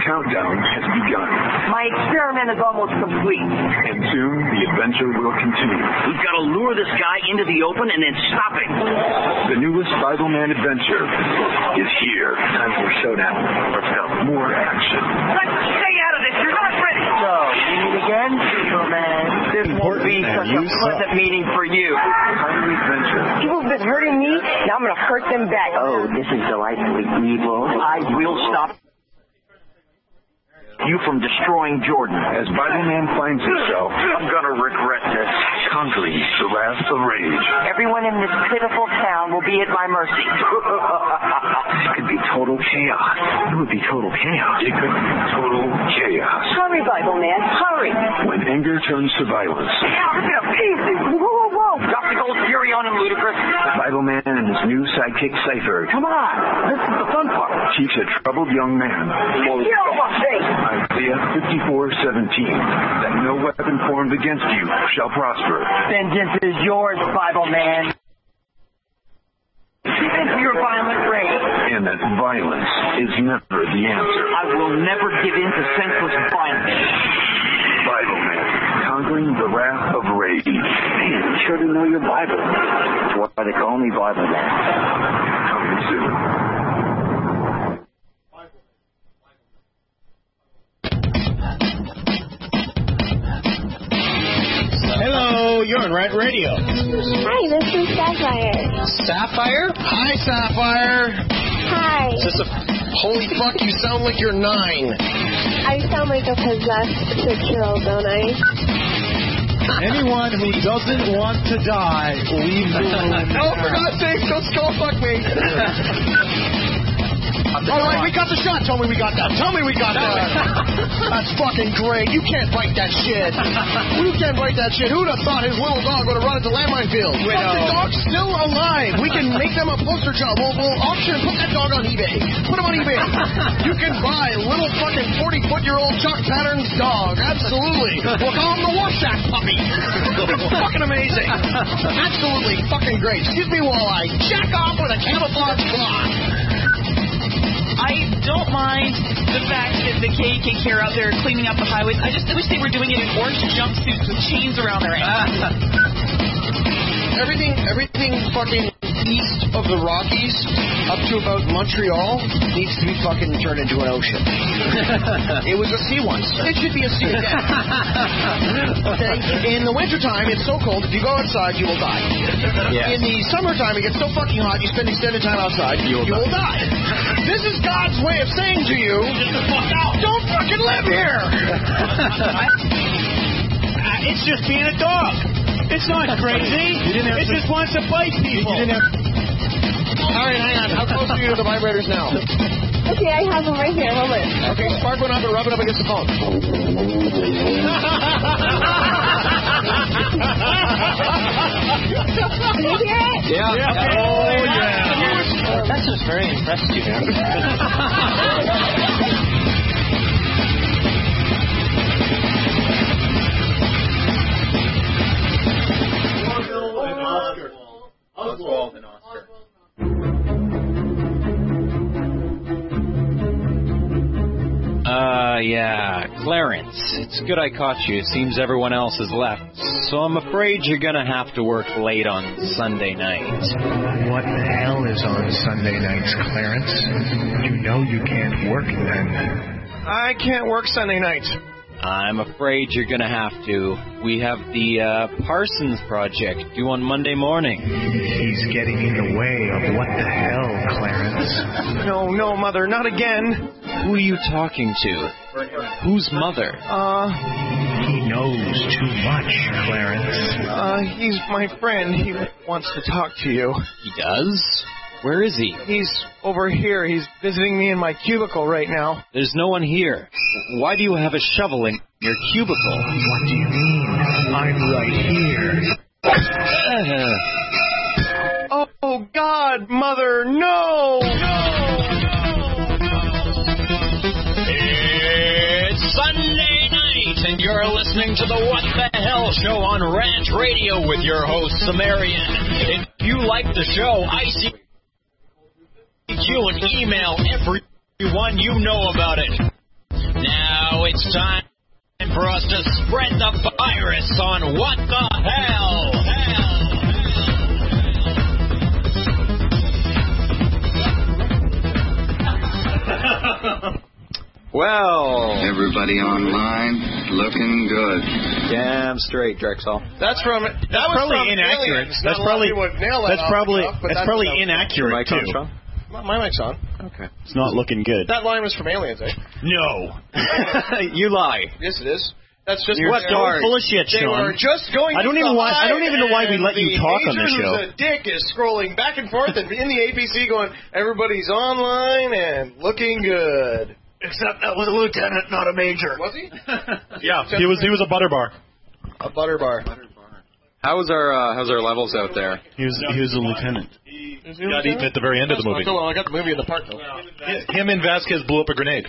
countdown has begun. My experiment is almost complete. And soon the adventure will continue. We've got to lure this guy into the open and then stop him. The newest Bible Man adventure is here. Time for a showdown. Let's go. More action. Let's stay out of this. You're not ready. So, you meet again, Superman. This won't be such a pleasant meeting for you. Hungry adventure. People have been hurting me. Now I'm going to hurt them back. Oh, this is delightfully evil. I will stop you from destroying Jordan. As Bible Man finds himself, I'm going to regret this. conquering the wrath of rage. Everyone in this pitiful town will be at my mercy. This could be total chaos. It would be total chaos. It could be total chaos. Hurry, Bible Man, hurry. When anger turns to violence. Easy. Whoa, whoa. Got the gold fury on him, Ludicrous. Bible Man and his new sidekick Cypher. Come on. This is the fun part. Teach a troubled young man. Get off my face. Isaiah 54:17. That no weapon formed against you shall prosper. Vengeance is yours, Bible Man. Give in to your violent rage. And that violence is never the answer. I will never give in to senseless violence. Bible Man, conquering the wrath of rage. Man, you sure do know your Bible. That's why they call me Bible Man. Coming soon. Hello, you're on Red Radio. Hi, this is Sapphire. Sapphire? Hi, Sapphire. Hi. Is this a... Holy fuck, you sound like you're 9. I sound like a possessed 6-year-old, don't I? Anyone who doesn't want to die, leave the room. Oh, for God's sake, don't skull fuck me. All right, we got the shot. Tell me we got that. Tell me we got that. That's fucking great. You can't bite that shit. You can't bite that shit. Who'd have thought his little dog would have run into landmine field? Fuck, the dog's still alive. We can make them a poster job. We'll auction, put that dog on eBay. Put him on eBay. You can buy little fucking 40-foot-year-old Chuck Patterns dog. Absolutely. We'll call him the Warsack puppy. Fucking amazing. Absolutely fucking great. Excuse me while I jack off with a camouflage cloth. I don't mind the fact that the KKK are out there cleaning up the highways. I just wish they were doing it in orange jumpsuits with chains around their ankles. Everything fucking east of the Rockies up to about Montreal needs to be fucking turned into an ocean. It was a sea once. It should be a sea again. Okay? In the wintertime, it's so cold, if you go outside, you will die. Yes. In the summertime, it gets so fucking hot, you spend extended time outside, you will die. This is God's way of saying to you, don't fucking live here! It's just being a dog. It's not crazy. It just wants to bite people. All right, hang on. How close are you to the vibrators now? Okay, I have them right here. Hold on. Okay, spark one up and rub it up against the phone. Can you hear it? Yeah. Oh, yeah. That's just very impressive, man. Oswald and Oscar. Yeah, Clarence. It's good I caught you. It seems everyone else has left. So I'm afraid you're gonna have to work late on Sunday night. What the hell is on Sunday nights, Clarence? You know you can't work then. I can't work Sunday nights. I'm afraid you're gonna have to. We have the Parsons Project due on Monday morning. He's getting in the way of what the hell, Clarence? No, Mother, not again. Who are you talking to? Whose mother? He knows too much, Clarence. He's my friend. He wants to talk to you. He does? Where is he? He's over here. He's visiting me in my cubicle right now. There's no one here. Why do you have a shovel in your cubicle? What do you mean? I'm right here. Oh, God, Mother, no! It's Sunday night, and you're listening to the What the Hell Show on Ranch Radio with your host, Sumerian. If you like the show, ICQ and email everyone you know about it. Now it's time for us to spread the virus on What the Hell. Well, everybody online looking good. Damn straight, Drexel. That's probably inaccurate. Aliens. That's probably inaccurate Mic too. on, Sean? My mic's on. Okay. It's not looking good. That line was from Aliens, eh? No. You lie. Yes, it is. That's just You're full of shit, They Sean. were just going. I don't even know why we let you talk on this show. The dick is scrolling back and forth and in the APC going, everybody's online and looking good. Except that was a lieutenant, not a major. Was he? Yeah, he was a butter bar. A butter bar. How's our levels out there? He was a lieutenant. He got eaten at the very end of the movie. Well, I got the movie in the park though. Him and Vasquez blew up a grenade.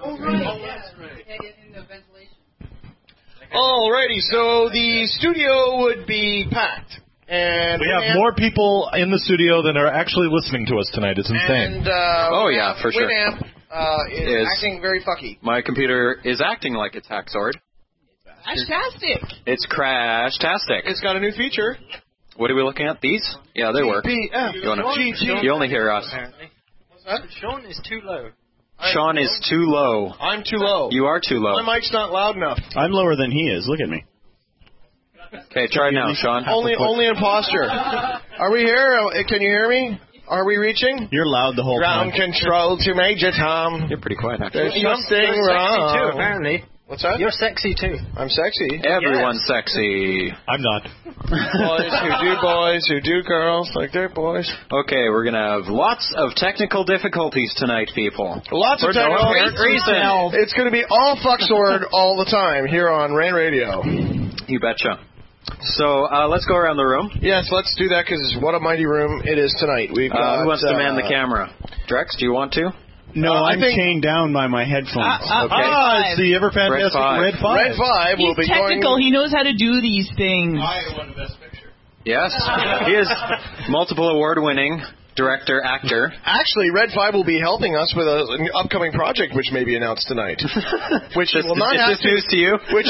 Alrighty, so the studio would be packed. And we have more people in the studio than are actually listening to us tonight. It's insane. And, for sure. Winamp is acting very fucky. My computer is acting like it's Hacksword. Crashtastic. It's Crashtastic. It's got a new feature. What are we looking at? These? Yeah, they work. You only hear us. What's that? Sean is too low. Sean is too low. I'm too low. You are too low. My mic's not loud enough. I'm lower than he is. Look at me. Okay, try now, Sean. Only in posture. Are we here? Can you hear me? Are we reaching? You're loud the whole Ground time. control to Major Tom. You're pretty quiet, actually. There's something wrong. Sexy too, apparently. What's that? You're sexy too. I'm sexy. Everyone's sexy. I'm not. Boys who do girls like they're boys. Okay, we're going to have lots of technical difficulties tonight, people. Lots of technical difficulties. It's going to be all fucksword all the time here on Rain Radio. You betcha. So let's go around the room. Yes, let's do that because what a mighty room it is tonight. We've got, who wants to man the camera? Drex, do you want to? No, I'm chained down by my headphones. Okay. It's the ever fantastic Red 5. Red 5 will be He's technical. He knows how to do these things. Yes, he is multiple award-winning director, actor. Actually, Red 5 will be helping us with an upcoming project which may be announced tonight. Which will not have to news to you? Which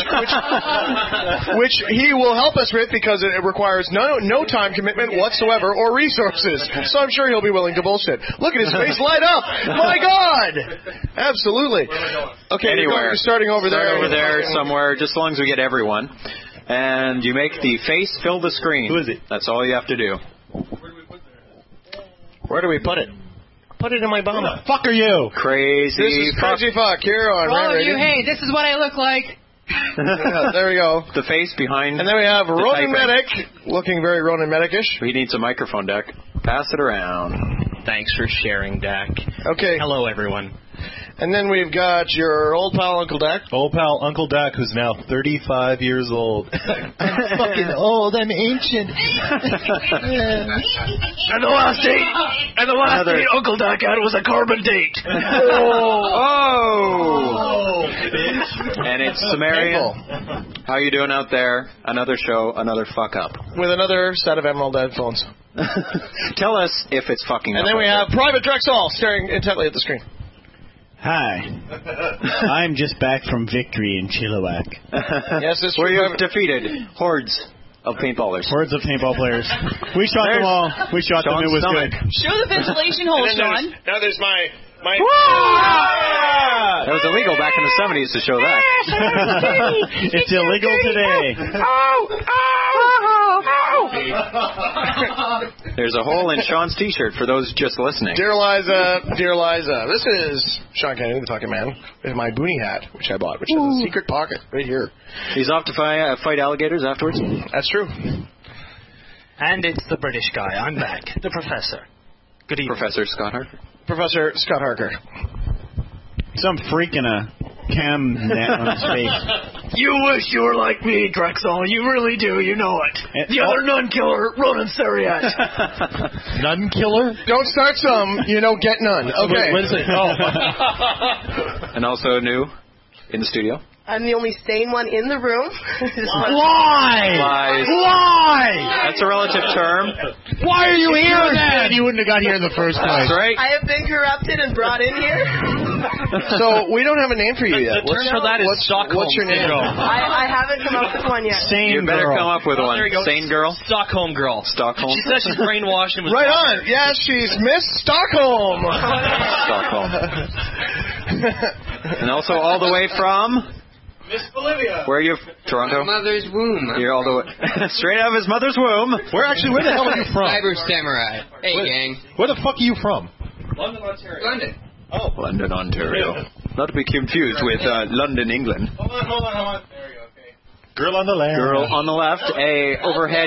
he will help us with because it requires no time commitment whatsoever or resources. So I'm sure he'll be willing to bullshit. Look at his face light up. My God! Absolutely. Okay, anywhere. You're starting over there. Over there somewhere, just as long as we get everyone. And you make the face fill the screen. Who is it? That's all you have to do. Where do we put it? Put it in my bum. Who the fuck are you? Crazy This is Crazy Fuck here on Rain Radio. Hey, this is what I look like. There we go. The face behind. And then we have Ronan Medic, looking very Ronan Medic-ish. He needs a microphone, Dak. Pass it around. Thanks for sharing, Dak. Okay. Hello, everyone. And then we've got your old pal Uncle Dak. Old pal Uncle Dak, who's now 35 years old. I'm fucking old. I'm ancient. And the last date Uncle Dak had was a carbon date. Oh! And it's Sumerian. How you doing out there? Another show, another fuck up. With another set of Emerald headphones. Tell us if it's fucking up. And then we have Private Drexel staring intently at the screen. Hi. I'm just back from victory in Chilliwack. Yes, this where you have defeated hordes of paintballers. Hordes of paintball players. We shot them all. We shot them. It was good. Show the ventilation hole, Sean. Now there's my That was illegal back in the 70s to show that. It's illegal today. There's a hole in Sean's t-shirt for those just listening. Dear Liza, this is Sean Kennedy, the Talking Man, with my boonie hat, which I bought, which has a secret pocket right here. He's off to fight alligators afterwards? That's true. And it's the British guy. I'm back. The Professor. Good evening. Professor Scott Harker. Professor Scott Harker. Some freak in a cam net on his face. You wish you were like me, Drexel. You really do. You know it. The other nun killer, Ronan Seriat. Nun killer? Don't start some, get none. Okay. Wait a second. Oh. And also new in the studio. I'm the only sane one in the room. Why? Lies. Why? That's a relative term. Why are you here then? You wouldn't have got here in the first place. That's right. I have been corrupted and brought in here. So we don't have a name for you yet. The term for that is Stockholm What's your name? Syndrome. I haven't come up with one yet. You better come up with one. There you go. Sane girl? Stockholm girl. Stockholm. She said she's brainwashed and was Right on. Yeah, she's Miss Stockholm. Stockholm. And also all the way from... Miss Bolivia. Where are you? Toronto? Mother's womb. You're all the way... Straight out of his mother's womb. Where the hell are you from? Cyber Samurai. Hey, gang. Where the fuck are you from? London, Ontario. London. Oh. London, Ontario. Not to be confused with London, England. Hold on. There you go. Okay. Girl on the left. Girl on the left, a overhead...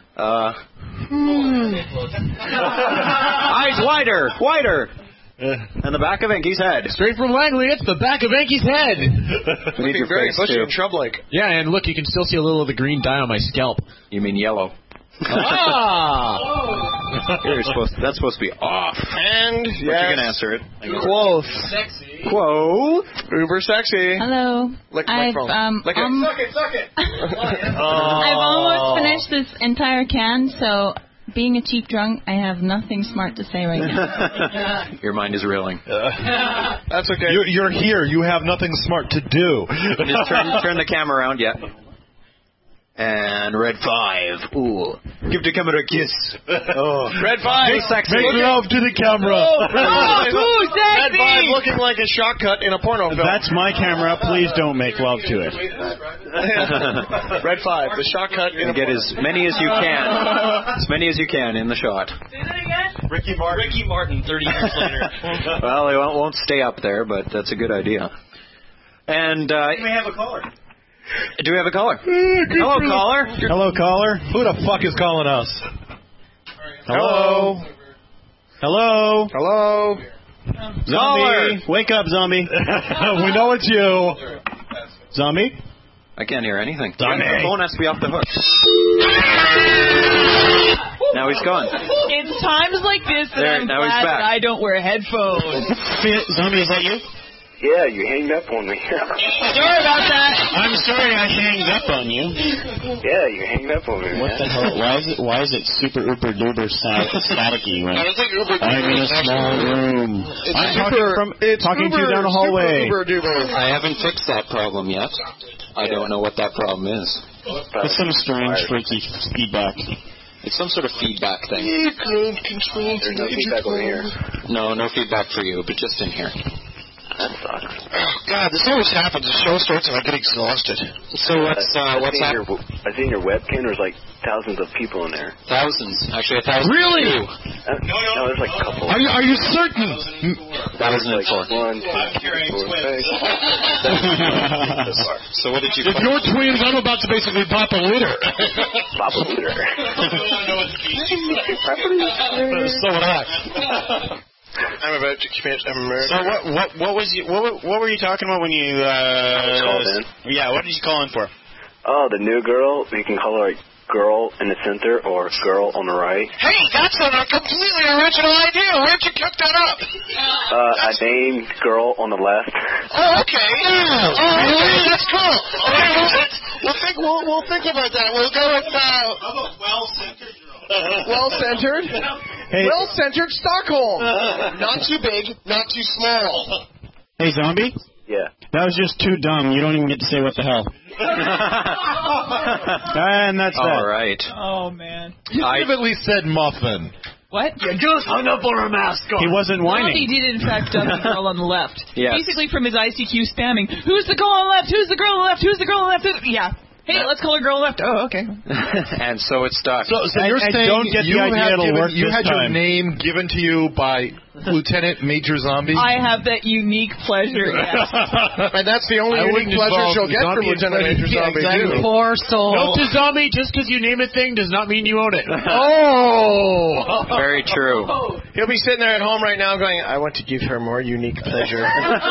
Eyes wider. And the back of Enki's head. Straight from Langley, it's the back of Enki's head. We need your face, too. Yeah, and look, you can still see a little of the green dye on my scalp. You mean yellow. That's supposed to be off. And, yes. But you can answer it. Quoth. Sexy. Quoth. Uber sexy. Hello. Lick the microphone. Suck it. I've almost finished this entire can, so being a cheap drunk, I have nothing smart to say right now. Your mind is reeling. That's okay. You're here. You have nothing smart to do. Just turn the camera around, yeah. And red 5. Ooh. Give the camera a kiss. Oh. Red 5. Make love to the camera. Red 5 looking like a shortcut in a porno film. That's my camera. Please don't make love to it. Red 5, the shortcut in a Get as many as you can. As many as you can in the shot. Say that again? Ricky Martin, 30 years later. Well, it won't stay up there, but that's a good idea. And We may have a caller. Do we have a caller? Hello, caller. Hello, caller. Who the fuck is calling us? Hello. Hello. Hello. Zombie. Wake up, zombie. We know it's you. Zombie? I can't hear anything. Zombie. The phone has to be off the hook. Now he's gone. It's times like this that I'm now he's glad back. that I don't wear headphones. Zombie, is that you? Yeah, you hanged up on me. Sorry about that. I'm sorry I hanged up on you. Yeah, you hanged up on me, What man. the hell? Why is it super uber duper staticky when I'm in a small room? I'm talking to you down the hallway. I haven't fixed that problem yet. I don't know what that problem is. It's some strange freaky feedback. It's some sort of feedback thing. There's no feedback over here. No feedback for you, but just in here. That sucks. Oh, God, this always happens. The show starts and I get exhausted. So what's I see in your webcam there's like thousands of people in there. Thousands. Actually, 1,000. Really? No, there's like a couple. Are you certain? 1,004. 1, 2, 3, 4, 5. So what did you? If you're twins, I'm about to basically pop a litter. Pop a liter. So would I. I'm about to commit a murder. So what were you talking about when you called in? Yeah, what did you call in for? Oh, the new girl. You can call her like girl in the center or girl on the right. Hey, that's a completely original idea. Where'd you cook that up? I named girl on the left. Oh, okay. That's cool. Okay, we'll think about that. We'll go with well-centered girl. Well-centered. Hey. Well-centered Stockholm. Not too big, not too small. Hey, zombie. Yeah. That was just too dumb. You don't even get to say what the hell. And that's that. All right. Oh, man. You could have at least said muffin. What? Yeah, just hung up on her mask. He wasn't whining. He did, in fact, dump the girl on the left. Yes. Basically, from his ICQ spamming, who's the girl on the left? Who's the girl on the left? Who's the girl on the left? Yeah. Hey, let's call her girl on the left. Oh, okay. And so it's stuck. So you're saying don't get the idea it'll work you this had your time. name given to you by Lieutenant Major Zombie? I have that unique pleasure, yes. And that's the only unique pleasure she'll get from Lieutenant Major Zombie, too. Poor soul. Note to zombie, just because you name a thing does not mean you own it. Oh! Very true. He'll be sitting there at home right now going, I want to give her more unique pleasure.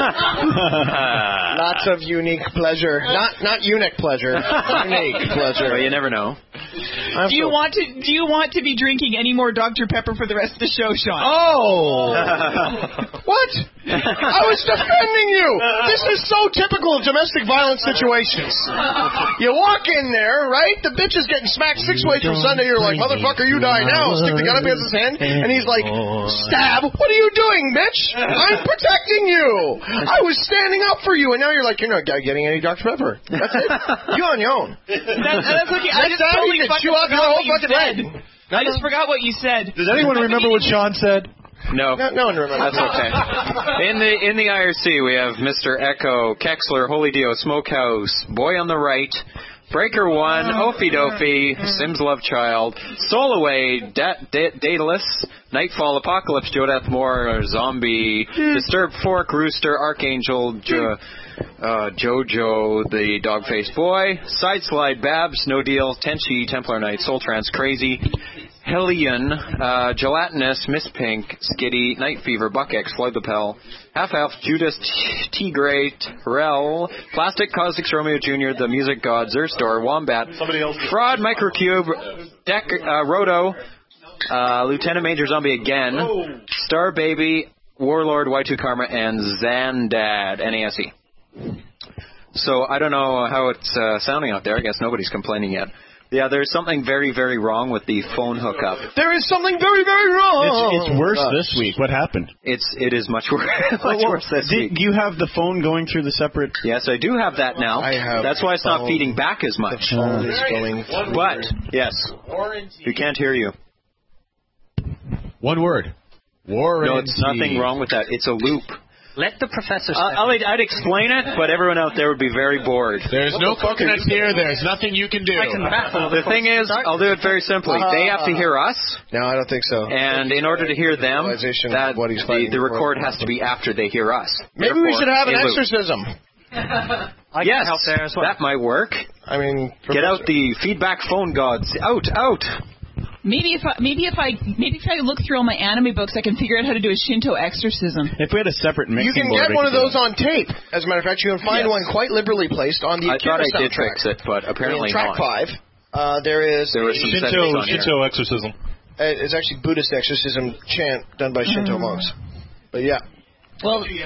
Lots of unique pleasure. Not eunuch pleasure. Unique pleasure. Well, you never know. Do you want to be drinking any more Dr. Pepper for the rest of the show, Sean? Oh! What? I was defending you. This is so typical of domestic violence situations. You walk in there, right? The bitch is getting smacked 6 ways from Sunday. You're like, motherfucker, you die now. Stick the gun up against his hand. And he's like, stab. What are you doing, bitch? I'm protecting you. I was standing up for you. And now you're like, you're not getting any Dr. Pepper. That's it. You on your own. That's okay. I just totally chew off your whole fucking leg. I just forgot what you said. Does anyone remember what Sean said? No. No one remembers. That's okay. In the IRC, we have Mr. Echo, Kexler, Holy Dio, Smokehouse, Boy on the Right, Breaker 1, Ophie Dophie, Sims Love Child, Soul Away, Daedalus, Nightfall, Apocalypse, Jodath Moore, Zombie, Disturbed Fork, Rooster, Archangel, Jojo, the Dog-Faced Boy, Sideslide, Babs, No Deal, Tenchi, Templar Knight, Soul Trance, Crazy, Hellion, Gelatinous, Miss Pink, Skitty, Night Fever, Buck X, Floyd the Pell, Half Elf, Judas, T Great, Rel, Plastic, Cosix, Romeo Jr., The Music God, Zerstor, Wombat, Fraud, Microcube, Deck, Roto, Lieutenant Major Zombie again, Star Baby, Warlord, Y2 Karma, and Zandad, NASE. So I don't know how it's sounding out there. I guess nobody's complaining yet. Yeah, there's something very, very wrong with the phone hookup. There is something very, very wrong. It's worse this week. What happened? It is much worse. Worse this week. Do you have the phone going through the separate? Yes, I do have that now. That's why it's not feeding back as much. But yes, you can't hear you. One word. Warranty. No, it's nothing wrong with that. It's a loop. Let the professor say. I'd explain it, but everyone out there would be very bored. There's no coconuts here. There's nothing you can do. The thing is, I'll do it very simply. They have to hear us. No, I don't think so. And in order to hear them, the record has to be after they hear us. Maybe we should have an exorcism. Yes, that might work. I mean, get out the feedback phone gods. Out. Maybe if I look through all my anime books, I can figure out how to do a Shinto exorcism. If we had a separate mixing board, you can get one of those on tape. As a matter of fact, you can find one quite liberally placed on the Akira soundtrack. I thought I did fix it, but apparently track not. 5, there was some Shinto exorcism. It's actually Buddhist exorcism chant done by Shinto monks. But yeah. Well, he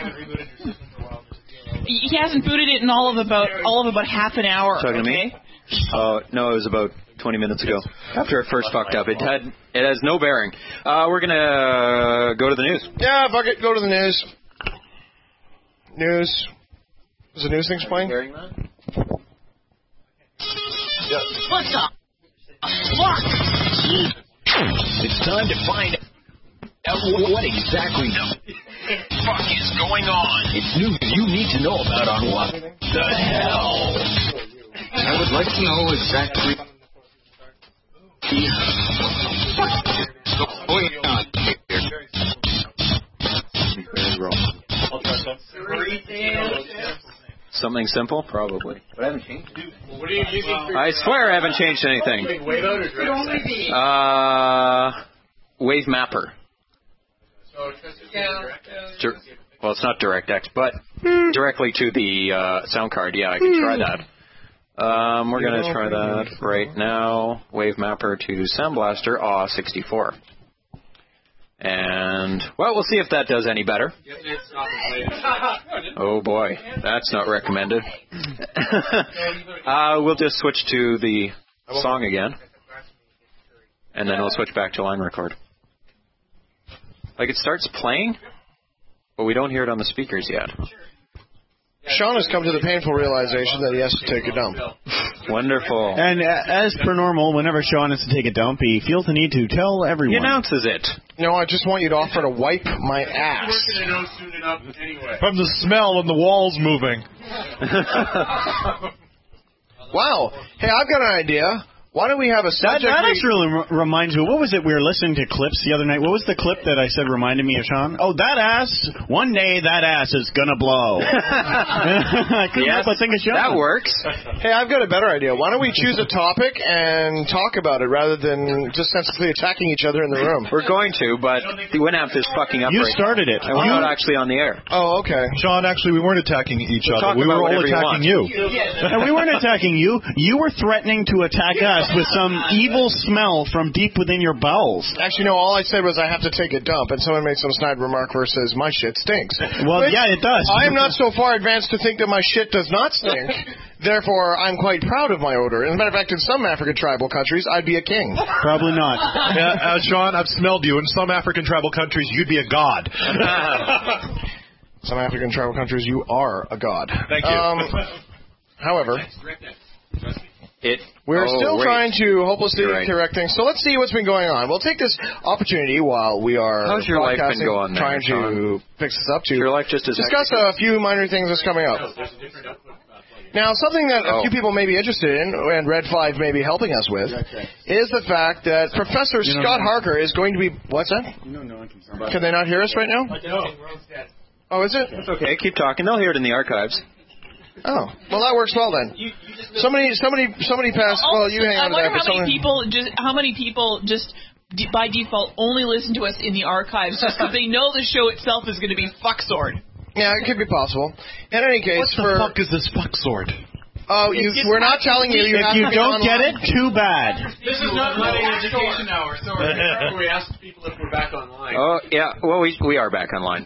hasn't booted it in all of about half an hour. Talking to me? No, it was about 20 minutes ago. After it first fucked up. It has no bearing. We're going to go to the news. Yeah, fuck it. Go to the news. News. Is the news thing playing? Yeah. What's up? What? It's time to find out what exactly the fuck is going on. It's news you need to know about on What the Hell. I would like to know exactly going on here. Something simple? Probably. But I haven't changed it. What are you using? I swear I haven't changed anything. Wave out or direct? Wave Mapper. Well, it's not DirectX, but directly to the sound card. Yeah, I can try that. We're going to try that right now. Wave Mapper to Sound Blaster AW64. And, well, we'll see if that does any better. Oh, boy. That's not recommended. We'll just switch to the song again. And then we'll switch back to line record. Like, it starts playing, but we don't hear it on the speakers yet. Sean has come to the painful realization that he has to take a dump. Wonderful. And as per normal, whenever Sean has to take a dump, he feels the need to tell everyone. He announces it. No, I just want you to offer to wipe my ass. We're going to know soon enough anyway. From the smell and the walls moving. Wow. Hey, I've got an idea. Why don't we have a subject? That actually reminds me. What was it? We were listening to clips the other night. What was the clip that I said reminded me of Sean? Oh, that ass. One day that ass is gonna blow. I couldn't help but think of Sean. That works. Hey, I've got a better idea. Why don't we choose a topic and talk about it rather than just senselessly attacking each other in the room? We're going to, but the Winamp is fucking up. You started it. And we're not actually on the air. Oh, okay. Sean, actually, we weren't attacking each other. We were all attacking you. And we weren't attacking you. You were threatening to attack us podcast with some evil smell from deep within your bowels. Actually, no, all I said was I have to take a dump, and someone made some snide remark versus my shit stinks. Well, yeah, it does. I am not so far advanced to think that my shit does not stink. Therefore, I'm quite proud of my odor. As a matter of fact, in some African tribal countries, I'd be a king. Probably not. Sean, I've smelled you. In some African tribal countries, you'd be a god. Some African tribal countries, you are a god. Thank you. However, we're still trying to hopelessly correct things. So let's see what's been going on. We'll take this opportunity while we are How's your life been going there, trying to Sean? fix this up to Your life just as discuss a few minor things that's coming up. Now, something that a few people may be interested in, and Red 5 may be helping us with, is the fact that Professor Scott Harker is going to be... What's that? Can they not hear us right now? Oh, is it? It's okay. Keep talking. They'll hear it in the archives. Oh, well, that works well then. Somebody passed. Well, you hang on to that. I wonder how many people just by default only listen to us in the archives just because they know the show itself is going to be fuck sword. Yeah, it could be possible. In any case, what the fuck is this fuck sword? Oh, we're not telling you. If you don't get it, too bad. This is not Monday Education Hour, so we asked people if we're back online. Oh, yeah. Well, we are back online.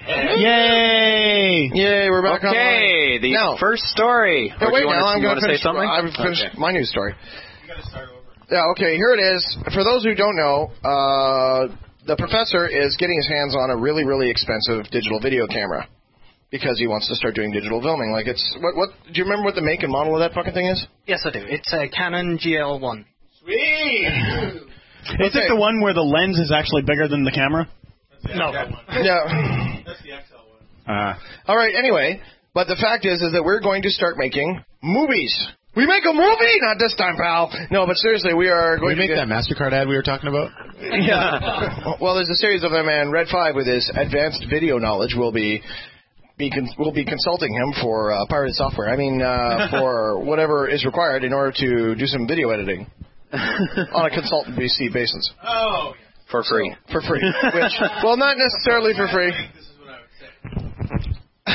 Yay! Yay, we're back online. Okay, the first story. Hey, wait, now I'm going to say finish. something? I've finished my news story. You got to start over. Yeah, okay, here it is. For those who don't know, the professor is getting his hands on a really, really expensive digital video camera because he wants to start doing digital filming. Like it's what? Do you remember what the make and model of that fucking thing is? Yes, I do. It's a Canon GL1. Sweet. Is it the one where the lens is actually bigger than the camera? No. Yeah. That's the XL one. All right. Anyway, but the fact is that we're going to start making movies. We make a movie, not this time, pal. No, but seriously, we are going to make that MasterCard ad we were talking about. Yeah. Well, there's a series of them, and Red 5 with his advanced video knowledge will be consulting him for pirated software. I mean, for whatever is required in order to do some video editing on a consultancy basis. Oh. For free. For free. Which, well, not necessarily for free. This is what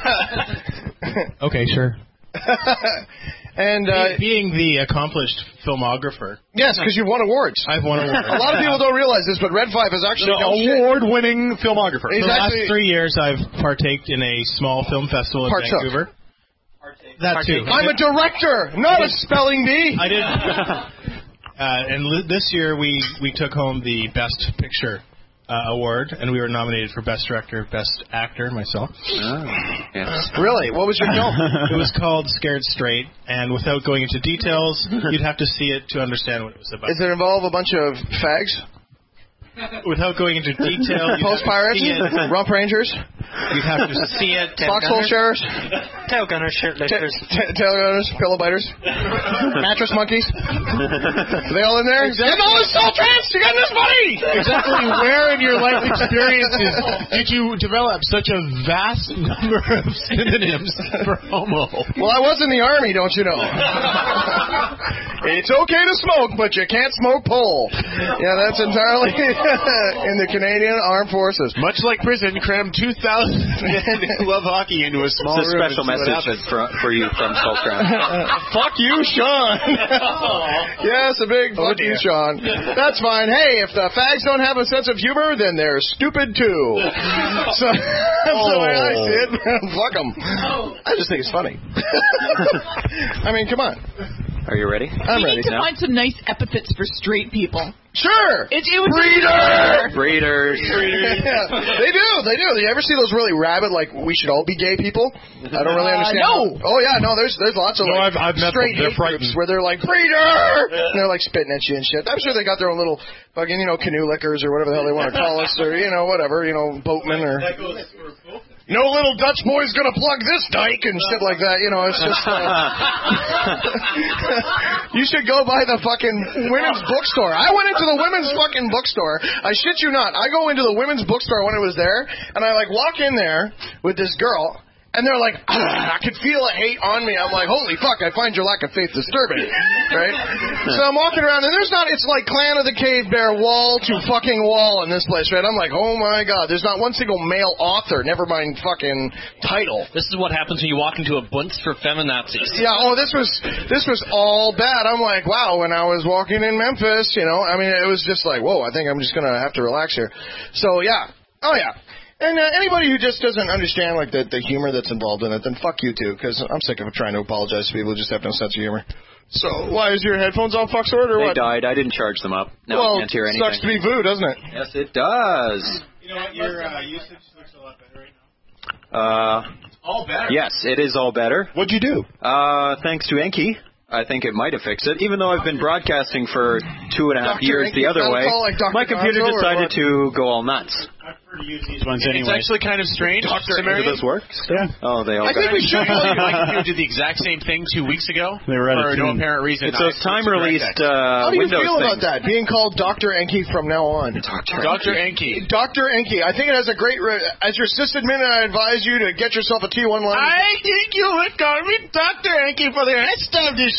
I would say. Okay, sure. And being the accomplished filmographer. Yes, because you've won awards. I've won awards. A lot of people don't realize this, but Red 5 is actually an award-winning filmographer. For the last 3 years, I've partaked in a small film festival in Vancouver. That too. I'm a director, not a spelling bee. I did. And this year we took home the Best Picture award, and we were nominated for Best Director, Best Actor, myself. Oh, yes. Really? What was your film? It was called Scared Straight, and without going into details, you'd have to see it to understand what it was about. Does it involve a bunch of fags? Without going into detail, Post-pirates? Rump Rangers? You'd have to see it. Foxhole Sheriffs? Tail gunners, shirtlifters. Tail gunners, pillow biters. Mattress monkeys. Are they all in there? Exactly. Get all this soul trance! You got this money! Exactly where in your life experiences did you develop such a vast number of synonyms for homo? Well, I was in the Army, don't you know? It's okay to smoke, but you can't smoke pole. Yeah, that's entirely in the Canadian Armed Forces. Much like prison, crammed 2,000 men who love hockey into a small room. It's a special message for you from Soul Trance. Fuck you, Sean. Yes, a big fuck you, Sean. That's fine. Hey, if the fags don't have a sense of humor, then they're stupid too. So that's the way I see it. Fuck them. I just think it's funny. I mean, come on. Are you ready? I'm ready. We need to find some nice epithets for straight people. Sure. It would Breeders. Yeah, they do. You ever see those really rabid, like, we should all be gay people? I don't really understand. No. Oh, yeah, no, there's lots of, like, I've met straight them. They're hate groups where they're like, breeder! And they're, like, spitting at you and shit. I'm sure they got their own little fucking, canoe lickers or whatever the hell they want to call us, or, whatever, boatmen or... No little Dutch boy's gonna plug this dike and shit like that. It's just. You should go by the fucking women's bookstore. I went into the women's fucking bookstore. I shit you not. I go into the women's bookstore when it was there, and I walk in there with this girl, And they're like, I could feel a hate on me. I'm like, holy fuck, I find your lack of faith disturbing, right? So I'm walking around, and it's like Clan of the Cave Bear, wall to fucking wall in this place, right? I'm like, oh my god, there's not one single male author, never mind fucking title. This is what happens when you walk into a bunch for feminazis. Yeah, this was all bad. I'm like, wow, when I was walking in Memphis, it was just like, whoa, I think I'm just going to have to relax here. So, yeah. Oh, yeah. And anybody who just doesn't understand like the humor that's involved in it, then fuck you too, because I'm sick of trying to apologize to people who just have no sense of humor. So why is your headphones all fucked or what? They died. I didn't charge them up. No, I can't hear anything. Sucks to be Vu, doesn't it? Yes, it does. You know what? Your usage looks a lot better right now. All better. Yes, it is all better. What'd you do? Thanks to Enki. I think it might have fixed it, even though I've been broadcasting for 2.5 years the other way. My computer decided to go all nuts. I prefer to use these ones anyway. It's actually kind of strange. Do this work? Yeah. Oh, they all I think we should. My computer did the exact same thing 2 weeks ago. They were for no apparent reason. It's a time-released How do you Windows feel thing. about that? Being called Dr. Enki from now on. Dr. Enki. Dr. Enki. I think it has a great... as your sysadmin, I advise you to get yourself a T1 line. I think you would call me Dr. Enki for the rest of the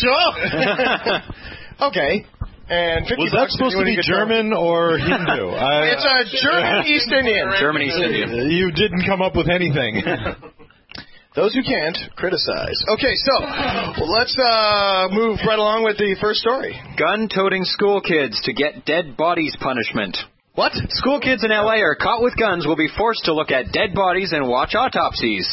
show. Okay. And was that supposed to be German or Hindu? It's a German East Indian. German East Indian. You didn't come up with anything. Those who can't, criticize. Okay, so let's move right along with the first story. Gun-toting school kids to get dead bodies punishment. What? School kids in L.A. are caught with guns will be forced to look at dead bodies and watch autopsies.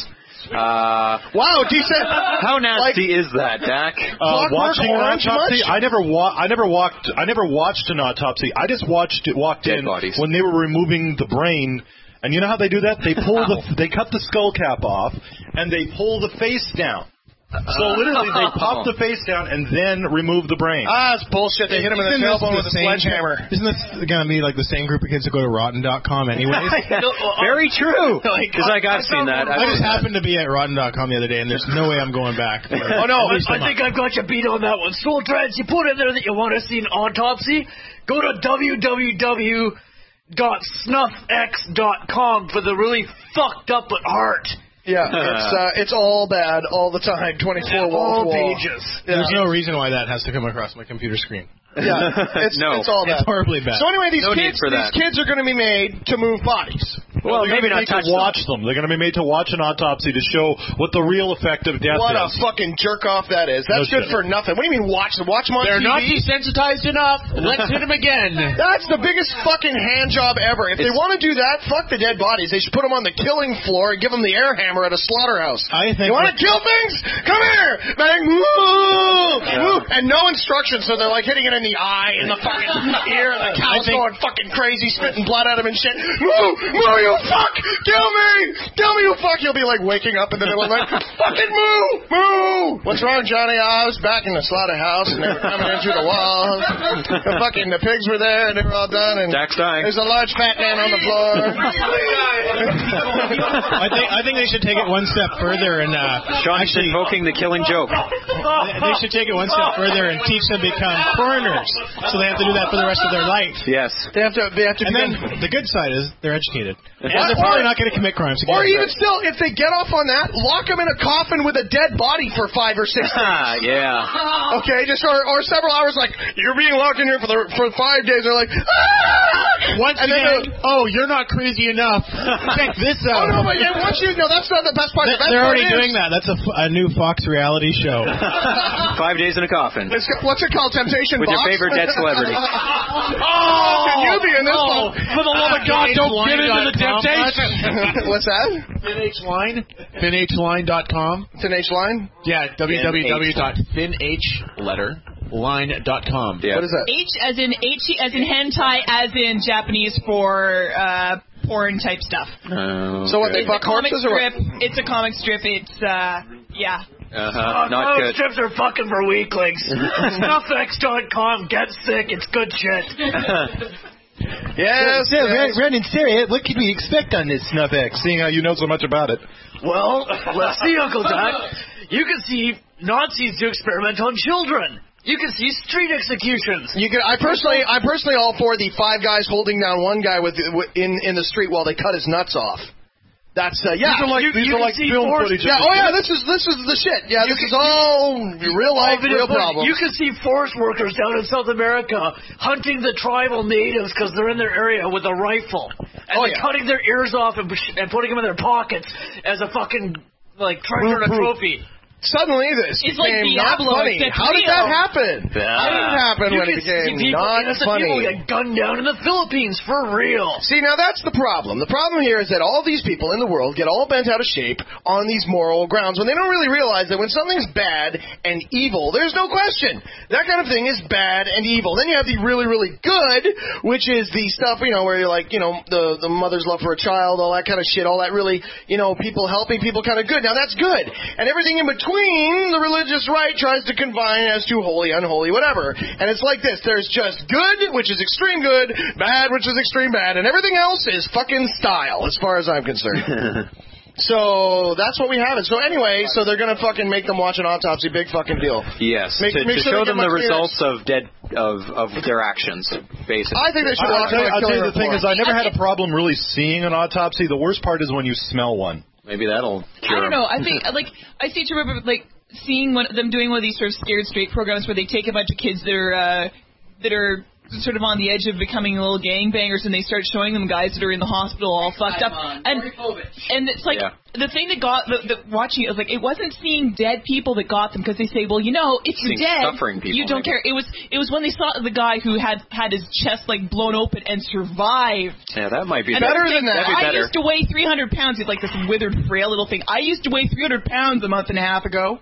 Wow, decent. How nasty is that, Dak? Watching an autopsy? I never watched an autopsy. I just walked dead in bodies. when they were removing the brain. And you know how they do that? They they cut the skull cap off and they pull the face down. So literally, they pop the face down and then remove the brain. It's bullshit. They hit him in the tailbone with a sledgehammer. Isn't this going to be like the same group of kids that go to Rotten.com anyways? Very true. Because I've seen that. I just happened to be at Rotten.com the other day, and there's no way I'm going back. Oh, no. I think I've got you beat on that one. Soul Trans, you put in there that you want to see an autopsy. Go to www.snuffx.com for the really fucked up at heart. Yeah, it's all bad all the time, 24 wall to wall. Pages. There's no reason why that has to come across my computer screen. Yeah, it's all bad. It's horribly bad. So anyway, these No kids are going to be made to move bodies. Well, maybe not to watch them. They're going to be made to watch an autopsy to show what the real effect of death What is. a fucking jerk off that is. That's good for nothing. What do you mean watch them? Watch them on They're TV? not desensitized enough. Let's hit them again. That's the biggest fucking hand job ever. If they want to do that, fuck the dead bodies. They should put them on the killing floor and give them the air hammer at a slaughterhouse. You want to kill things? Come here! Bang! Woo! Woo! And no instructions, so they're like hitting it in the eye and the fucking ear, and the cow's going fucking crazy, spitting blood at him and shit. Moo! Moo, you fuck! Kill me! Kill me, you fuck! You'll be like waking up in the middle of the night. Fucking moo! Moo! What's wrong, Johnny? I was back in the slaughterhouse and they were coming in through the walls. The pigs were there and they were all done. And Dak's dying. there's a large fat man on the floor. I think they should take it one step further and Sean's invoking the killing joke. They should take it one step further and teach them to become coroners, so they have to do that for the rest of their life. Yes. They have to. And then the good side is they're educated, and they're probably not going to commit crimes again. Or even still, if they get off on that, lock them in a coffin with a dead body for 5 or 6 days. Yeah. Okay, just or several hours. Like you're being locked in here for 5 days. They're like, once again, you're not crazy enough. Check this out. Oh no, but once you know, that's not the best part. They're already doing that. That's a new Fox reality show. 5 days in a coffin. What's it called? Temptation with Box? your favorite dead celebrity. Can you be in this one? For the love of God, don't get into the temptation. What's that? FinHline. FinHline.com. FinHline? Yeah, www.finhline.com. Yeah. What is that? H as in hentai, as in Japanese for porn type stuff. So what, they fuck horses or what? It's a comic strip. It's yeah. Not good. Strips are fucking for weaklings. Snuffx.com. Get sick. It's good shit. Yes. Ren and Sarah, what could we expect on this SnuffX, seeing how you know so much about it? Well, let's see, Uncle Doc. You can see Nazis do experiment on children. You can see street executions. I'm personally all for the 5 guys holding down one guy in the street while they cut his nuts off. That's These are like film footage. Yeah, this is the shit. Yeah, this is all real life, real problems. You can see forest workers down in South America hunting the tribal natives because they're in their area with a rifle, and they're cutting their ears off and putting them in their pockets as a fucking treasure and a trophy. Suddenly this became not funny. How did that happen? How did it happen when it became not funny? People get gunned down in the Philippines for real. See, now that's the problem. The problem here is that all these people in the world get all bent out of shape on these moral grounds when they don't really realize that when something's bad and evil, there's no question. That kind of thing is bad and evil. Then you have the really, really good, which is the stuff, where you're like, the mother's love for a child, all that kind of shit, all that really, people helping people kind of good. Now that's good. And everything in between, the religious right tries to confine as to holy, unholy, whatever. And it's like this. There's just good, which is extreme good, bad, which is extreme bad, and everything else is fucking style, as far as I'm concerned. So that's what we have. And so anyway, so they're going to fucking make them watch an autopsy. Big fucking deal. Yes, to show them the results of their actions, basically. I think they should watch I'll tell you the thing is, I never had a problem really seeing an autopsy. The worst part is when you smell one. Maybe that'll cure. I don't know. I think, I seem to remember, seeing them doing one of these sort of Scared Straight programs where they take a bunch of kids that are sort of on the edge of becoming little gangbangers, and they start showing them guys that are in the hospital all fucked up. And it's like, the thing that got watching it was it wasn't seeing dead people that got them, because they say, well, if you're dead, you don't care. It was when they saw the guy who had his chest blown open and survived. Yeah, that might be better than that. I used to weigh 300 pounds. He's like this withered, frail little thing. I used to weigh 300 pounds a month and a half ago.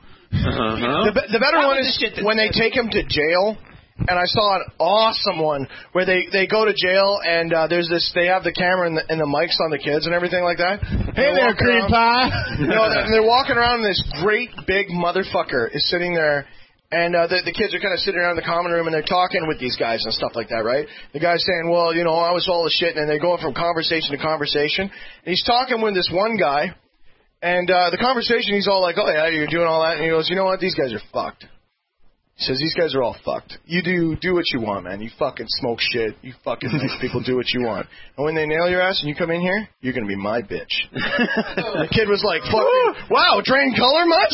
The better one is when they take him to jail. And I saw an awesome one where they go to jail and they have the camera and the mics on the kids and everything like that. Hey there, cream pie. And they're walking around and this great big motherfucker is sitting there. And the kids are kind of sitting around in the common room and they're talking with these guys and stuff like that, right? The guy's saying, well, I was all the shit, and they're going from conversation to conversation. And he's talking with this one guy, and the conversation, he's all like, oh yeah, you're doing all that, and he goes, you know what, these guys are fucked. He says, these guys are all fucked. You do what you want, man. You fucking smoke shit. You fucking make people do what you want. And when they nail your ass and you come in here, you're going to be my bitch. The kid was like, fucking, wow, drain color much?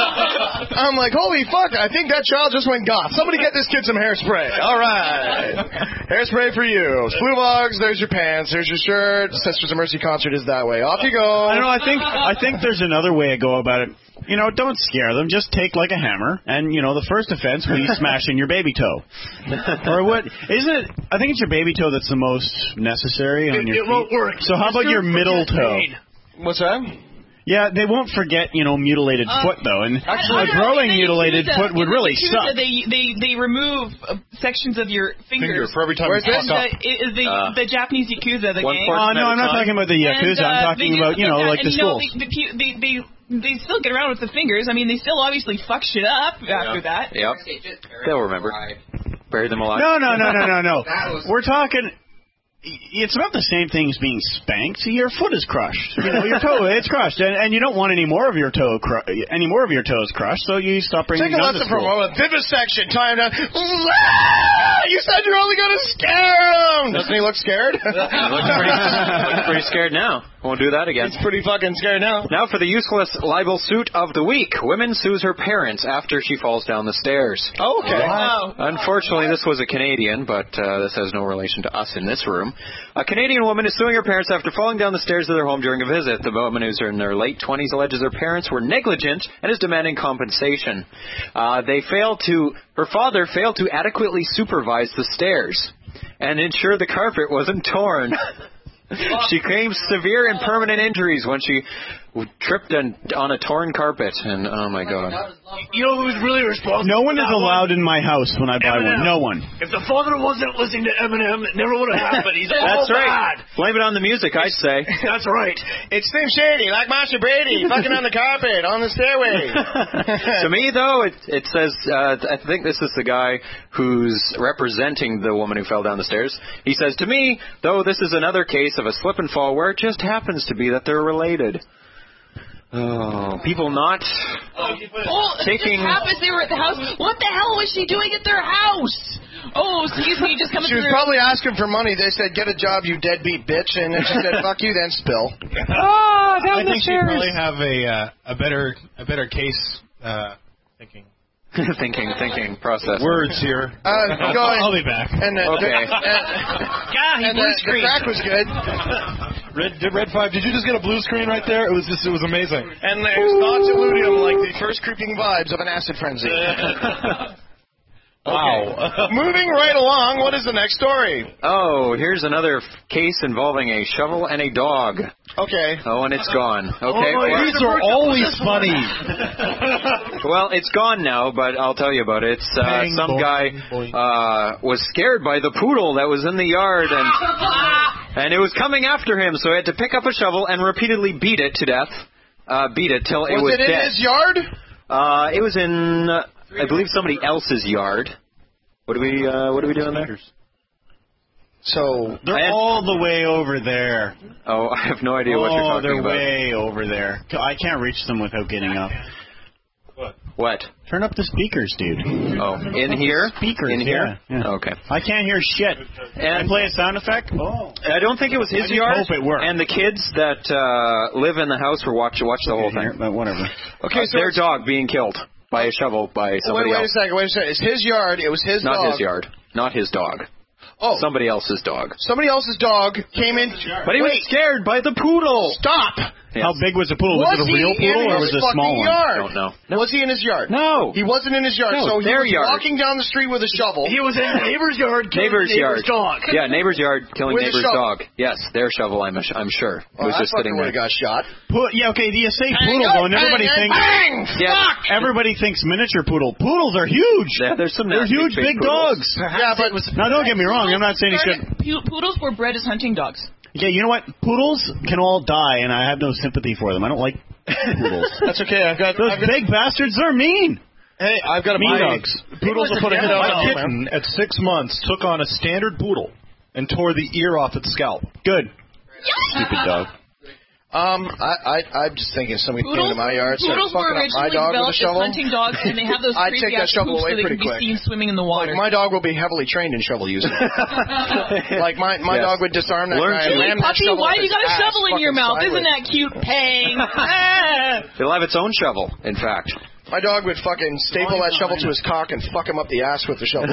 I'm like, holy fuck, I think that child just went goth. Somebody get this kid some hairspray. All right. Hairspray for you. Flu bugs, there's your pants, there's your shirt. Sisters of Mercy concert is that way. Off you go. I don't know, I think there's another way to go about it. Don't scare them. Just take a hammer, and the first offense will be smashing your baby toe. Or what? Isn't it? I think it's your baby toe that's the most necessary on your feet. It won't work. So how about your middle toe? What's that? Yeah, they won't forget, mutilated foot though, and a growing mutilated foot would really suck. They remove sections of your fingers for every time you fuck up. The Japanese Yakuza, the gang. Oh no, I'm not talking about the Yakuza. I'm talking about the schools. They still get around with the fingers. I mean, they still obviously fuck shit up after that. Yep. They'll remember. Bury them alive. No. We're talking. It's not the same thing as being spanked. See, your foot is crushed. Your toe, it's crushed, and you don't want any more of your toes crushed. So you stop bringing them down to school. Take a lesson from a moment. Vivisection time now. You said you're only going to scare him. Doesn't he look scared? Looks pretty scared now. Won't do that again. He's pretty fucking scared now. Now for the useless libel suit of the week. Woman sues her parents after she falls down the stairs. Oh, okay. Wow. Unfortunately, this was a Canadian, but this has no relation to us in this room. A Canadian woman is suing her parents after falling down the stairs of their home during a visit. The woman, who's in their late 20s, alleges her parents were negligent and is demanding compensation. Her father failed to adequately supervise the stairs and ensure the carpet wasn't torn. She claims severe and permanent injuries when she tripped on a torn carpet, and oh my god. You know who's really responsible? No one is allowed in my house when I buy one. No one. If the father wasn't listening to Eminem, it never would have happened. He's all That's right. bad. Blame it on the music, I'd say. That's right. It's Slim Shady, like Marsha Brady, fucking on the carpet, on the stairway. To me, though, it says, I think this is the guy who's representing the woman who fell down the stairs. He says, to me, though, this is another case of a slip and fall where it just happens to be that they're related. Oh, people not taking... It happens they were at the house. What the hell was she doing at their house? Oh, so you just come She was through. probably asking for money. They said, "Get a job, you deadbeat bitch," and then she said, "Fuck you, then spill." I think she probably have a better case thinking. thinking process. Words here. Go ahead. I'll be back. And Okay. the crack was good. Red 5, did you just get a blue screen right there? It was amazing. And there's thoughts eludium like the first creeping vibes of an acid frenzy. Wow. Moving right along, what is the next story? Oh, here's another case involving a shovel and a dog. Okay. Oh, and it's gone. Okay. These are always funny. Well, it's gone now, but I'll tell you about it. It's some guy was scared by the poodle that was in the yard, and it was coming after him, so he had to pick up a shovel and repeatedly beat it to death. Beat it till it was it in dead. his yard? It was in, I believe, somebody else's yard. What are we doing there? So they're all the way over there. Oh, I have no idea what you're talking they're about. way over there. I can't reach them without getting up. What? Turn up the speakers, dude. Oh, in here? Speakers. In here? Yeah. Okay. I can't hear shit. And play a sound effect? Oh. I don't think it was his I just yard. hope it worked. And the kids that live in the house were watch the whole thing. But whatever. Okay, so their dog being killed by a shovel by somebody wait else. a second. It's his yard. It was his dog. Not his yard. Not his dog. Oh. Somebody else's dog. Somebody else's dog came in. But he was scared by the poodle. Stop. Yes. How big was the poodle? Was it a real poodle or was it a small one? I don't know. Was he in his yard? No. He wasn't in his yard. No, so he their was yard. walking down the street with a shovel. He was in the neighbor's yard killing Neighbor's neighbor's yard. dog. Yeah, neighbor's yard killing With a neighbor's shovel. dog. Yes, their shovel, I'm sure. It was just sitting there. got shot. Yeah, okay, you say poodle, though, and everybody thinks... Yeah. Everybody thinks miniature poodle. Poodles are huge. Yeah, there's some They're nasty huge, big poodles. dogs. Yeah, but Now, don't get me wrong. I'm not saying he should... Poodles were bred as hunting dogs. Yeah, you know what? Poodles can all die, and I have no sympathy for them. I don't like poodles. That's okay. Those big bastards are mean. Hey, I've got a Mean my dogs. Poodles will put a hit on My them, kitten at 6 months took on a standard poodle and tore the ear off its scalp. Good. Stupid dog. I'm just thinking somebody came into my yard, started Poodles were fucking up my originally dog with a developed as shovel. hunting dogs, and they have those I'd take creepy that ass shovel poops away so they pretty can be quick. seen swimming in the water. Like, my dog will be heavily trained in shovel using. Like my Yes. dog would disarm that guy and Hey, ram that puppy, shovel why up you his got a ass shovel in your fucking mouth? Isn't sideways. that cute? Pang. It'll have its own shovel, in fact. My dog would fucking staple that shovel to his cock and fuck him up the ass with the shovel.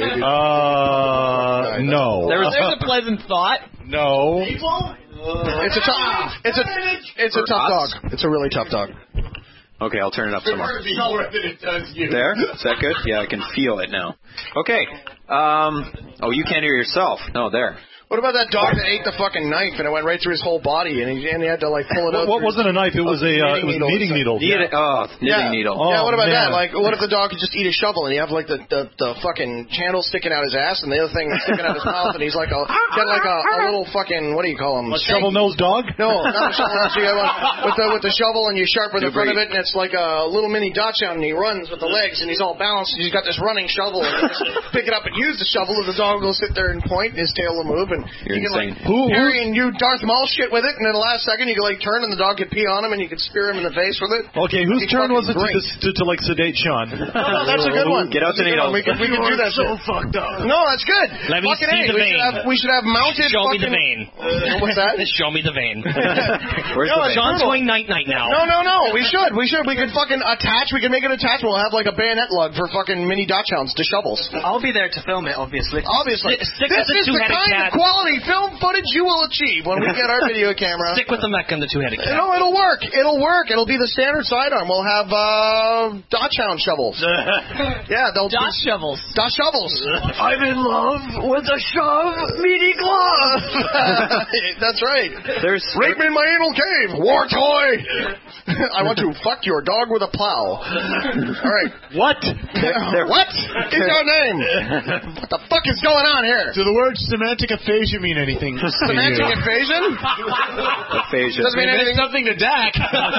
No. There's a pleasant thought. No. It's a tough dog. It's a really tough dog. Okay, I'll turn it up some more. More than it does you. There? Is that good? Yeah, I can feel it now. Okay. Oh, you can't hear yourself. No, there. What about that dog that ate the fucking knife and it went right through his whole body and he had to like pull it out? What wasn't a knife? It was a knitting needle. Knitting needle. Yeah, what about man. that? Like, what if the dog could just eat a shovel and you have like the fucking channel sticking out his ass and the other thing sticking out his mouth and he's like got like a little fucking, what do you call him? A shovel-nosed dog? No, not a shovel. So you have with the shovel and you sharpen the front of it and it's like a little mini Dachshund and he runs with the legs and he's all balanced and he's got this running shovel and you just pick it up and use the shovel and the dog will sit there and point and his tail will move and You're you can insane. like carry and do Darth Maul shit with it and in the last second you could like turn and the dog could pee on him and you could spear him in the face with it. Okay, whose turn was it to like sedate Sean? Oh, that's a good one. Get out the needle. We can do that. So fucked up. No, that's good. Let me Fucking see A, the vein. We should have mounted. Show me fucking, the vein. What's that? Show me the vein. Where's No, the it's vein? Sean's brutal. going night-night now. No. We should. We could fucking attach. We could make an attachment. We'll have like a bayonet lug for fucking mini Dachshunds to shovels. I'll be there to film it, obviously. Obviously. Stick This with the is the two-headed kind cat. of quality film footage you will achieve when we get our video camera. Stick with the mech and the two-headed cat. No, it'll work. It'll work. It'll be the standard sidearm. We'll have Dachshund shovels. Yeah, they'll Dot shovels. Dot shovels. I'm in love with a shove meaty glove. That's right. There's Rape me in my anal cave, war toy. I want to fuck your dog with a plow. All right. What? What is your name? What the fuck is going on here? Do the word semantic aphasia mean anything? Semantic invasion? aphasia. Doesn't mean anything. Something to Dak.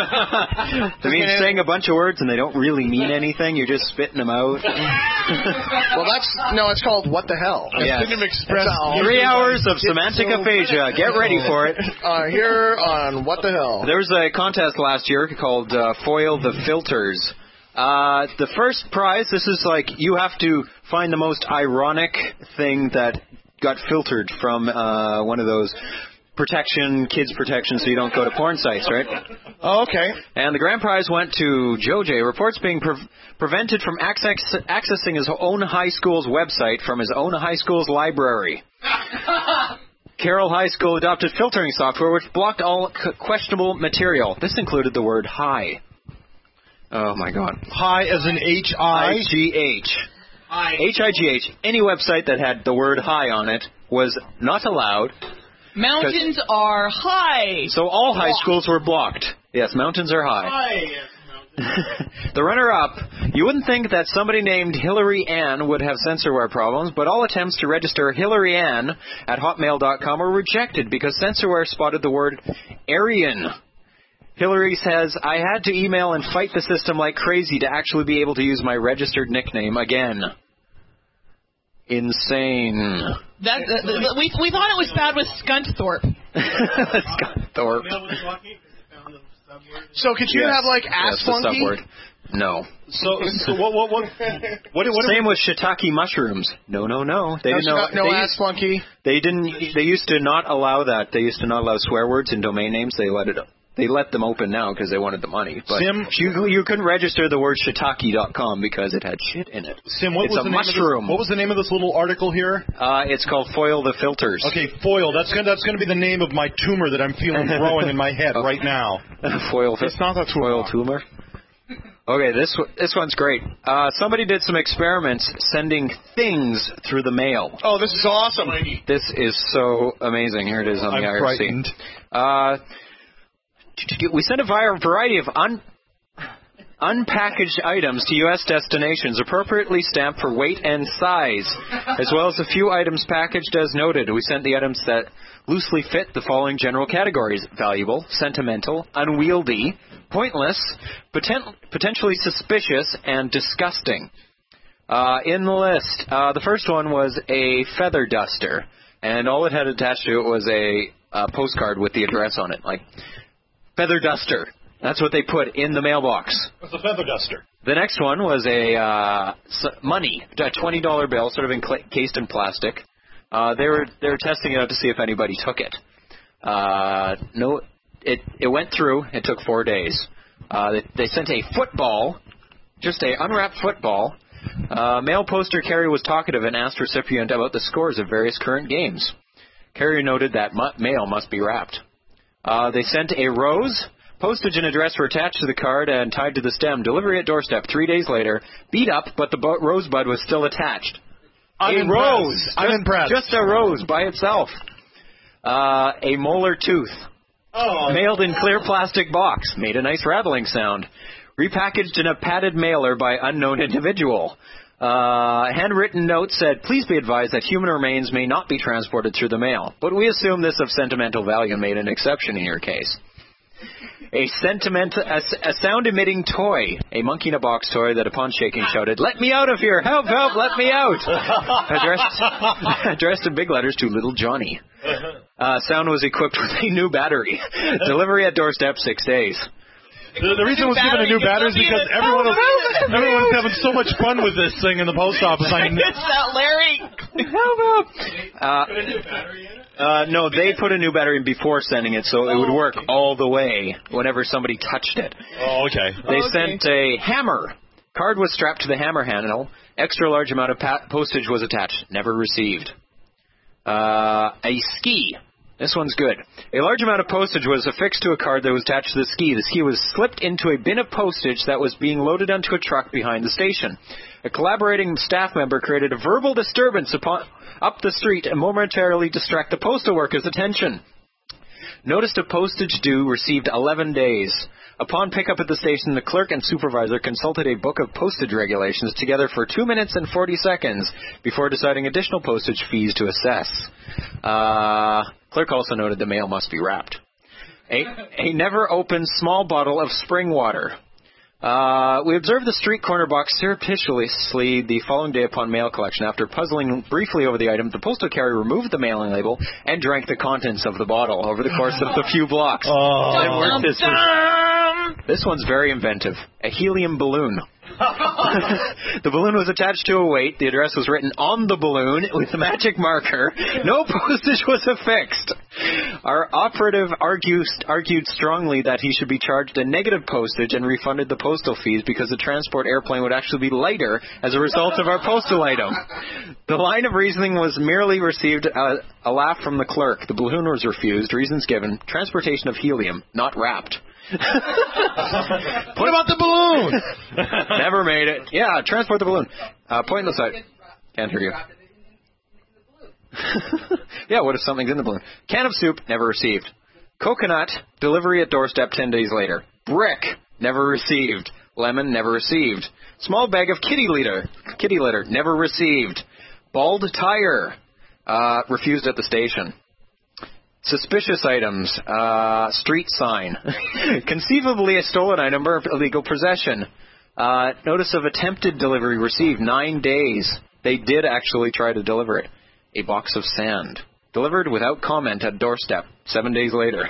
It means saying a bunch of words and they don't really mean anything. You're just spitting them out. Well, it's called what the hell. Yes. Express 3 hours of semantic aphasia. Get ready for it. Here on what the hell. There was a contest last year called Foil the Filters. The first prize, this is like you have to find the most ironic thing that got filtered from one of those kids protection so you don't go to porn sites, right? Oh, okay. And the grand prize went to Joe J. Reports being prevented from accessing his own high school's website from his own high school's library. Carroll High School adopted filtering software which blocked all questionable material. This included the word hi. Oh, my God. Hi as in H-I? I-G-H. H-I-G-H. Any website that had the word hi on it was not allowed. Mountains are high. So all high schools were blocked. Yes, mountains are high. The runner-up, you wouldn't think that somebody named Hillary Ann would have censorware problems, but all attempts to register Hillary Ann at hotmail.com were rejected because censorware spotted the word Aryan. Hillary says, I had to email and fight the system like crazy to actually be able to use my registered nickname again. Insane. We thought it was bad with Scunthorpe. Scunthorpe. So could you have like ass funky? No. So what? Same with shiitake mushrooms. No. They didn't know. No ass funky. They didn't. They used to not allow that. They used to not allow swear words in domain names. They let them open now because they wanted the money. But you couldn't register the word shiitake.com because it had shit in it. Sim, what was the name of this little article here? It's called Foil the Filters. Okay, Foil. That's gonna be the name of my tumor that I'm feeling growing in my head right now. Foil. It's not a Foil tumor. Okay, this one's great. Somebody did some experiments sending things through the mail. Oh, this is awesome. This is so amazing. Here it is on the IRC. Frightened. We sent a variety of unpackaged items to U.S. destinations appropriately stamped for weight and size, as well as a few items packaged as noted. We sent the items that loosely fit the following general categories: valuable, sentimental, unwieldy, pointless, potentially suspicious, and disgusting. In the list, the first one was a feather duster, and all it had attached to it was a postcard with the address on it, like feather duster. That's what they put in the mailbox. What's a feather duster? The next one was money, a $20 bill, sort of encased in plastic. They were testing it out to see if anybody took it. No, it went through. It took 4 days. They sent a football, just a unwrapped football. Mail poster carrier was talkative and asked recipient about the scores of various current games. Carrier noted that mail must be wrapped. They sent a rose. Postage and address were attached to the card and tied to the stem. Delivery at doorstep 3 days later. Beat up, but the rosebud was still attached. I'm impressed. Just a rose by itself. A molar tooth. Mailed in clear plastic box. Made a nice rattling sound. Repackaged in a padded mailer by unknown individual. Handwritten note said, please be advised that human remains may not be transported through the mail, but we assume this of sentimental value and made an exception in your case. A sound-emitting toy, a monkey-in-a-box toy that upon shaking shouted, let me out of here, help, help, let me out, addressed in big letters to little Johnny. Sound was equipped with a new battery. Delivery at doorstep 6 days. The reason it was given a new battery is because everyone's having so much fun with this thing in the post office. It's that Larry. No, they put a new battery in before sending it, so it would work all the way whenever somebody touched it. Oh, okay. They sent a hammer. Card was strapped to the hammer handle. Extra large amount of postage was attached. Never received. A ski. This one's good. A large amount of postage was affixed to a card that was attached to the ski. The ski was slipped into a bin of postage that was being loaded onto a truck behind the station. A collaborating staff member created a verbal disturbance up the street and momentarily distract the postal workers' attention. Notice of postage due received 11 days. Upon pickup at the station, the clerk and supervisor consulted a book of postage regulations together for 2 minutes and 40 seconds before deciding additional postage fees to assess. Clerk also noted the mail must be wrapped. A never-opened small bottle of spring water. We observed the street corner box surreptitiously the following day upon mail collection. After puzzling briefly over the item, the postal carrier removed the mailing label and drank the contents of the bottle over the course of the few blocks. This one's very inventive. A helium balloon. The balloon was attached to a weight. The address was written on the balloon with a magic marker. No postage was affixed. Our operative argued strongly that he should be charged a negative postage and refunded the postal fees because the transport airplane would actually be lighter as a result of our postal item. The line of reasoning was merely received a laugh from the clerk. The balloon was refused. Reasons given: transportation of helium, not wrapped. What about the balloon? Never made it. Yeah, transport the balloon. Pointless. Can't hear you. Yeah, what if something's in the balloon? Can of soup, never received. Coconut, delivery at doorstep 10 days later. Brick, never received. Lemon, never received. Small bag of kitty litter, never received. Bald tire, refused at the station. Suspicious items, street sign. Conceivably a stolen item or illegal possession. Notice of attempted delivery received 9 days. They did actually try to deliver it. A box of sand. Delivered without comment at doorstep 7 days later.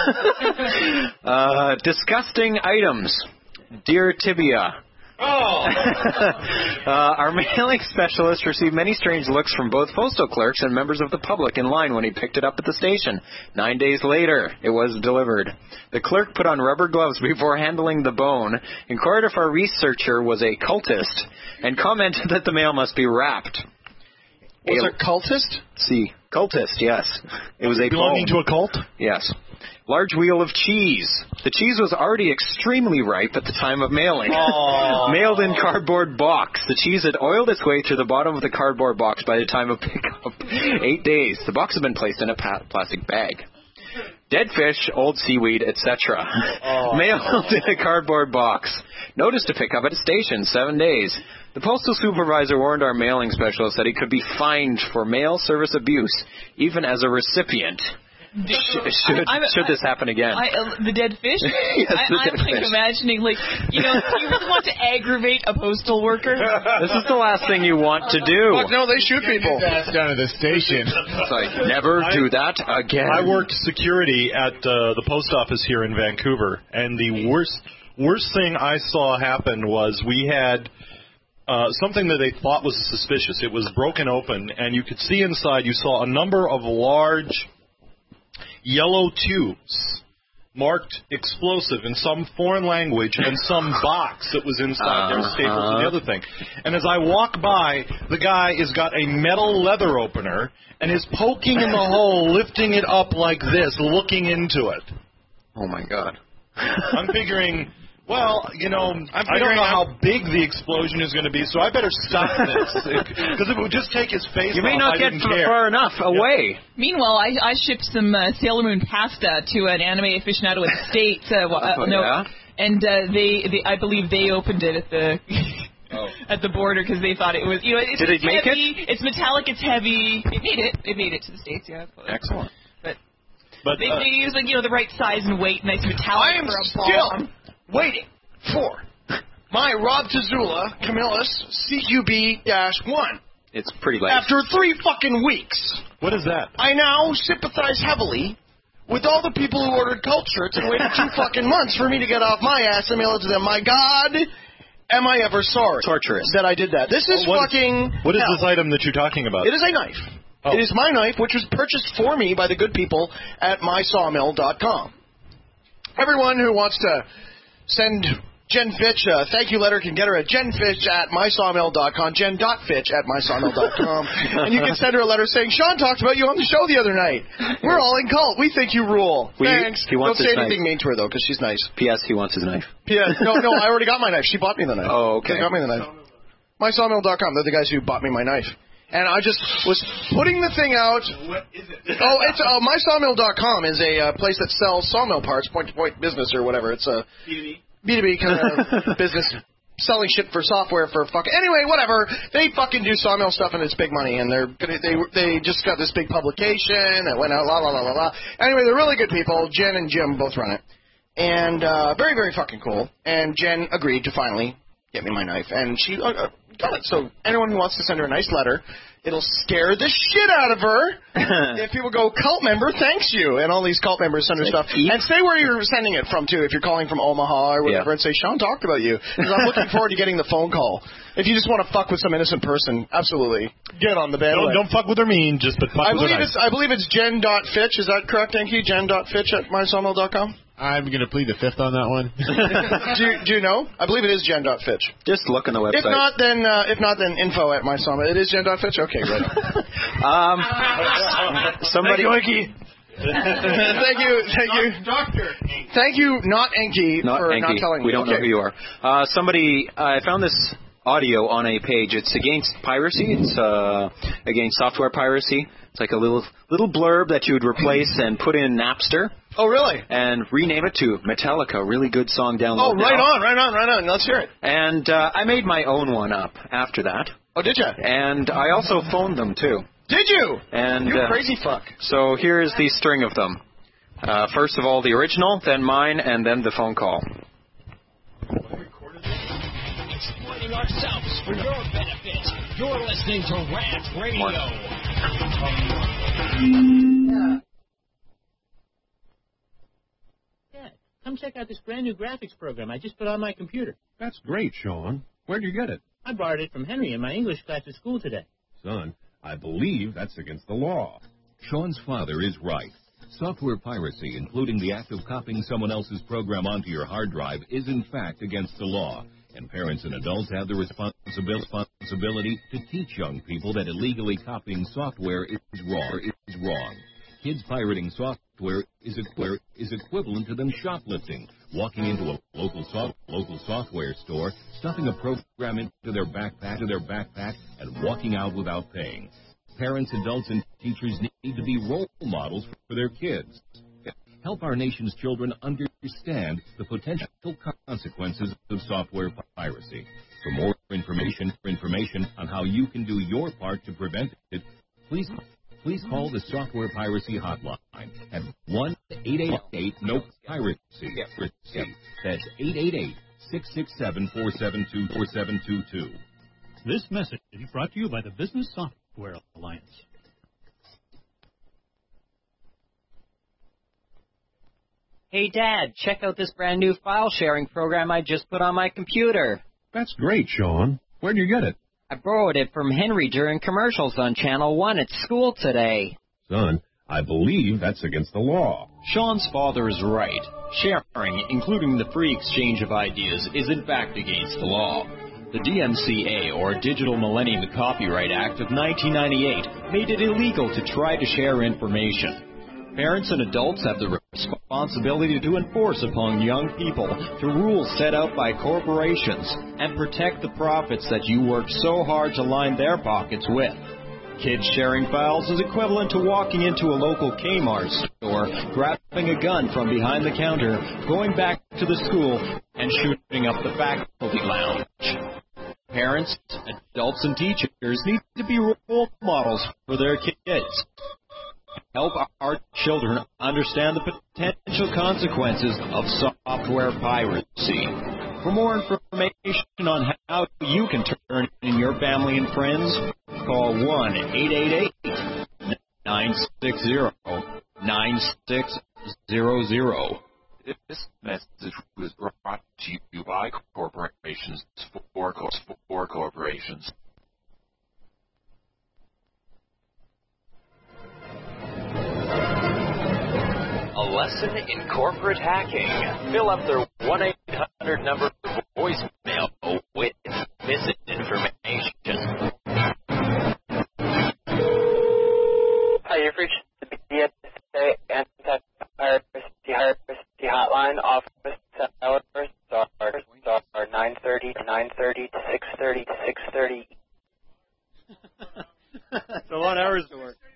Disgusting items. Dear Tibia. Our mailing specialist received many strange looks from both postal clerks and members of the public in line when he picked it up at the station. 9 days later, it was delivered. The clerk put on rubber gloves before handling the bone, inquired if our researcher was a cultist, and commented that the mail must be wrapped. Was it cultist? See, cultist, yes. It was a belonging to a cult? Yes. Large wheel of cheese. The cheese was already extremely ripe at the time of mailing. Mailed in cardboard box. The cheese had oiled its way through the bottom of the cardboard box by the time of pickup. 8 days. The box had been placed in a plastic bag. Dead fish, old seaweed, etc. Mailed in a cardboard box. Notice to pick up at a station, 7 days. The postal supervisor warned our mailing specialist that he could be fined for mail service abuse, even as a recipient. Should this happen again? The dead fish? Yes, I'm imagining, you really want to aggravate a postal worker? This is the last thing you want to do. Fuck no, they shoot people. Down at the station. It's like, never do that again. I worked security at the post office here in Vancouver, and the worst thing I saw happen was we had something that they thought was suspicious. It was broken open, and you could see inside. You saw a number of large yellow tubes marked explosive in some foreign language and some box that was inside there, staples and the other thing. And as I walk by, the guy has got a metal leather opener and is poking in the hole, lifting it up like this, looking into it. Oh, my God. I'm figuring... Well, I don't know how big the explosion is going to be, so I better stop this. Because if it would just take his face off, you may not get far enough away. Meanwhile, I shipped some Sailor Moon pasta to an anime aficionado in the States. And I believe they opened it at the... at the border because they thought it was, it's Did it make heavy, it's metallic, it's heavy. It made it to the States, yeah. Excellent. But they use the right size and weight, nice metallic. I am for a still bomb. waiting for my Rob Tazula Camillus CQB-1. It's pretty late. After 3 fucking weeks. What is that? I now sympathize heavily with all the people who ordered cult shirts and waited 2 fucking months for me to get off my ass and mail it to them. My God, am I ever sorry torturous that I did that. This is What is hell. this item that you're talking about? It is a knife. Oh. It is my knife, which was purchased for me by the good people at mysawmill.com. Everyone who wants to send Jen Fitch a thank you letter can get her at jenfitch@mysawmill.com, jen.fitch@mysawmill.com, and you can send her a letter saying, Sean talked about you on the show the other night. We're all in cult. We think you rule. Thanks. Don't say anything mean to her, though, because she's nice. P.S. He wants his knife. P.S. No, I already got my knife. She bought me the knife. Oh, okay. They got me the knife. Mysawmill.com. They're the guys who bought me my knife. And I just was putting the thing out. What is it? It's mysawmill.com is a place that sells sawmill parts, point-to-point business or whatever. It's a B2B kind of business, selling shit for software for Anyway, whatever. They fucking do sawmill stuff and it's big money. And they just got this big publication that went out, la la la la la. Anyway, they're really good people. Jen and Jim both run it, and very very fucking cool. And Jen agreed to finally get me my knife, and she done it. So anyone who wants to send her a nice letter, it'll scare the shit out of her if people go, cult member, thanks you. And all these cult members send her stuff. And say where you're sending it from, too. If you're calling from Omaha or whatever, and say, Sean talked about you. Because I'm looking forward to getting the phone call. If you just want to fuck with some innocent person, absolutely. Get on the bandwagon. Don't fuck with her mean, just but fuck with her nice. I believe it's jen.fitch. Is that correct, Enki? jen.fitch@mysawmill.com? I'm going to plead the fifth on that one. do you know? I believe it is jen.fitch. Just look on the website. If not, then info@mysawmill. It is jen.fitch? Okay, great. Somebody... Thank you, Doctor. Thank you, not Enki, for Enki. not telling me. We don't know who you are. I found this audio on a page. It's against piracy. It's against software piracy. It's like a little blurb that you would replace and put in Napster. Oh, really? And rename it to Metallica. Really good song download. Oh, right on. Let's hear it. And I made my own one up after that. Oh, did you? And I also phoned them, too. Did you? And, you crazy fuck. So here's the string of them. First of all, the original, then mine, and then the phone call. Exploiting ourselves for your benefit. You're listening to Rant Radio. Dad, come check out this brand new graphics program I just put on my computer. That's great, Sean. Where'd you get it? I borrowed it from Henry in my English class at school today. Son, I believe that's against the law. Sean's father is right. Software piracy, including the act of copying someone else's program onto your hard drive, is in fact against the law. And parents and adults have the responsibility to teach young people that illegally copying software is wrong. Kids pirating software is equivalent to them shoplifting, walking into a local software store, stuffing a program into their backpack, and walking out without paying. Parents, adults, and teachers need to be role models for their kids. Help our nation's children understand the potential consequences of software piracy. For more information on how you can do your part to prevent it, please call the Software Piracy Hotline at 1-888-NO-PIRACY. That's 888-667-472-4722. This message is brought to you by the Business Software Alliance. Hey, Dad, check out this brand new file sharing program I just put on my computer. That's great, Sean. Where'd you get it? I borrowed it from Henry during commercials on Channel 1 at school today. Son, I believe that's against the law. Sean's father is right. Sharing, including the free exchange of ideas, is in fact against the law. The DMCA, or Digital Millennium Copyright Act of 1998, made it illegal to try to share information. Parents and adults have the responsibility to enforce upon young people the rules set out by corporations and protect the profits that you work so hard to line their pockets with. Kids sharing files is equivalent to walking into a local Kmart store, grabbing a gun from behind the counter, going back to the school, and shooting up the faculty lounge. Parents, adults, and teachers need to be role models for their kids. Help our children understand the potential consequences of software piracy. For more information on how you can turn in your family and friends, call 1-888-960-9600. This message was brought to you by corporations for corporations. A lesson in corporate hacking. Fill up their 1-800 number voicemail with misinformation. Hi, you've reached the BSA Anti-Piracy Hotline. Office hours are 9:30 to 6:30 to 6:30. That's a lot of hours to work.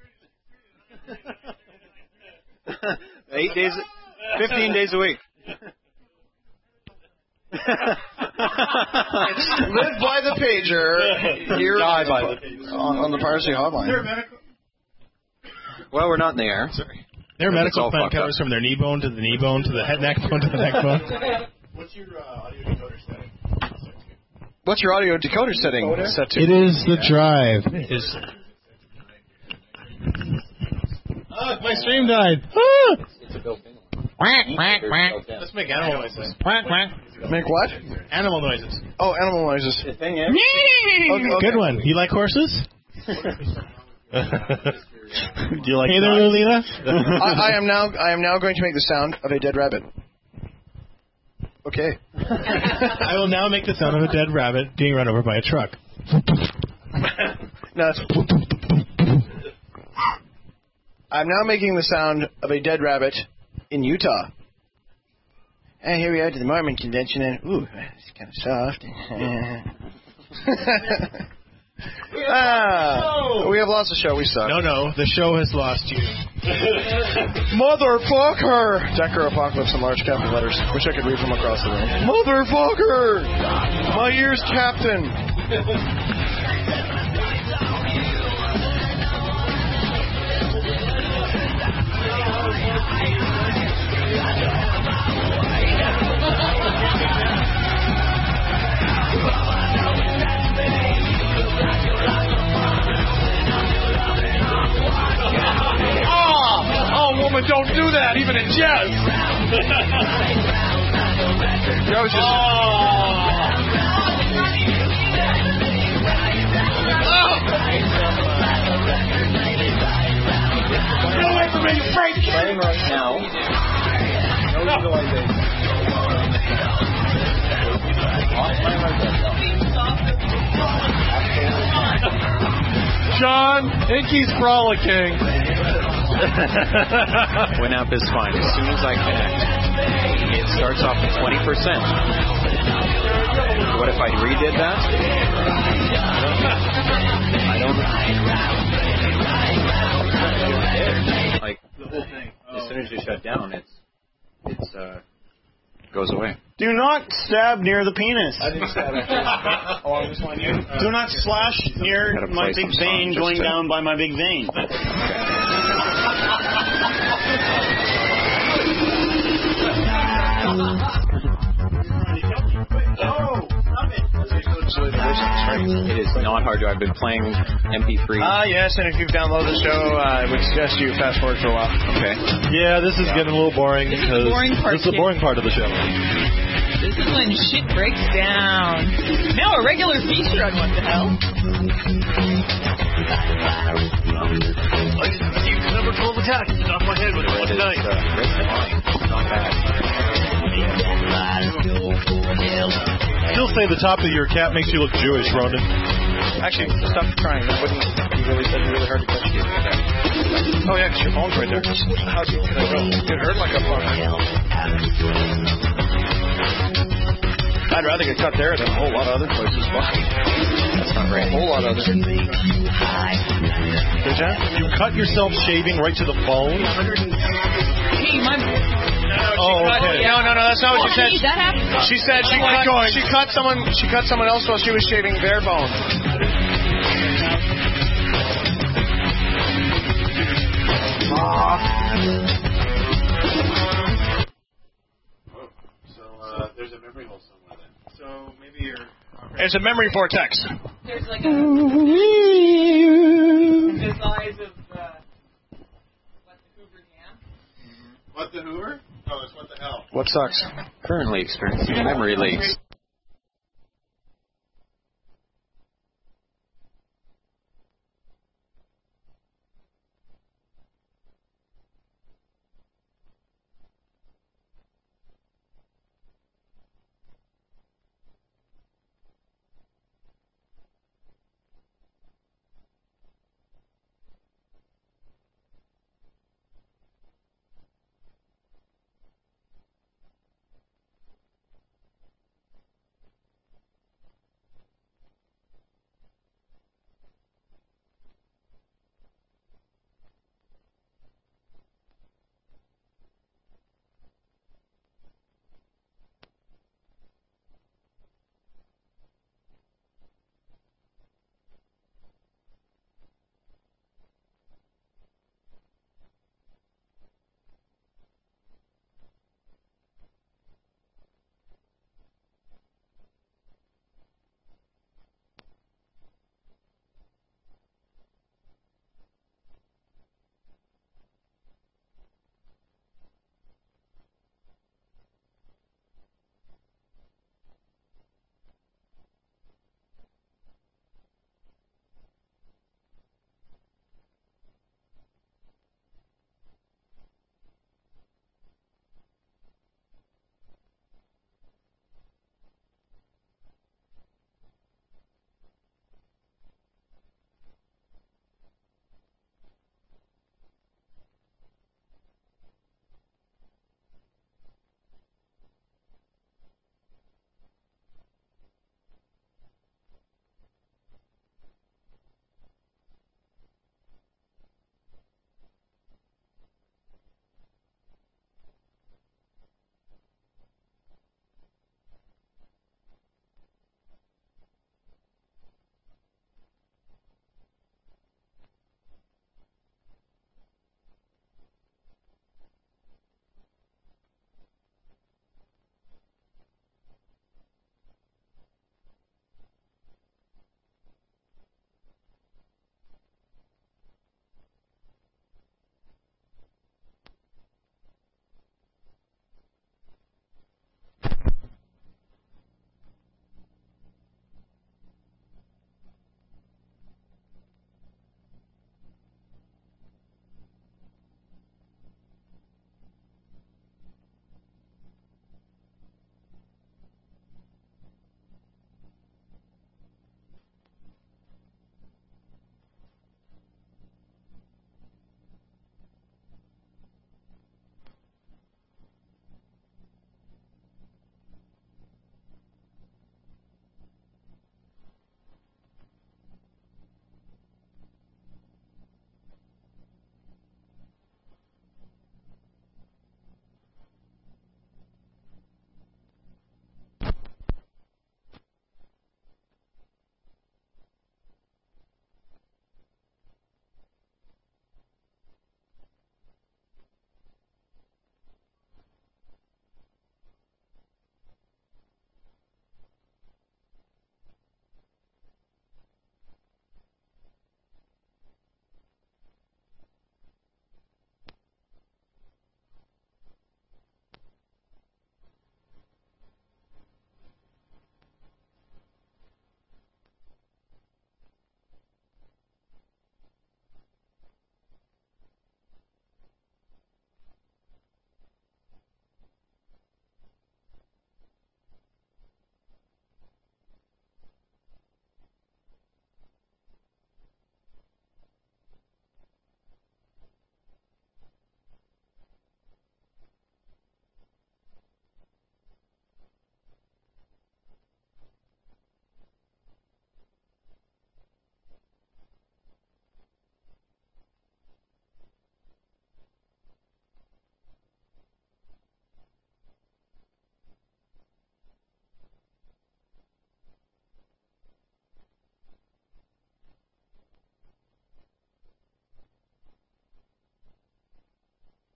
8 days, 15 days a week. Live by the pager. Here Die by the pager. On the piracy hotline. Well, we're not in the air. Sorry. Their medical plan covers from their knee bone to the knee bone to the neck bone to the neck bone. What's your audio decoder setting? What's your audio decoder setting set to? It is the drive. My stream died. Let's make animal noises. Make what? Animal noises. Oh, animal noises. Okay. Good one. You like horses? Do you like Hey there, Lolita. I am now going to make the sound of a dead rabbit. Okay. I will now make the sound of a dead rabbit being run over by a truck. No, it's... I'm now making the sound of a dead rabbit in Utah. And here we are to the Mormon convention, and ooh, it's kind of soft. We have lots of show. We suck. No, the show has lost you. Motherfucker! Decker Apocalypse in large capital letters. Wish I could read from across the room. Motherfucker! My ears, Captain. Oh, woman, don't do that, even in jest. That was just... Get away from me, you freak! Playing right now. No visualization. John, Inky's frolicking. Winamp is fine. As soon as I connect, it starts off at 20%. What if I redid that? I don't know. Like, the whole thing. As soon as you shut down, it goes away. Do not stab near the penis. I didn't stab it. Along this line here. Do not slash near my big vein going down by my big vein. It is not hard to. I've been playing MP3. Yes, and if you've downloaded the show, I would suggest you fast forward for a while. Okay. Yeah, this is getting a little boring. This is the boring part. This is the boring part of the show. This is when shit breaks down. Now a regular feature on What the Hell. I just received the number 12 attack. It's off my head with one night. Not bad. Still say the top of your cap makes you look Jewish, Ronan. Actually, stop trying. That wouldn't be really hard to catch you. Oh, yeah, because your phone's right there. How deep can I go? It hurt like a fucker. I'd rather get cut there than a whole lot of other places. That's not right. A whole lot of other. Did you? You cut yourself shaving right to the bone? Hey, my... Oh, okay. No, that's not what she said. That happened. She said she cut someone else while she was shaving their bone. So there's a memory hole somewhere then. So maybe you're... It's a memory vortex. There's like a... the size of... what, the Hoover Dam? What the Hoover? Oh, it's what the hell. What sucks? Currently experiencing memory leaks.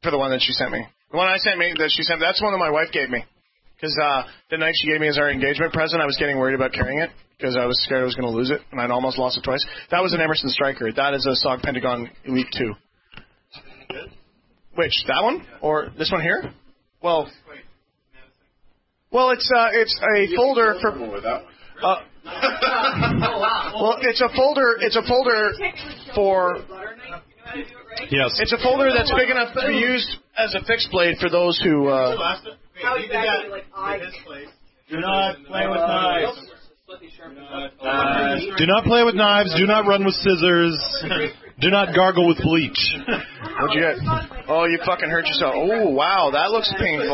For the one that she sent me. The one that she sent me, that's one that my wife gave me. Because the night she gave me as our engagement present, I was getting worried about carrying it because I was scared I was going to lose it, and I'd almost lost it twice. That was an Emerson Striker. That is a SOG Pentagon Elite 2. Which, that one? Or this one here? Well, it's a folder for... well, it's a folder for... Yes. It's a folder that's big enough to be used as a fixed blade for those who... Do not play with knives. Do not play with knives. Do not run with scissors. Do not gargle with bleach. What'd you get? Oh, you fucking hurt yourself. Oh, wow, that looks painful.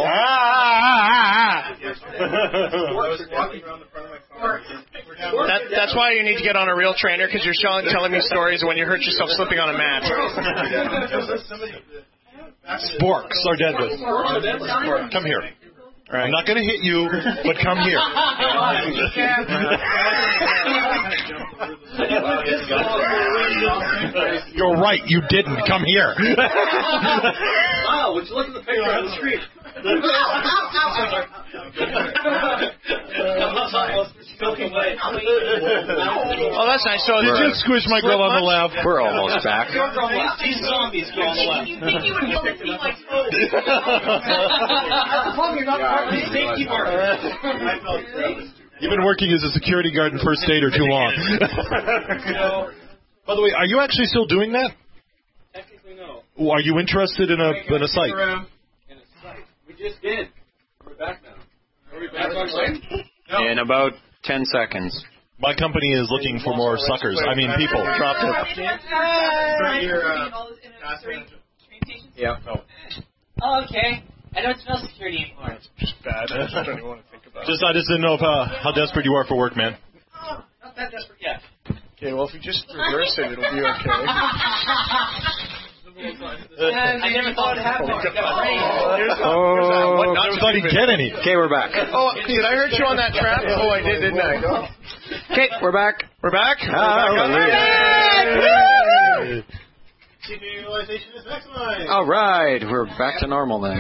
That's why you need to get on a real trainer, because you're telling me stories when you hurt yourself slipping on a mat. Sporks are deadly. Come here. Right. I'm not going to hit you, but come here. You're right, you didn't. Come here. Wow, would you look at the picture on the street? Oh, that's nice. So did you squish my girl on the left? We're almost back. These zombies go on the left. You think you would be able to see my toes? You've been working as a security guard and first aider too long. By the way, are you actually still doing that? Technically, no. Are you interested in a site? We just did. We're back now. Are we back on site? No. In about 10 seconds. My company is looking for more suckers. I mean, people. Dropped it. Yeah. Oh, okay. I don't smell security anymore. It's just bad. I don't even want to think about it. I just didn't know how desperate you are for work, man. Oh, not that desperate yet. Okay, well, if you just reverse it, it'll be okay. I never thought it happened. I never thought he'd get any. Okay, we're back. Oh, did I hurt you on that trap? Oh, I did, didn't I? Okay, we're back. We're back? Demutualization is excellent. All right, we're back to normal then.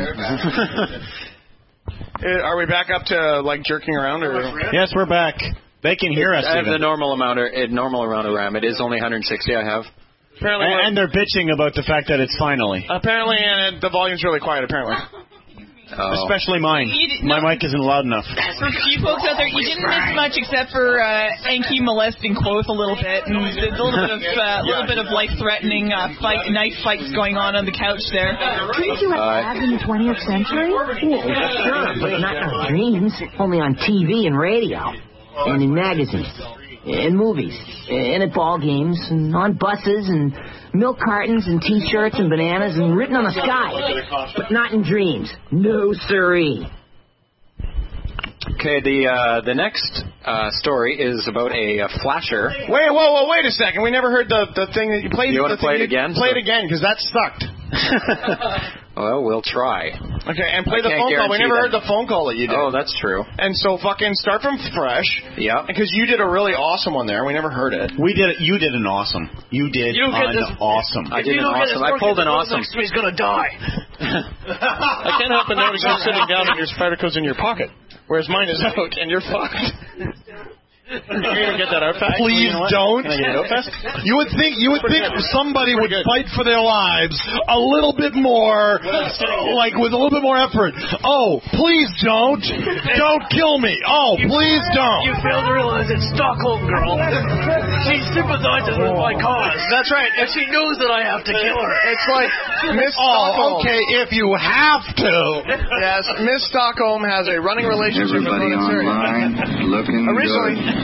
Are we back up to, like, jerking around? Or? Yes, we're back. They can hear us. I have the normal amount of RAM. It is only 160 I have. Apparently, and they're bitching about the fact that it's finally. Apparently, and the volume's really quiet, apparently. Oh. Especially mine. My mic isn't loud enough. For you folks out there, you didn't miss much except for Enki molesting Quoth a little bit, and there's a little bit of life-threatening knife fights going on the couch there. Couldn't you have in the 20th century? Well, sure, but not in dreams. Only on TV and radio, and in magazines, in movies, and at ball games, and on buses, and milk cartons, and T-shirts, and bananas, and written on the sky, but not in dreams. No siree. Okay, the next story is about a flasher. Wait a second. We never heard the thing that you played. You want to play it again? Play it again, because that sucked. Well, we'll try. Okay, and play the phone call. We never heard the phone call that you did. Oh, that's true. And so fucking start from fresh. Yeah. Because you did a really awesome one there. We never heard it. We did it. You did an awesome. You did awesome. I did an awesome. I pulled an awesome. He's going to die. I can't help but notice you're sitting down and your Spyderco's in your pocket, whereas mine is out and you're fucked. You're gonna get that out fast. Please don't. Can I get it out fast? You would think somebody would fight for their lives a little bit more, like with a little bit more effort. Oh, please don't kill me. Oh, please don't. You fail to realize it's Stockholm Girl. She sympathizes with my cause. That's right. And she knows that I have to kill her. It's like Miss Stockholm. Okay, if you have to. Yes, Miss Stockholm has a running relationship with the looking originally.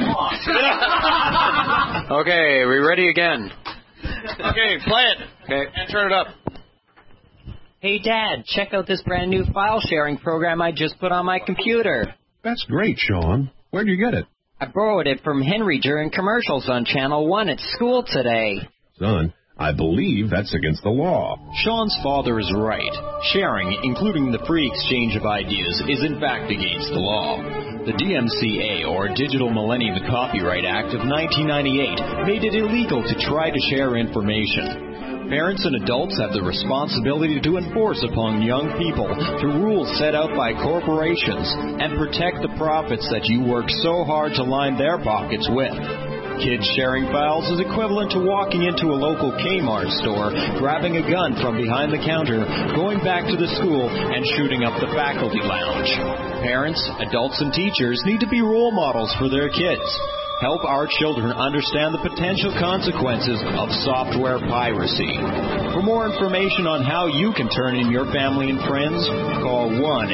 Okay, we ready again? Okay, play it. Okay. And turn it up. Hey, Dad, check out this brand new file sharing program I just put on my computer. That's great, Sean. Where'd you get it? I borrowed it from Henry during commercials on Channel 1 at school today. Son, I believe that's against the law. Sean's father is right. Sharing, including the free exchange of ideas, is in fact against the law. The DMCA, or Digital Millennium Copyright Act of 1998, made it illegal to try to share information. Parents and adults have the responsibility to enforce upon young people through rules set out by corporations and protect the profits that you work so hard to line their pockets with. Kids sharing files is equivalent to walking into a local Kmart store, grabbing a gun from behind the counter, going back to the school, and shooting up the faculty lounge. Parents, adults, and teachers need to be role models for their kids. Help our children understand the potential consequences of software piracy. For more information on how you can turn in your family and friends, call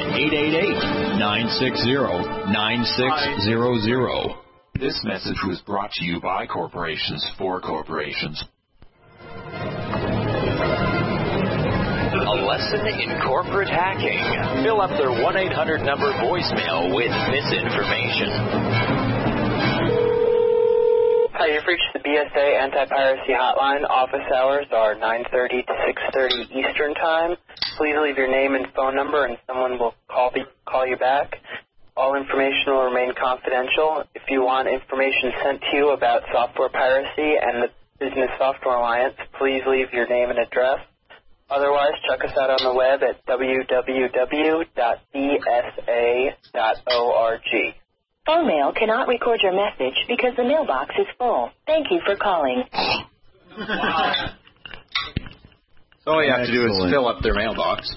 1-888-960-9600. This message was brought to you by corporations for corporations. A lesson in corporate hacking. Fill up their 1-800 number voicemail with misinformation. Hi, you've reached the BSA Anti-Piracy Hotline. Office hours are 9:30 to 6:30 Eastern Time. Please leave your name and phone number and someone will call you back. All information will remain confidential. If you want information sent to you about software piracy and the Business Software Alliance, please leave your name and address. Otherwise, check us out on the web at www.bsa.org. Phone mail cannot record your message because the mailbox is full. Thank you for calling. So all you have to do is fill up their mailbox.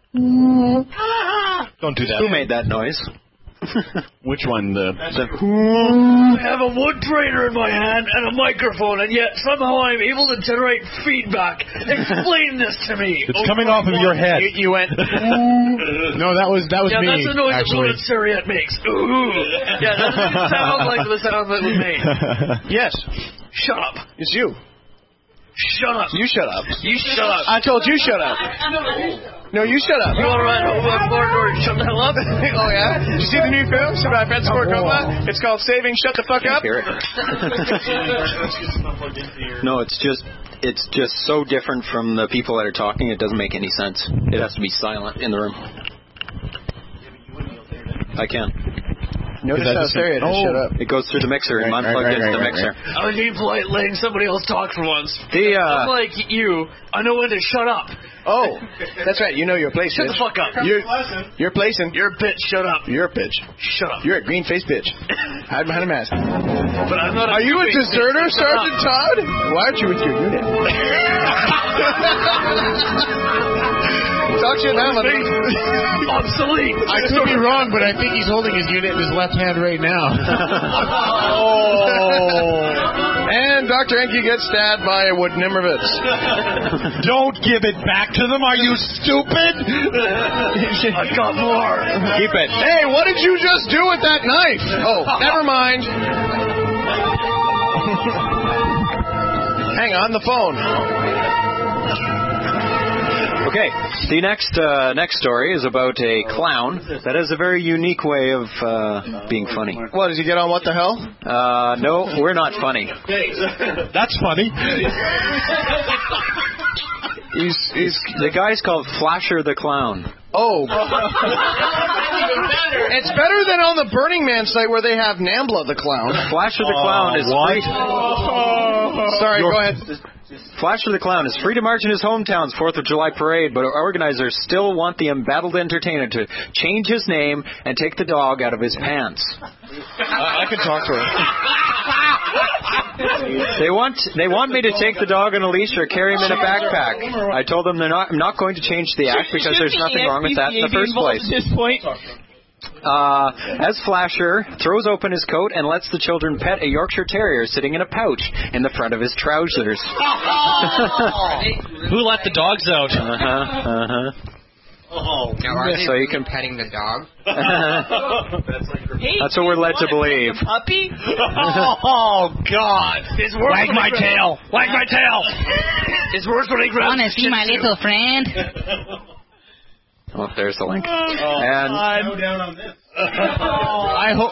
Don't do that. Who made that noise? Which one? I have a wood grater in my hand and a microphone, and yet somehow I'm able to generate feedback. Explain this to me. It's coming off of your head. You went. No, that was me. Yeah, that's the noise actually. that Syriette makes. Ooh. Yeah, that doesn't sound like the sound that was made. Yes. Shut up. It's you. Shut up. You shut up. You shut up. I told you shut up. No, you shut up. You want to ride over my floor door and shut the hell up? Oh, yeah? Did you see the new film by Fred Scorcoma? It's called Saving Shut the Fuck Up. No, it's just so different from the people that are talking, it doesn't make any sense. It has to be silent in the room. I can. Notice how Syriette just shut up. It goes through the mixer, and I'm plugged into the mixer. I was being polite, letting somebody else talk for once. Unlike you, I know when to shut up. Oh, that's right. You know your place. Shut the fuck up. You're placing. You're a bitch. Shut up. You're a bitch. Shut up. You're a green face bitch. Hide behind a mask. But I'm not. Are you a deserter, Sergeant Todd? Why aren't you with your unit? Talk shit now, obsolete. I could be wrong, but I think he's holding his unit in his left hand right now. And Dr. Enke gets stabbed by a wood Nimmervitz. Don't give it back to them. Are you stupid? I've got more. Keep it. Hey, what did you just do with that knife? Oh, never mind. Hang on the phone. Okay, the next story is about a clown that has a very unique way of being funny. What, does he get on What the Hell? No, we're not funny. That's funny. The guy's called Flasher the Clown. Oh. It's better than on the Burning Man site where they have Nambla the Clown. Flasher the Clown is what? Sorry, go ahead. Flasher the Clown is free to march in his hometown's 4th of July parade, but organizers still want the embattled entertainer to change his name and take the dog out of his pants. I can talk to her. They want me to take the dog on a leash or carry him in a backpack. I told them I'm not going to change the act because there's nothing wrong with that in the first place. At this point? As Flasher throws open his coat and lets the children pet a Yorkshire Terrier sitting in a pouch in the front of his trousers. Who let the dogs out? Now, are so you can petting the dog? That's what we're led to believe. Puppy? Oh, God. Wag my tail. Wag my tail. It's worse when he grabs. Want to see my little friend? Oh, there's the link. And go down on this. I hope.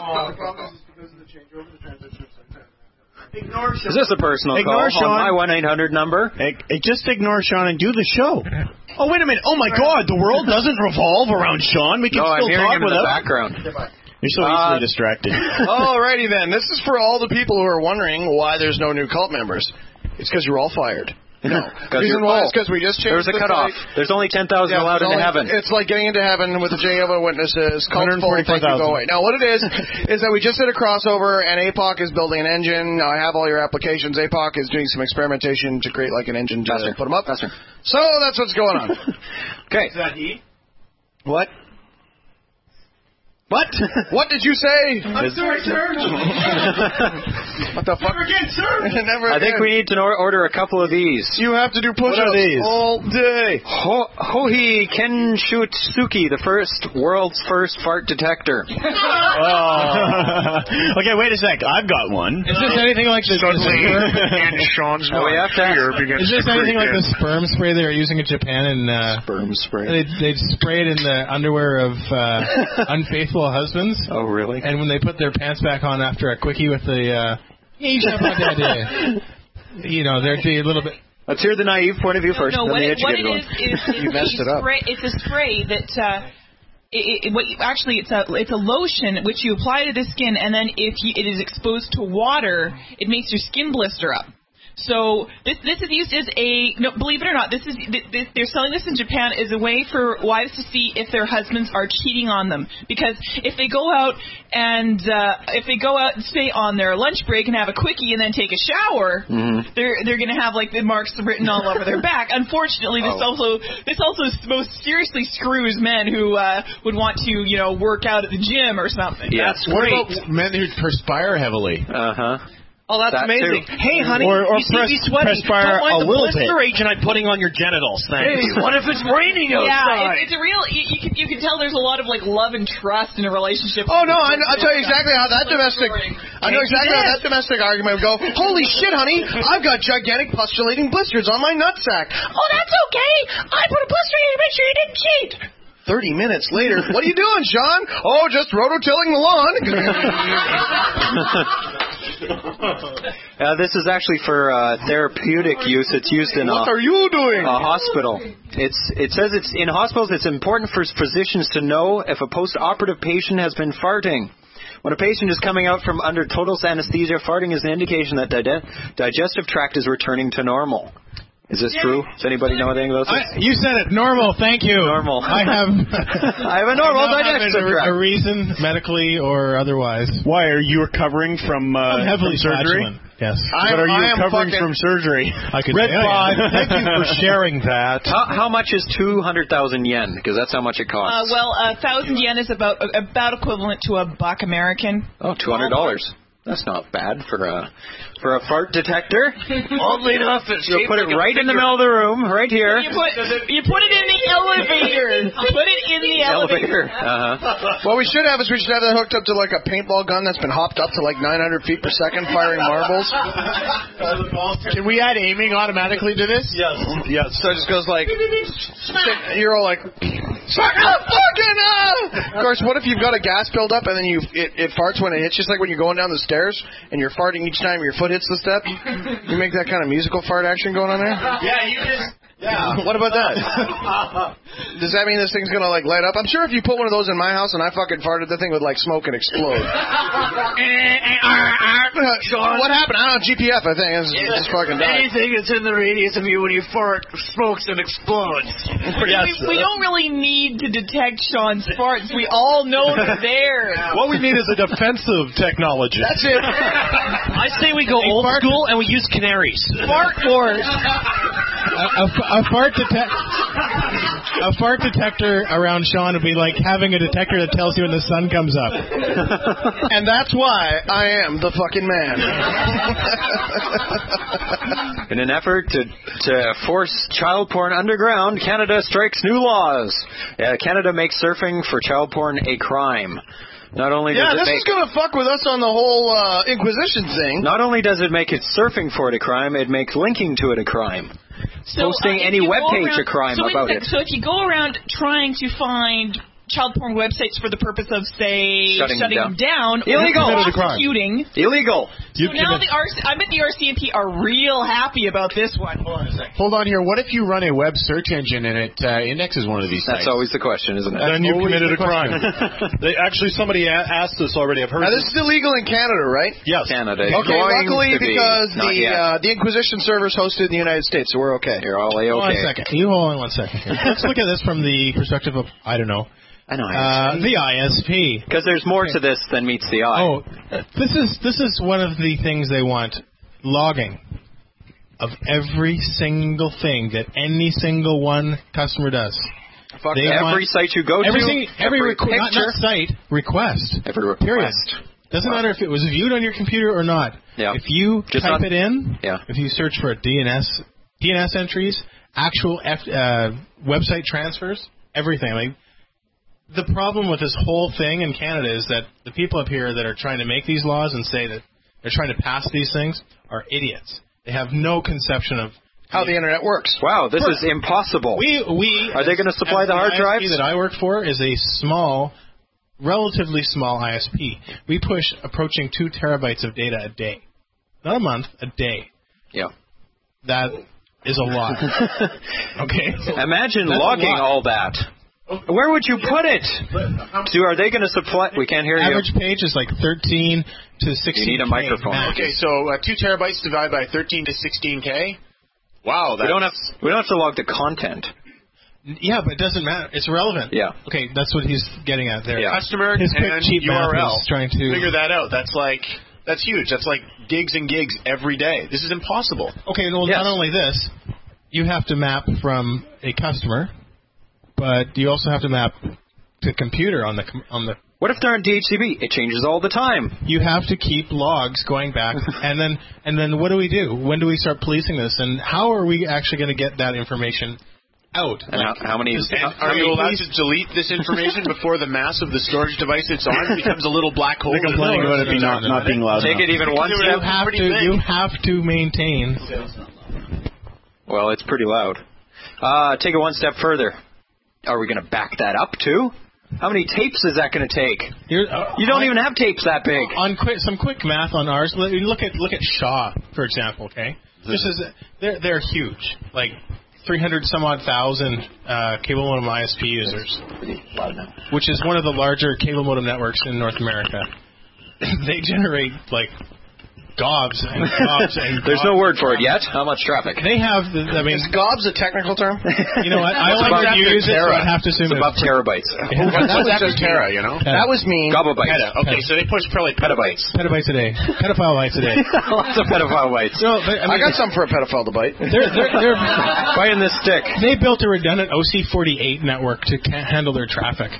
Is this a personal call? Sean. On my 1-800 number? Hey, just ignore Sean and do the show. Oh, wait a minute. Oh, my God. The world doesn't revolve around Sean. We can still I'm hearing talk him in the without. background. You're so easily distracted. Alrighty then. This is for all the people who are wondering why there's no new cult members. It's because you're all fired. No. Reason why is because we just changed There's a cutoff. There's only 10,000 allowed into heaven. It's like getting into heaven with the Jehovah's Witnesses. 145,000. Go away. Now, what it is that we just did a crossover, and APOC is building an engine. Now, I have all your applications. APOC is doing some experimentation to create like an engine to put them up. So that's what's going on. Okay. Is that he? What? What? What did you say? I'm sorry, sir. What the fuck? Never again, sir. Never I think we need to order a couple of these. You have to do push-ups What are these? all day. Hohi Kenshutsuki, the world's first fart detector. Okay, wait a sec. I've got one. Is this anything like the and Sean's we have to Is this anything like the sperm spray they were using in Japan? And sperm spray. They'd spray it in the underwear of unfaithful husbands. Oh, really? And when they put their pants back on after a quickie with the, you should have that idea. You know, there'd be a little bit. Let's hear the naive point of view first. No, what it is you messed it up. It's a spray that it's a lotion which you apply to the skin, and then if it is exposed to water, it makes your skin blister up. So this is used as believe it or not, they're selling this in Japan as a way for wives to see if their husbands are cheating on them. Because if they go out and stay on their lunch break and have a quickie and then take a shower, they're going to have like the marks written all over their back. Unfortunately, this also most seriously screws men who would want to work out at the gym or something. Yeah, that's great. What about men who perspire heavily? Oh, that's amazing. Too. Hey, honey, you seem to be sweating. Don't mind the blister agent I'm putting on your genitals. Thanks. Hey, what if it's raining outside? Yeah, it's a real. You can tell there's a lot of like love and trust in a relationship. Oh no, I'll tell you exactly how that domestic. I know exactly how that domestic argument would go. Holy shit, honey! I've got gigantic pustulating blisters on my nutsack. Oh, that's okay. I put a blister in to make sure you didn't cheat. 30 minutes later, what are you doing, Sean? Oh, just rototilling the lawn. This is actually for therapeutic use. It's used in what are you doing? A hospital. It says it's in hospitals. It's important for physicians to know if a post-operative patient has been farting. When a patient is coming out from under total anesthesia, farting is an indication that digestive tract is returning to normal. Is this true? Does anybody know anything about this? You said it. Normal. Thank you. Normal. I have a normal digestive tract. A reason, medically or otherwise. Why are you recovering from heavily surgery? Flatulent. Yes. But are you recovering from surgery? I could Red 5, thank you for sharing that. How much is 200,000 yen? Because that's how much it costs. 1,000 yen is about equivalent to $1 American. Oh, $200. That's not bad for a fart detector. Oddly enough, you'll put it right in the middle of the room, right here. You put it in the elevator. Put it in the elevator. What we should have that hooked up to like a paintball gun that's been hopped up to like 900 feet per second, firing marbles. Can we add aiming automatically to this? Yes. Yes. So it just goes like, you're all like, suck up, fucking Of course, what if you've got a gas buildup and then it farts when it hits, just like when you're going down the stairs and you're farting each time your foot hits the step? You make that kind of musical fart action going on there? Yeah, you just... Yeah. What about that? Does that mean this thing's going to like light up? I'm sure if you put one of those in my house and I fucking farted, the thing would like smoke and explode. Sean, what happened? I don't know, GPF, I think. It's just fucking died. Anything that's in the radius of you when you fart smokes and explodes. We don't really need to detect Sean's farts. We all know they're there. What we need is a defensive technology. That's it. I say we go old school and we use canaries. Fart wars. A fart detector around Sean would be like having a detector that tells you when the sun comes up. And that's why I am the fucking man. In an effort to force child porn underground, Canada strikes new laws. Canada makes surfing for child porn a crime. Not only does this is going to fuck with us on the whole Inquisition thing. Not only does it make it surfing for it a crime, it makes linking to it a crime. So, posting any webpage a crime about it. So if you go around trying to find child porn websites for the purpose of, say, Shutting them down illegal. or prosecuting. Illegal. So now I bet the RCMP are real happy about this one. Hold on here. What if you run a web search engine and it indexes one of these sites? That's always the question, isn't it? Then you committed a crime. Somebody asked this already. I've heard Now, this is illegal in Canada, right? Yes. Canada. Okay, luckily, to be. because Not yet. the Inquisition server's hosted in the United States, so we're okay. You're all A-okay. Hold on a second. You hold on 1 second here. Let's look at this from the perspective of, I don't know. I know. The ISP. Because there's more to this than meets the eye. Oh, this is one of the things they want. Logging of every single thing that any single one customer does. Every site you go to, every picture, not site, request. Every request. Period. Doesn't matter if it was viewed on your computer or not. Yeah. If you type it in, yeah. If you search for DNS entries, actual website transfers, everything. Like, the problem with this whole thing in Canada is that the people up here that are trying to make these laws and say that they're trying to pass these things are idiots. They have no conception of how the internet works. Wow, this is impossible. Are they going to supply the hard drives? The ISP that I work for is a small, relatively small ISP. We push approaching 2 terabytes of data a day. Not a month, a day. Yeah. That is a lot. Okay. Imagine That's logging all that. Where would you put it? Are they going to supply? We can't hear you. Average page is like 13 to 16K. You need a microphone. Max. Okay, so 2 terabytes divided by 13 to 16K. Wow, we don't have to log the content. Yeah, but it doesn't matter. It's relevant. Yeah. Okay, that's what he's getting at there. Yeah. Customer His quick, and cheap math URL. is trying to figure that out. That's huge. That's like gigs and gigs every day. This is impossible. Okay, well, not only this, you have to map from a customer, but you also have to map to computer on the. What if they're on DHCP? It changes all the time. You have to keep logs going back, and then what do we do? When do we start policing this? And how are we actually going to get that information out? And how many? Are you allowed to delete this information before the mass of the storage device it's on becomes a little black hole? They're complaining about it not being loud Take enough. it even one step. You have to maintain. Well, it's pretty loud. Take it one step further. Are we going to back that up too? How many tapes is that going to take? You don't even have tapes that big. On some quick math on ours. Look at Shaw, for example. Okay, they're huge. Like 300 some odd thousand cable modem ISP users, which is one of the larger cable modem networks in North America. They generate like gobs and gobs and There's no word for it yet. How much traffic? They have. Is gobs a technical term? You know what? I like to use it, so I have to assume it's above terabytes. What's after tera? You know. That was mean. Gobblebytes. Okay, so they push probably petabytes. Petabytes a day. Pedophile bytes a day. Lots of pedophile bytes. No, I got some for a pedophile to bite. They're biting this stick. They built a redundant OC48 network to handle their traffic.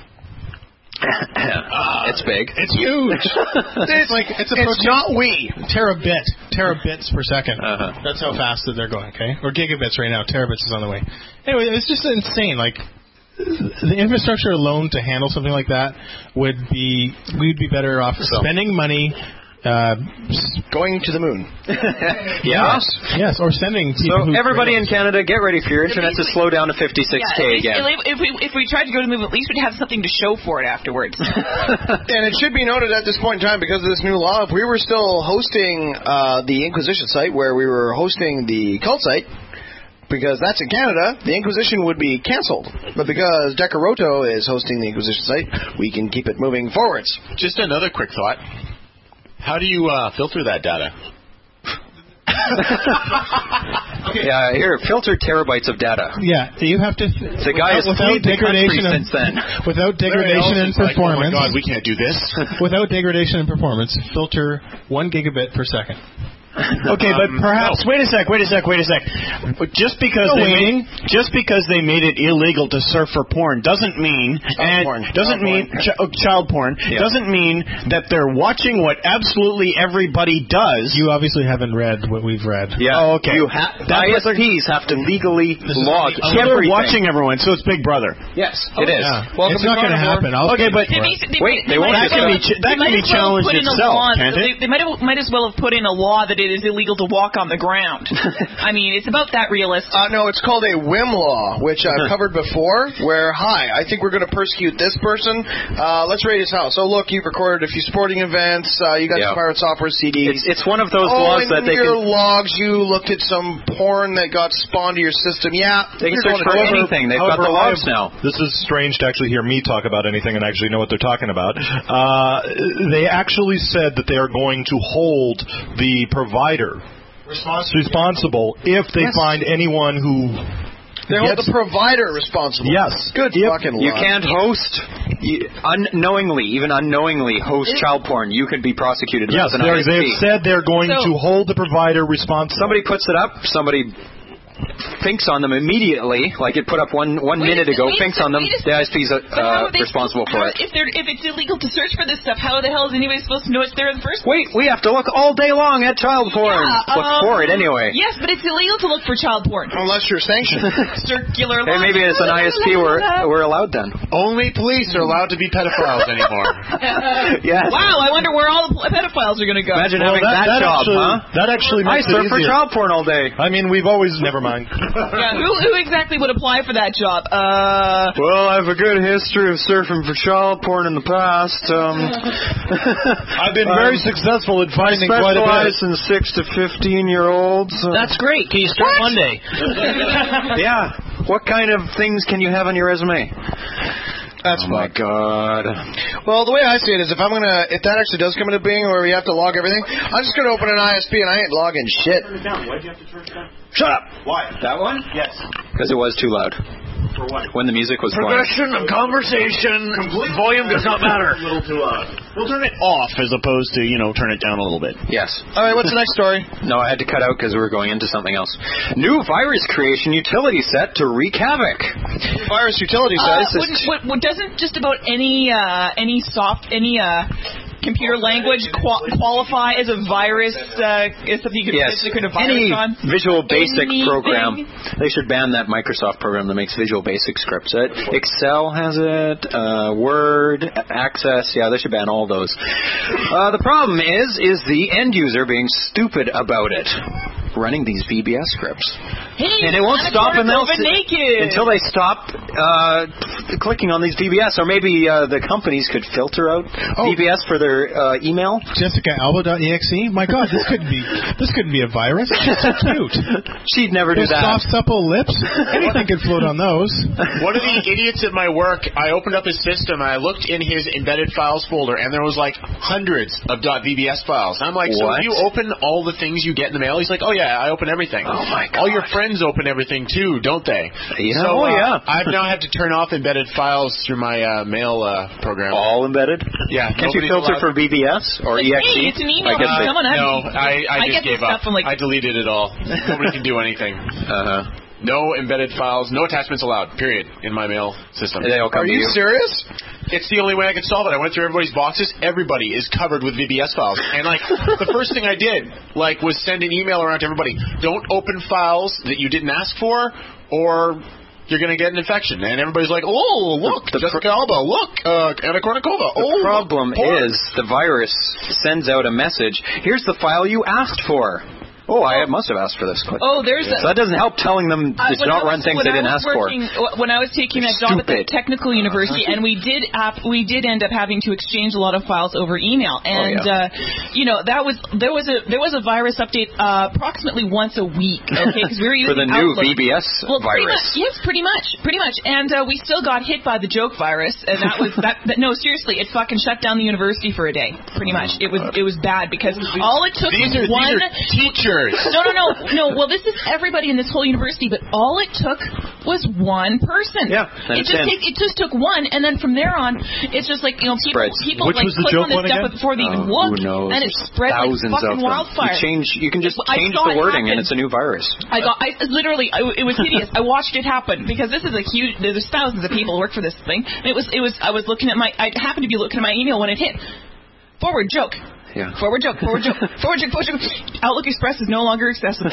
It's big. It's huge. It's not terabits per second. That's how fast that they're going. Okay, or gigabits right now. Terabits is on the way. Anyway, it's just insane. Like the infrastructure alone to handle something like that we'd be better off spending money. Going to the moon. Yes, or sending people. So everybody in Canada, get ready for your internet to slow down to 56K again. If we tried to go to the moon, at least we'd have something to show for it afterwards. And it should be noted at this point in time, because of this new law, if we were still hosting the Inquisition site where we were hosting the cult site, because that's in Canada, the Inquisition would be cancelled. But because Decaroto is hosting the Inquisition site, we can keep it moving forwards. Just another quick thought. How do you filter that data? Yeah, here, filter terabytes of data. Yeah, you have to. The guy has without fled the country degradation since then. Without degradation in performance. Like, oh my God, we can't do this. Without degradation in performance, filter 1 gigabit per second. Okay, but perhaps wait a sec. Just because they made it illegal to surf for porn doesn't mean child porn doesn't mean that they're watching what absolutely everybody does. You obviously haven't read what we've read. Yeah. Oh, okay. ISPs have to legally log everything. They're watching everyone, so it's Big Brother. Yes, it is. Yeah. Welcome it's not going to happen. Okay, but wait, they won't. That can be challenged itself, can't it? They might as well have put in a law that it is illegal to walk on the ground. I mean, it's about that realistic. No, it's called a whim law, which I've covered before, where, hi, I think we're going to persecute this person. Let's raid his house. Oh, look, you've recorded a few sporting events. You got some pirate software CDs. It's one of those laws that they can... can... logs, you looked at some porn that got spawned to your system. Yeah. They can search for anything. They've got the logs now. This is strange to actually hear me talk about anything and actually know what they're talking about. They actually said that they are going to hold the provider responsible if they find anyone who... They hold the provider responsible. Yes. Good fucking luck. You can't host, even unknowingly host child porn. You could be prosecuted. Yes, they've said they're going to hold the provider responsible. Somebody puts it up, somebody thinks on them immediately, like it put up one minute ago, thinks on them, the ISP's responsible for it. If it's illegal to search for this stuff, how the hell is anybody supposed to know it's there in the first place? Wait, we have to look all day long at child porn. Look for it anyway. Yes, but it's illegal to look for child porn. Unless you're sanctioned. Circular line. Hey, maybe as an ISP we're allowed then. Only police are allowed to be pedophiles anymore. Yes. Wow, I wonder where all the pedophiles are going to go. Imagine having that job, huh? That actually makes it easier. I surf for child porn all day. I mean, we've always... Never mind. Yeah, who exactly would apply for that job? Well, I have a good history of surfing for child porn in the past. I've been very successful in finding quite a bit. I specialize in 6 to 15-year-olds. That's great. Can you start Monday? Yeah. What kind of things can you have on your resume? That's my God. Well, the way I see it is if that actually does come into being where we have to log everything, I'm just going to open an ISP and I ain't logging shit. Turn it down. Why'd you have to turn it down? Shut up. Why? That one? Yes. Because it was too loud. For what? When the music was playing. Progression of conversation. Volume does not matter. A little too loud. We'll turn it off as opposed to, turn it down a little bit. Yes. All right, what's the next story? No, I had to cut out because we were going into something else. New virus creation utility set to wreak havoc. Virus utility set? Doesn't just about any computer language qualify as a virus? Is something you could put a virus on? Visual Basic program. They should ban that Microsoft program that makes Visual Basic scripts. Excel has it. Word, Access. Yeah, they should ban all those. The problem is the end user being stupid about it. Running these VBS scripts. Hey, and it won't stop until they stop clicking on these VBS. Or maybe the companies could filter out VBS for their email. JessicaAlba.exe? My God, this couldn't be a virus. She's so cute. She'd never do that. Soft, supple lips. Anything could float on those. One of the idiots at my work, I opened up his system and I looked in his embedded files folder and there was like hundreds of .vbs files. I'm like, so you open all the things you get in the mail? He's like, oh yeah, I open everything. Oh my God. All your friends open everything too, don't they? Yeah. So, I've now had to turn off embedded files through my mail program. All embedded? Yeah. Can't you filter for VBS or EXE? Hey, it's an email. I just gave up. I deleted it all. Nobody can do anything. No embedded files, no attachments allowed, period, in my mail system. Are you serious? It's the only way I could solve it. I went through everybody's boxes. Everybody is covered with VBS files. And, the first thing I did, was send an email around to everybody. Don't open files that you didn't ask for, or you're going to get an infection. And everybody's like, oh, look, Jessica Alba, look, Anna Kournikova. The problem is the virus sends out a message, here's the file you asked for. Oh, I must have asked for this. Oh, there's so that doesn't help telling them to not run things they didn't ask for. When I was taking that job at the technical university, and we did end up having to exchange a lot of files over email, and there was a virus update approximately once a week. Okay, because we were using for the new Outlook. VBS virus. Pretty much, and we still got hit by the joke virus, and that was that. No, seriously, it fucking shut down the university for a day. Pretty much, it was bad because all it took was one teacher. No. Well, this is everybody in this whole university, but all it took was one person. Yeah, it just took one, and then from there on, it's just like people Which was click on this stuff again? Before they even look, and it spread like fucking wildfire. You can just change the wording, and it's a new virus. It was hideous. I watched it happen because this is a huge. There's thousands of people who work for this thing. I was looking at I happened to be looking at my email when it hit. Forward joke. Yeah. Forward joke. Outlook Express is no longer accessible.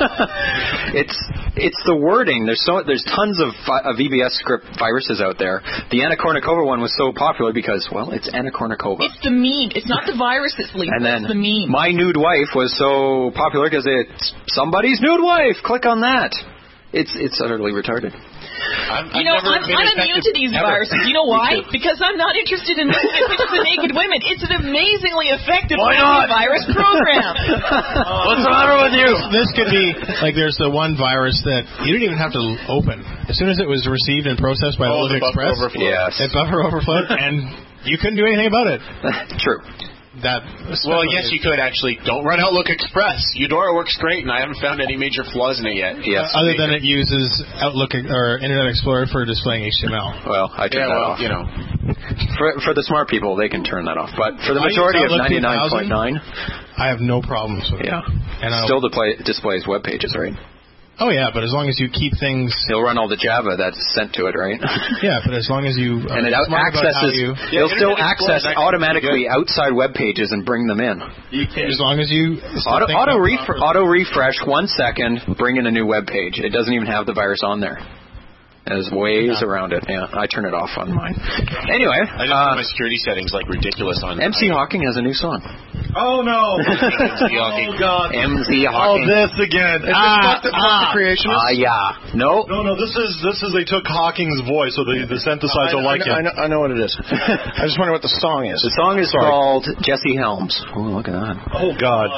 It's the wording. There's tons of VBS script viruses out there. The Anna Kournikova one was so popular because, well, it's Anna Kournikova. It's the meme. It's not the virus that's legal. And then it's the meme. My Nude Wife was so popular because it's somebody's nude wife. Click on that. It's utterly retarded. I'm immune to these viruses. You know why? Because I'm not interested in looking at pictures of naked women. It's an amazingly effective virus program. What's the matter with you? This could be like there's the one virus that you didn't even have to open. As soon as it was received and processed by Outlook Express, it buffer overflowed, and you couldn't do anything about it. True. Well, yes, you could actually. Don't run Outlook Express. Eudora works great, and I haven't found any major flaws in it yet. Yes. Other than it uses Outlook or Internet Explorer for displaying HTML. Well, I turn that off. You know, for the smart people, they can turn that off. But for the majority of 99.9, I have no problems with it. Yeah. And still displays web pages, right? Oh, yeah, but as long as you keep things... He'll run all the Java that's sent to it, right? Yeah, but as long as you... and it accesses... It'll still access automatically outside web pages and bring them in. As long as you... Auto refresh 1 second, bring in a new web page. It doesn't even have the virus on there. There's ways around it. Yeah, I turn it off on mine. Anyway, I just put my security settings like ridiculous on. MC Hawking has a new song. Oh no! Oh God! MC Oh, Hawking. this again. The creationist. Yeah. No. No. This is they took Hawking's voice, so the synthesizer I know what it is. I just wonder what the song is. The song is called Jesse Helms. Oh, look at that. Oh God.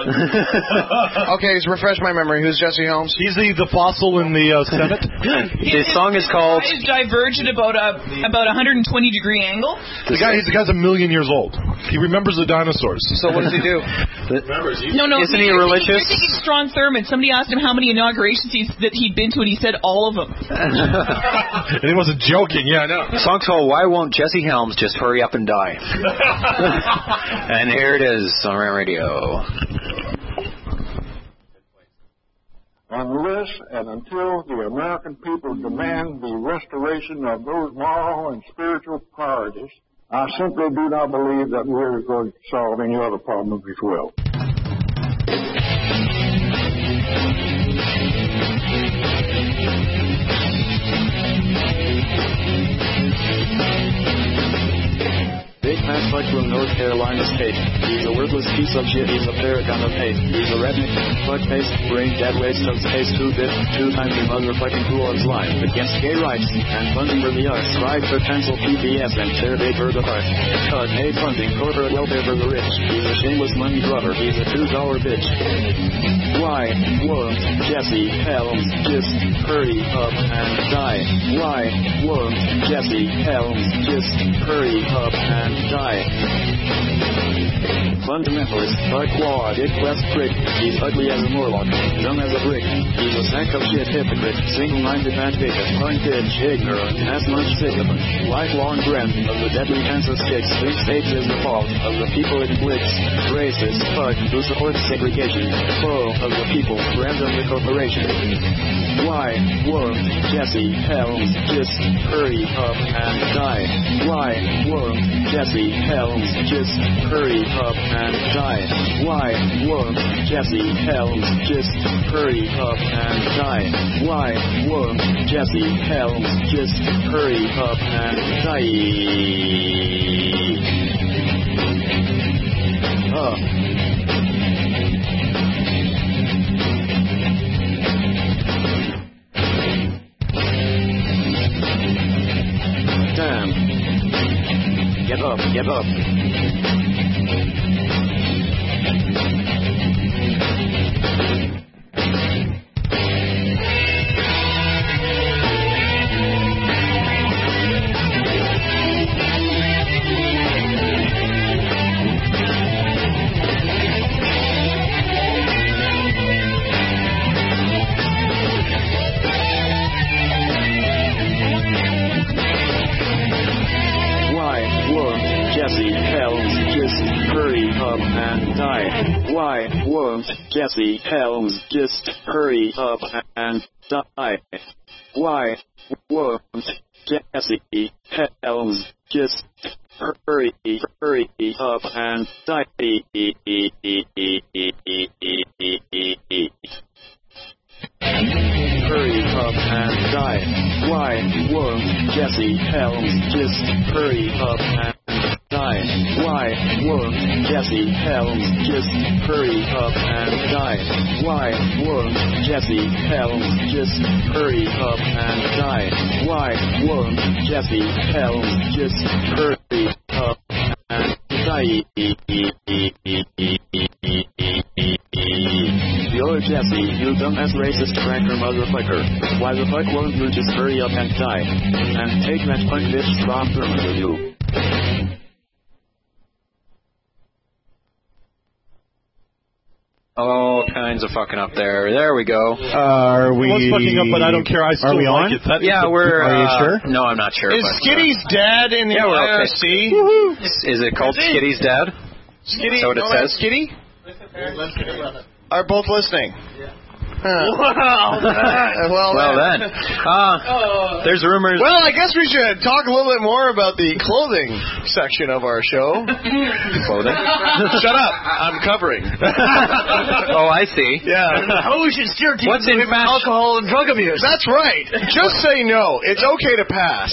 Okay, just refresh my memory. Who's Jesse Helms? He's the fossil in the Senate. His song is called. His diverge at about 120-degree angle. The guy's a million years old. He remembers the dinosaurs. So what does he do? No. Isn't he religious? You're thinking Strom Thurmond. Somebody asked him how many inaugurations that he'd been to, and he said all of them. And he wasn't joking. Yeah, I know. The song's called "Why Won't Jesse Helms Just Hurry Up and Die?" And here it is on Ram Radio. Unless and until the American people demand the restoration of those moral and spiritual priorities, I simply do not believe that we're going to solve any other problems as well. Big fat fuck from North Carolina State. He's a worthless piece of shit. He's a paragon of hate. He's a redneck, fuck face, brain dead waste of space 2-bit, 2-timing motherfucking Kulon's line against gay rights and funding for the arts. Ride for cancel PBS and tear Big Bird apart. Cut hate funding, corporate welfare for the rich. He's a shameless money grubber. He's a $2 bitch. Why won't Jesse Helms just hurry up and die? Why won't Jesse Helms just hurry up and die? Fundamentalist, fuckwad, dick-west prick. He's ugly as a Morlock, dumb as a brick. He's a sack of shit hypocrite, single-minded fat bigot, punk bitch, ignorant, as-much sycophant, lifelong friend of the deadly cancer sticks, thinks AIDS is the fault of the people it inflicts, racist, fuck, who supports segregation, foe of the people, friend of the corporation. Why won't Jesse Helms just hurry up and die? Why won't Jesse Helms just hurry up and die? Why won't Jesse Helms just hurry up and die? Why won't Jesse Helms just hurry up and die? Damn. Get up, get up. Jesse Helms just hurry up and die? Why won't Jesse Helms just hurry up and die? Why won't Jesse Helms just hurry up and die. Hurry up and die. Why won't Jesse Helms just hurry up and die? Why won't Jesse Helms just hurry up and die? Why won't Jesse Helms just hurry up and die? Why won't Jesse Helms just hurry up and die? You're Jesse, you dumbass racist cracker motherfucker. Why the fuck won't you just hurry up and die? And take that punk bitch drop with you. All kinds of fucking up there. There we go. Are we? What's fucking up, but I don't care. I still are we like on? it. That Yeah, we're. Are you sure? No, I'm not sure. Is but, Skitty's dad in the yeah, we're okay. IRC? Is it called Skitty's dad? Skitty, Is that what it no, says? Skitty? Are both listening? Yeah. Wow. well then. There's rumors. Well, I guess we should talk a little bit more about the clothing section of our show. Clothing? Shut up. I'm covering. Oh, I see. Yeah. How we should steer teams What's in away from fashion? alcohol and drug abuse. That's right. Just say no. It's okay to pass.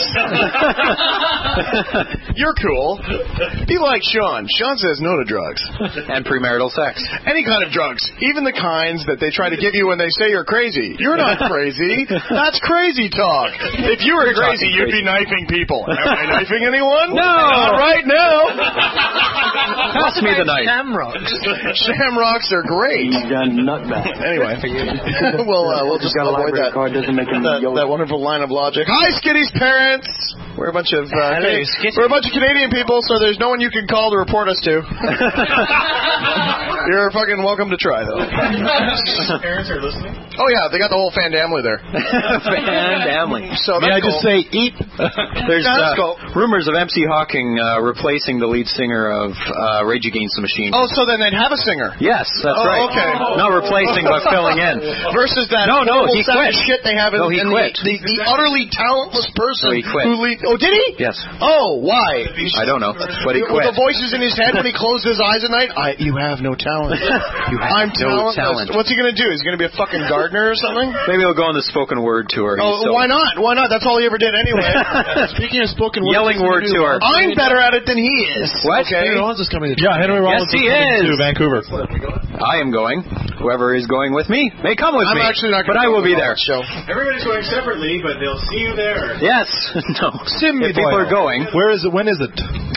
You're cool. Be like Sean. Sean says no to drugs. And premarital sex. Any kind of drugs. Even the kinds that they try to give you when they say you're crazy. You're not crazy. That's crazy talk. If you were crazy, you'd be knifing people. Am I knifing anyone? No. Not right now. Pass me the knife. Shamrocks. Shamrocks are great. You got a nutbag. Anyway, we'll just avoid that. That wonderful line of logic. Hi, Skitty's parents. We're a bunch of we're a bunch of Canadian people, so there's no one you can call to report us to. You're fucking welcome to try, though. Parents are listening? Oh, yeah, they got the whole Fandamly there. Fandamly. So May I just say, eat? There's rumors of MC Hawking replacing the lead singer of Rage Against the Machine. Oh, so then they'd have a singer. Yes, that's right. Okay. Not replacing, but filling in. Versus that No, he quit. shit they have in, he in quit. The utterly talentless person. No, he quit. Oh, did he? Yes. Oh, why? I don't know, but he With quit. the voices in his head when he closed his eyes at night, you have no talent. I'm no talentless. talent. What's he going to do? Is he going to be a fucking gardener or something? Maybe he'll go on the spoken word tour. Why not? Why not? That's all he ever did anyway. Speaking of spoken word, Yelling word tour. I'm better at it than he is. What? Okay. Henry Rollins is coming to Henry Rollins he coming is. to Vancouver. I am going. Whoever is going with me may come with I'm me. actually not but I will be there. Show. Everybody's going separately, but they'll see you there. Yes. No. If people are going. Where is it? When is it?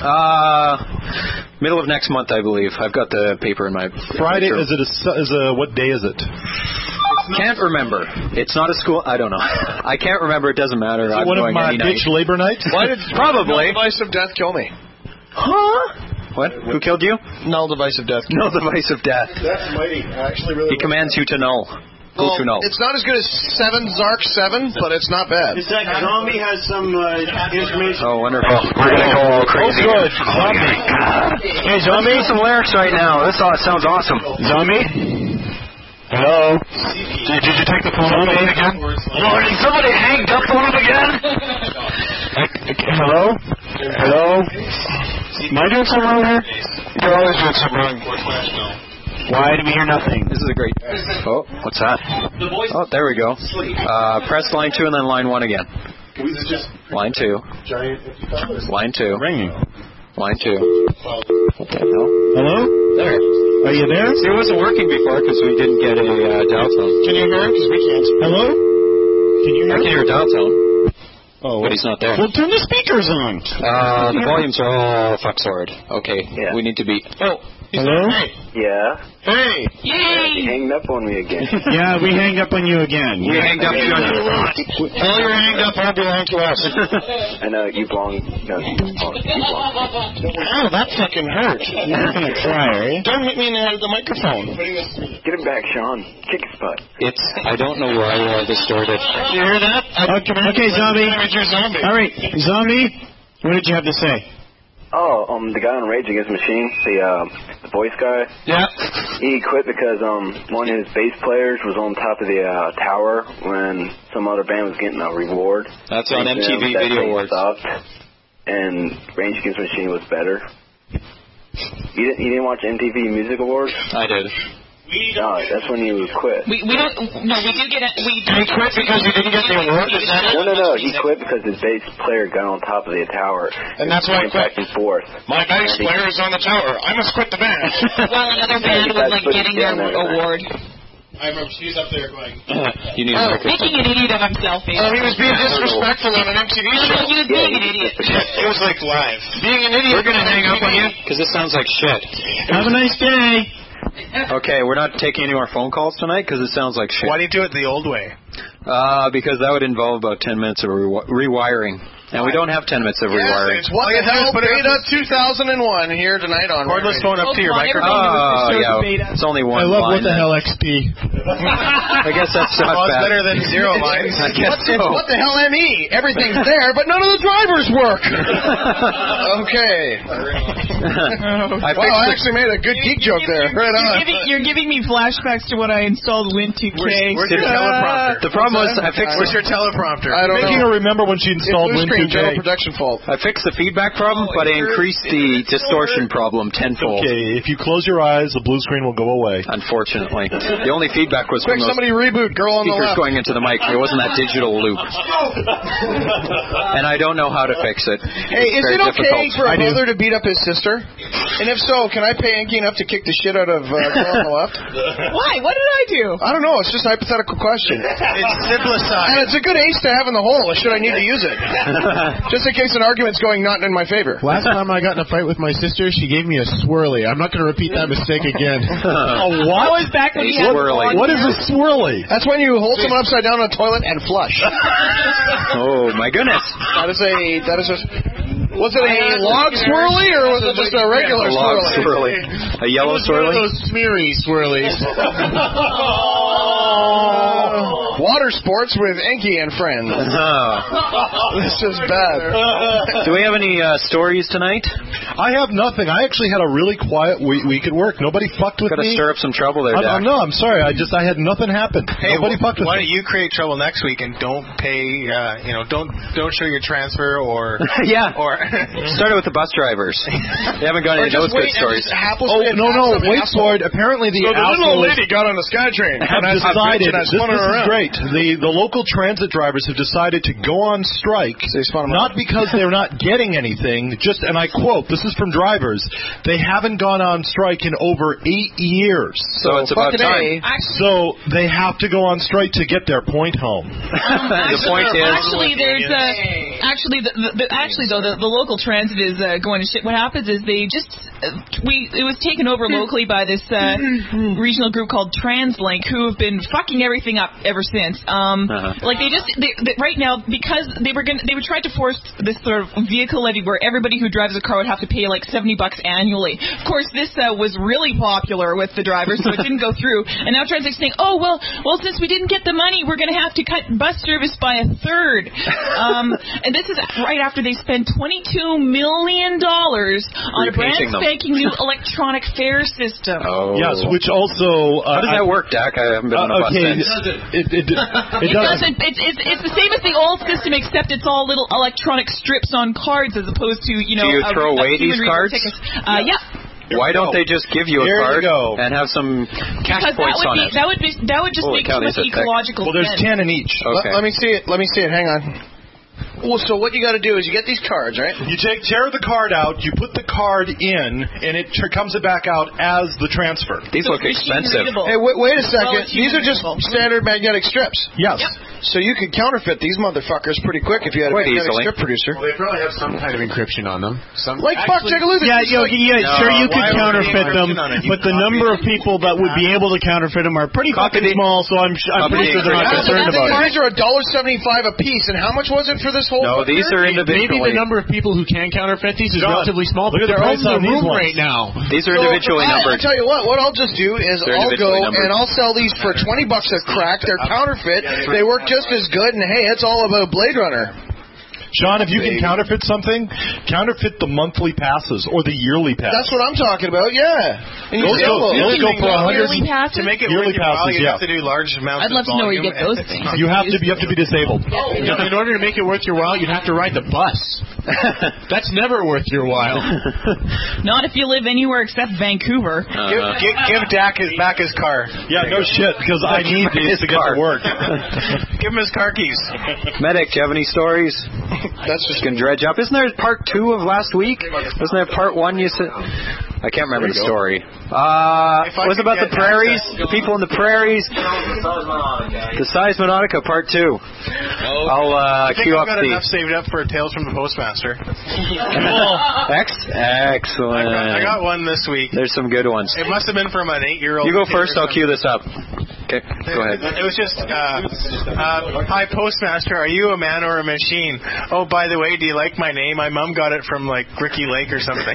Middle of next month, I believe. I've got the paper in my Friday. room. Is it what day is it? Can't remember. It's not a school. I don't know. I can't remember. It doesn't matter. I'm One of going my any bitch night. labor nights? Why did Probably. Null device of death kill me? Huh? What? Who killed you? Null device of death. Null device of death. That's mighty. I actually really. He commands you to null. Go to null. It's not as good as 7 Zark 7, but it's not bad. Is that zombie has some information? Oh, wonderful. We're going to go all crazy. Oh, good. Zombie. Hey, Zombie, some lyrics right now. This sounds awesome. Zombie? Hello? Did you take the phone on again? Lord, did somebody hang up on him again? Hello? Hello? Am I doing something wrong here? You're always doing something wrong. Why do we hear nothing? This is a great... Oh, what's that? Oh, there we go. Press line 2 and then line 1 again. Line 2. Line 2. Ringing. Line 2. What the hell? Hello? There. Are you there? See, it wasn't working before because we didn't get a dial tone. Can you hear him? Because we can't. Hello? Can you hear I can hear a dial tone. Oh, but he's not there. Well, turn the speakers on. The volumes are all fucksored. Okay, Yeah. we need to be... Oh, hello? Yeah. Hey. You hanged up on me again. Yeah, we hang up on you again. we hanged up on you. All you're hanged up on belong to us. I know, you belong. No, you belong. Ow, that fucking hurt. You're not going to try, are you? Don't hit me in the head with the microphone. Get him back, Sean. Kick his butt. I don't know where I distorted. You hear that? Okay, Zombie. Zombie. All right, Zombie, what did you have to say? Oh, the guy on Rage Against the Machine, the voice guy. Yeah. He quit because one of his bass players was on top of the tower when some other band was getting a reward. That's on MTV That Video thing Awards. stopped. and Rage Against the Machine was better? You didn't watch MTV Music Awards? I did. No, that's when you quit. We don't. No, we did get it. He quit because he didn't get the award? No. He quit because his bass player got on top of the tower. And that's why he quit. Back and forth. My bass player is on the tower. I must quit the band. Well, another band was like getting their award. I remember she's up there going. You need a Making an idiot of himself. He was being disrespectful on an MTV show. He was being an idiot. It was like live. Being an idiot. We're going to hang up on you because this sounds like shit. Have a nice day. Okay, we're not taking any more phone calls tonight because it sounds like shit. Why do you do it the old way? Because that would involve about 10 minutes of rewiring. And we don't have 10 minutes of rewiring. It's What the Hell Beta 2001 here tonight on Cordless phone up to your microphone. Oh, yeah. It's only one I love line. What the Hell XP. I guess that's not it's bad. better than zero lines. I guess so. What the hell ME? Everything's there, but none of the drivers work. Okay. I actually made a good geek joke there. Right on. You're giving me flashbacks to when I installed Win2K. Where's your teleprompter? The problem was I fixed. Where's your teleprompter? I don't Making know. her remember when she installed Blue screen, general Win2K. production fault. I fixed the feedback problem, but I increased the distortion problem tenfold. Okay, if you close your eyes, the blue screen will go away. Unfortunately, the only feedback was Quick, from those somebody reboot Girl on the speakers Left. going into the mic. It wasn't that digital loop, and I don't know how to fix it. Hey, is Very it okay difficult. for a brother to beat up his sister? And if so, can I pay Enki enough to kick the shit out of Girl on the Left? Why? What did I do? I don't know. It's just a hypothetical question. It's simplicity. And it's a good ace to have in the hole. Should I need to use it? Just in case an argument's going not in my favor. Last time I got in a fight with my sister, she gave me a swirly. I'm not going to repeat that mistake again. A what? That was back when he had Swirly. What is a swirly? That's when you hold someone upside down on a toilet and flush. Oh my goodness! That is a. Was it a log swirly or was it just a regular A log swirly? swirly. A yellow One of swirly. those smeary swirlies. Water sports with Enki and friends. This is bad. Do we have any stories tonight? I have nothing. I actually had a really quiet week at work. Nobody fucked with Got to me. stir up some trouble there, Dak. No, I'm sorry. I had nothing happen. Hey, Nobody fucked with why me. don't you create trouble next week and don't pay? Don't show your transfer or Yeah. or Started with the bus drivers. They haven't got any of those good stories. Oh, no. Wait for it. Apparently the So the little assholes lady got on the SkyTrain. have and I said, decided, "Bitch," and I this spun her is around. great, the local transit drivers have decided to go on strike, not because they're not getting anything, just, and I quote, this is from drivers, they haven't gone on strike in over 8 years. So it's about time. So they have to go on strike to get their point home. The point is, Actually, there's the local transit is going to shit. What happens is they just it was taken over locally by this regional group called TransLink, who have been fucking everything up ever since. Like they right now, because they would try to force this sort of vehicle levy where everybody who drives a car would have to pay like $70 annually. Of course, this was really popular with the drivers, so it didn't go through. And now TransLink's saying, oh well, since we didn't get the money, we're going to have to cut bus service by a third. And this is right after they spent $22 million on a brand spanking new electronic fare system. Oh. Yes, which also... how does that work, Dak? I haven't been on a bus since. It doesn't. It's the same as the old system, except it's all little electronic strips on cards as opposed to, Do you throw away these cards? Yeah. Why don't they just give you a card and have some cash points on it? That would just Holy make cow, too much these are thick. ecological Well, there's sense. 10 in each. Okay. Let me see it. Hang on. Well, so what you got to do is you get these cards, right? You tear the card out, you put the card in, and it comes back out as the transfer. These look expensive. Hey, wait a second. These are just standard magnetic strips. Yes. So you could counterfeit these motherfuckers pretty quick if you had a Quite magnetic easily. strip producer. Well, they probably have some kind of encryption on them. Like, fuck, take a look at this. Sure, you could counterfeit them, but the number of people that would be able to counterfeit them are pretty fucking small, so I'm pretty sure they're not concerned about it. These are $1.75 a piece, and how much was it for this whole? No, these are individually. Maybe the number of people who can counterfeit these is John, relatively small, but look at the they're price on on the these room ones. right now. These are individually numbered. I'll tell you what I'll just do is They're I'll go individually numbered. and I'll sell these for $20 a crack. They're counterfeit. They work just as good, and hey, it's all about Blade Runner. Sean, if you can counterfeit something, counterfeit the monthly passes or the yearly passes. That's what I'm talking about, yeah. And Those go for Yearly passes? To make it Yearly worth your while, passes, you yeah. have to do large amounts I'd love of to know where you volume. get those things. You have to be disabled. In order to make it worth your while, you'd have to ride the bus. That's never worth your while. Not if you live anywhere except Vancouver. Give Dak back his car. Yeah, no shit, because I need these to get to work. Give him his car keys. Medic, do you have any stories? That's just going to dredge up. Isn't there part 2 of last week? Wasn't there part 1 you said? I can't remember the story. Was it about the prairies? The people in the prairies? The Seismonautica part 2. I'll queue up I've got the... enough saved up for Tales from the Postmaster. Excellent. I got one this week. There's some good ones. It must have been from an 8-year-old. You go first, I'll queue this up. Okay, go ahead. It was just, hi, Postmaster, are you a man or a machine? Oh, by the way, do you like my name? My mom got it from, like, Ricky Lake or something.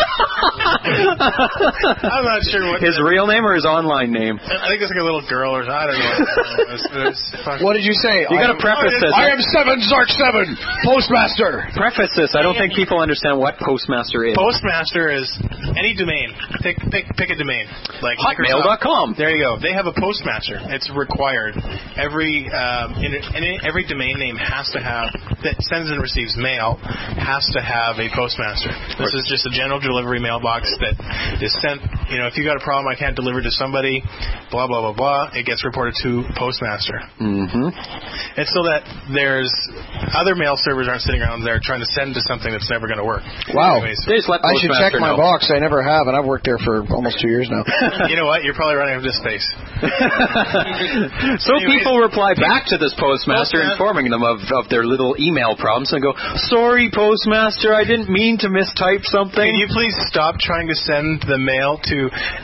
I'm not sure what... His real name or his online name? I think it's like a little girl or I don't know. What did you say? You got to preface this. I am 7 Zark 7, Postmaster. Preface this. I don't think people understand what Postmaster is. Postmaster is any domain. Pick a domain. Like Hotmail.com. There you go. They have a Postmaster. It's required. Every domain name has to have, that sends and receives mail, has to have a Postmaster. This is just a general delivery mailbox that is sent, if you got a problem I can't deliver to somebody, blah, blah, blah, blah, it gets reported to Postmaster. Mm-hmm. And so that there's other mail servers aren't sitting around there trying to send to something that's never going to work. Wow. Anyways. I should check my box. I never have, and I've worked there for almost 2 years now. You know what? You're probably running out of space. So people reply back to this Postmaster informing them of their little email problems and go, sorry, Postmaster, I didn't mean to mistype something. Can you please stop trying to send the mail to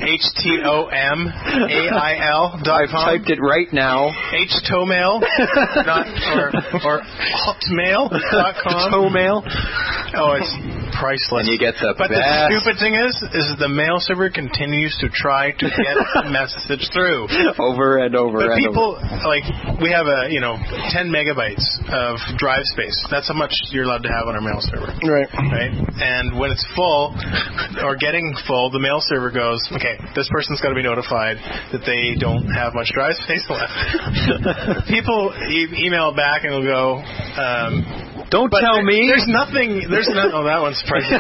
HTOMAIL.com? I've typed it right now. HTOMail, or hotmail.com. Hotmail. Oh, it's priceless. And you get the But best. the stupid thing is the mail server continues to try to get the message through. Over and over but and people, over. like, we have 10 megabytes of drive space. That's how much you're allowed to have on our mail server. Right. And when it's full, or getting full, the mail server goes, okay, this person's got to be notified that they don't have much drive space left. People email back and will go, don't tell me. There's nothing. Oh, that one's pricey.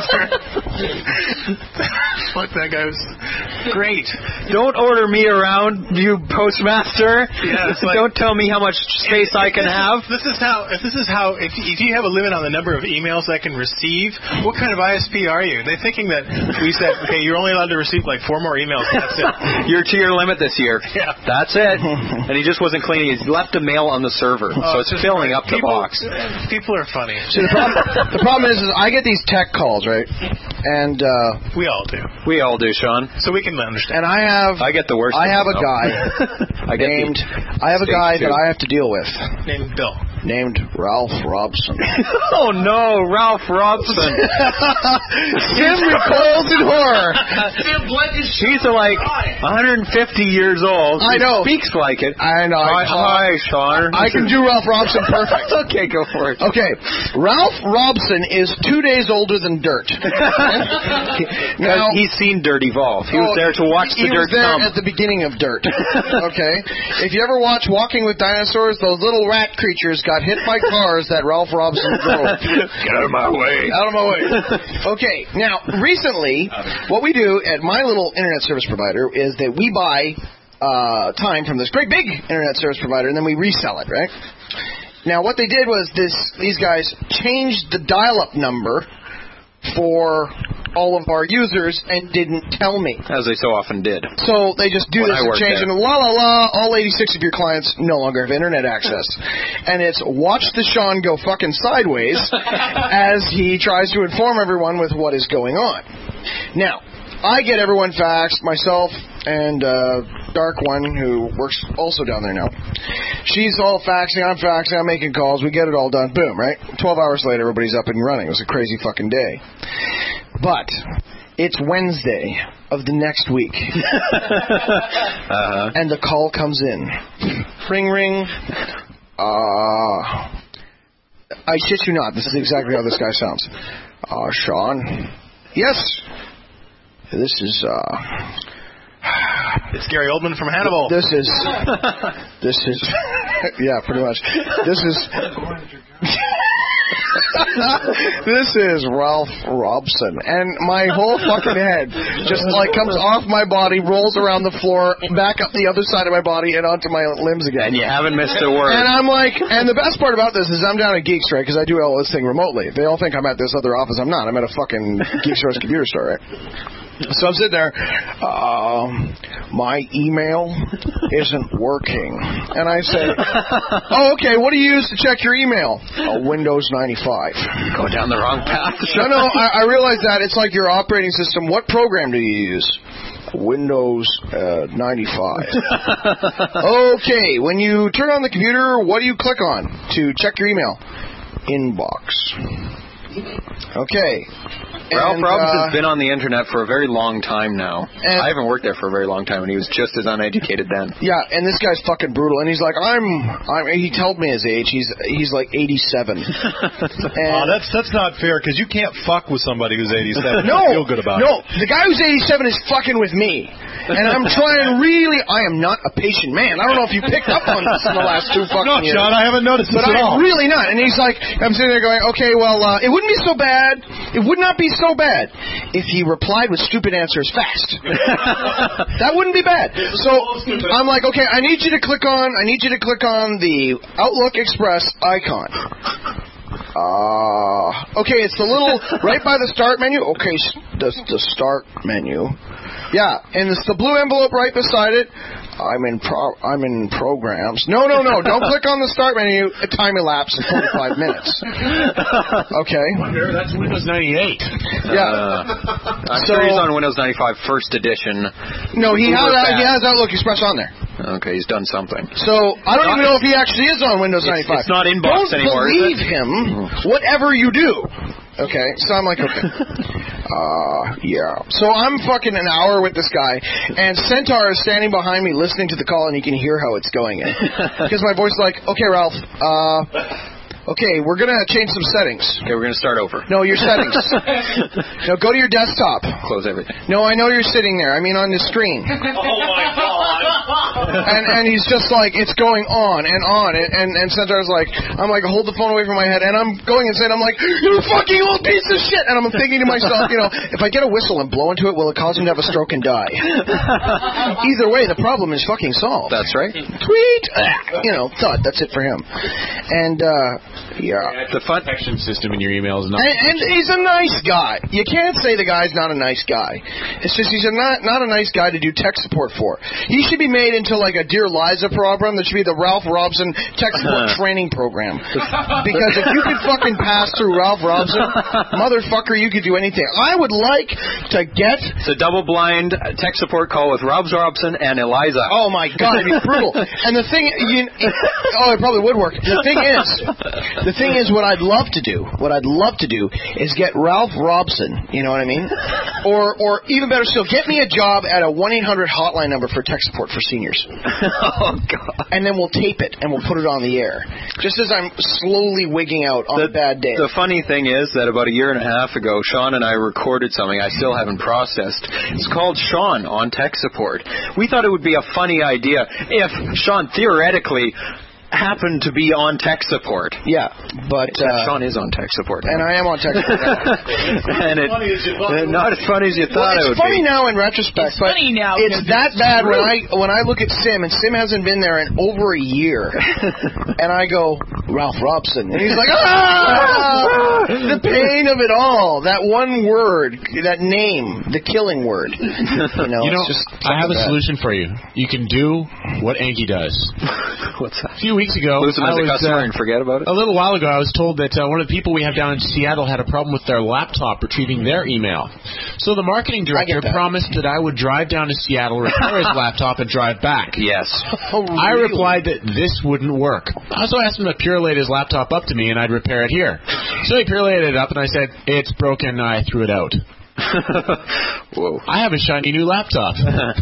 Fuck, that guy was great. Don't order me around, you Postmaster. Yeah, it's like, don't tell me how much space I can have. If you have a limit on the number of emails I can receive, what kind of ISP are you? They're thinking that we said, okay, you're only allowed to receive like 4 more emails. That's it. You're to your limit this year. Yeah. That's it. And he just wasn't cleaning. He's left a mail on the server, so it's filling up the box. People are funny. See, the problem is I get these tech calls, right? And we all do. We all do, Sean. So we can understand. And I get the worst. I have a guy I have a guy that I have to deal with. Named Bill. Named Ralph Robson. Oh no, Ralph Robson. Tim recoils in horror. He's like 150 years old. I know. He speaks like it. I know. Hi, Sean. I can do Ralph Robson perfect. Okay, go for it. Okay. Ralph Robson is 2 days older than Dirt. Now, he's seen Dirt evolve. He was there to watch the Dirt come. He was there at the beginning of Dirt. Okay? If you ever watch Walking with Dinosaurs, those little rat creatures got hit by cars that Ralph Robson drove. Get out of my way. Out of my way. Okay, now, recently, what we do at my little internet service provider is that we buy time from this great big internet service provider, and then we resell it, right? Now, what they did was these guys changed the dial-up number for all of our users and didn't tell me. As they so often did. So they just do this and change it. All 86 of your clients no longer have internet access. And it's watch the Sean go fucking sideways as he tries to inform everyone with what is going on. Now, I get everyone faxed, myself and Dark One, who works also down there now. She's all faxing, I'm making calls, we get it all done, boom, right? 12 hours later, everybody's up and running. It was a crazy fucking day. But it's Wednesday of the next week. And the call comes in. Ring, ring. I shit you not, this is exactly how this guy sounds. Sean? Yes? This is, It's Gary Oldman from Hannibal. This is, yeah, pretty much. This is, This is Ralph Robson, and my whole fucking head just like comes off my body, rolls around the floor, back up the other side of my body, and onto my limbs again. And you haven't missed a word. And I'm like, and the best part about this is I'm down at Geek Store because I do all this thing remotely. They all think I'm at this other office. I'm not. I'm at a fucking Geek Store's computer store, right? So I'm sitting there, my email isn't working. And I say, oh, okay, what do you use to check your email? Windows 95. Go down the wrong path. No, I realize that. It's like your operating system. What program do you use? Windows 95. Okay, when you turn on the computer, what do you click on to check your email? Inbox. Okay. Ralph Robinson's been on the internet for a very long time now. I haven't worked there for a very long time, and he was just as uneducated then. Yeah, and this guy's fucking brutal. And he's like, he told me his age. He's like 87. That's not fair because you can't fuck with somebody who's 87. No, feel good about it. No, the guy who's 87 is fucking with me, and I'm trying really. I am not a patient man. I don't know if you picked up on this in the last 2 fucking years. No, Sean, I haven't noticed this but at all. I'm really not. And he's like, I'm sitting there going, okay, well, it wouldn't be so bad. It would not be so bad if he replied with stupid answers fast. That wouldn't be bad. So I'm like, okay, I need you to click on the Outlook Express icon. Okay, it's the little right by the start menu. Okay, the start menu. Yeah, and it's the blue envelope right beside it. I'm in programs. No. Don't click on the start menu. A time elapse of 45 minutes. Okay. That's Windows 98. Yeah. I'm sure he's on Windows 95 First Edition. No, he has Outlook Express on there. Okay, he's done something. So I don't even know if he actually is on Windows 95. It's not Inbox anymore. Don't believe him, whatever you do. Okay, so I'm like, okay. Yeah. So I'm fucking an hour with this guy, and Centaur is standing behind me listening to the call, and he can hear how it's going. Because my voice is like, okay, Ralph, okay, we're going to change some settings. Okay, we're going to start over. No, your settings. No, go to your desktop. Close everything. No, I know you're sitting there. I mean on the screen. Oh, my God. And he's just like, it's going on and on. And Centaur's like, I'm like, hold the phone away from my head. And I'm going insane. I'm like, you fucking old piece of shit. And I'm thinking to myself, if I get a whistle and blow into it, will it cause him to have a stroke and die? Either way, the problem is fucking solved. That's right. Tweet. Thought that's it for him. And, yeah. The fun protection system in your email is not. And he's a nice guy. You can't say the guy's not a nice guy. It's just he's not a nice guy to do tech support for. He should be made into like a Dear Liza program. That should be the Ralph Robson tech support training program. Because if you could fucking pass through Ralph Robson, motherfucker, you could do anything. I would like to get... It's a double-blind tech support call with Ralph Robson and Eliza. Oh, my God, it'd be brutal. And the thing... it probably would work. The thing is, what I'd love to do is get Ralph Robson, you know what I mean? Or even better still, get me a job at a 1-800 hotline number for tech support for seniors. Oh, God. And then we'll tape it, and we'll put it on the air. Just as I'm slowly wigging out on a bad day. The funny thing is that about a year and a half ago, Sean and I recorded something I still haven't processed. It's called Sean on Tech Support. We thought it would be a funny idea if Sean theoretically happened to be on tech support. Yeah, but Sean is on tech support, and I am on tech support. And not as funny as you thought it would be. It's funny now in retrospect, but it's that bad when I look at Sim, and Sim hasn't been there in over a year, and I go, Ralph Robson, and he's like, the pain of it all, that one word, that name, the killing word. I have a solution for you. You can do what Anki does. What's that? A few weeks ago, lose them as a customer and forget about it? A little while ago, I was told that one of the people we have down in Seattle had a problem with their laptop retrieving their email. So the marketing director promised that I would drive down to Seattle, repair his laptop, and drive back. Yes. Oh, really? I replied that this wouldn't work. I also asked him to purelate his laptop up to me, and I'd repair it here. So he purelated it up, and I said, it's broken, I threw it out. Whoa. I have a shiny new laptop.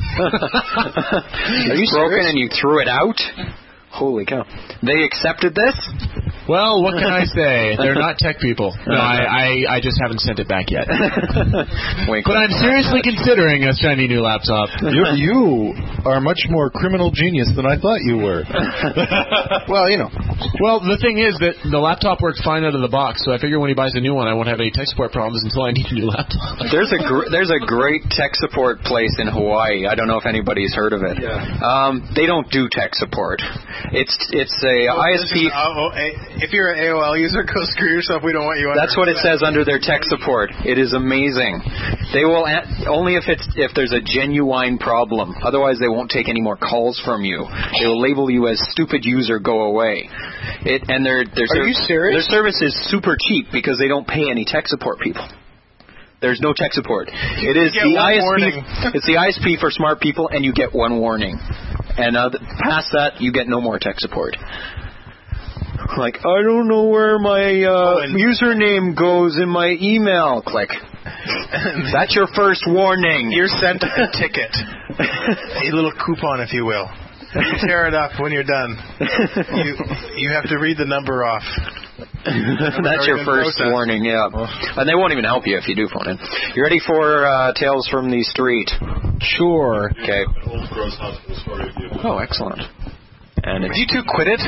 Are you broken and you threw it out? Holy cow. They accepted this? Well, what can I say? They're not tech people. No, I just haven't sent it back yet. But I'm seriously considering a shiny new laptop. You are much more criminal genius than I thought you were. Well, Well, the thing is that the laptop worked fine out of the box, so I figure when he buys a new one, I won't have any tech support problems until I need a new laptop. There's a great tech support place in Hawaii. I don't know if anybody's heard of it. Yeah. They don't do tech support. It's a ISP. If you're an AOL user, go screw yourself. We don't want you. That's what it says under their tech support. It is amazing. They will only if there's a genuine problem. Otherwise, they won't take any more calls from you. They will label you as stupid user. Go away. Are you serious? Their service is super cheap because they don't pay any tech support people. There's no tech support. It is the ISP. It's the ISP for smart people, and you get one warning. And past that, you get no more tech support. Like, I don't know where my username goes in my email. Click. That's your first warning. You're sent a ticket. A little coupon, if you will. You tear it up when you're done. You have to read the number off. That's your first warning, yeah. And they won't even help you if you do phone in. You ready for Tales from the Street? Sure. Okay. Oh, excellent. And did you two quit it?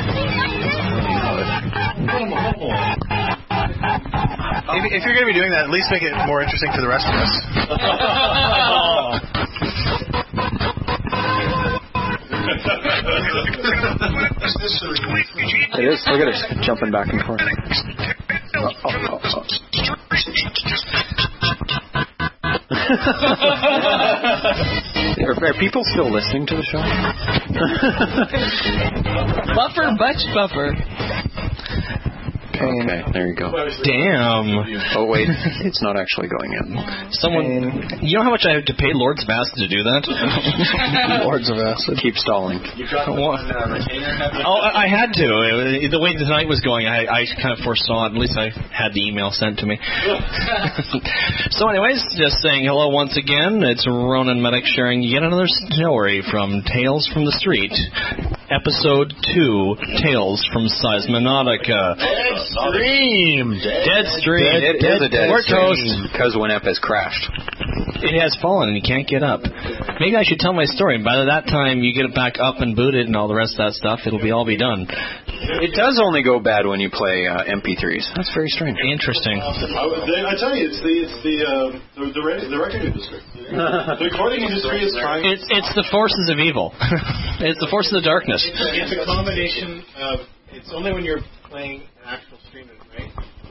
If you're going to be doing that, at least make it more interesting for the rest of us. It is. Look at it jumping back and forth. Are people still listening to the show? Buffer, Butch Buffer. Okay, there you go. Damn. Oh, wait. It's not actually going in. You know how much I have to pay Lords of Acid to do that? Lords of Acid. Keep stalling. You dropped I had to. The way the night was going, I kind of foresaw it. At least I had the email sent to me. So anyways, just saying hello once again. It's Ronan Medic sharing yet another story from Tales from the Street. Episode 2, Tales from Seismonautica. Deadstream. It is a dead stream because WinEp has crashed. It has fallen and you can't get up. Maybe I should tell my story. By that time you get it back up and booted and all the rest of that stuff, it'll all be done. It does only go bad when you play MP3s. That's very strange. Interesting. I tell you, it's the record industry. The recording industry is trying. It's the forces of evil. It's the forces of darkness. It's a combination of. It's only when you're playing an actual streaming, right?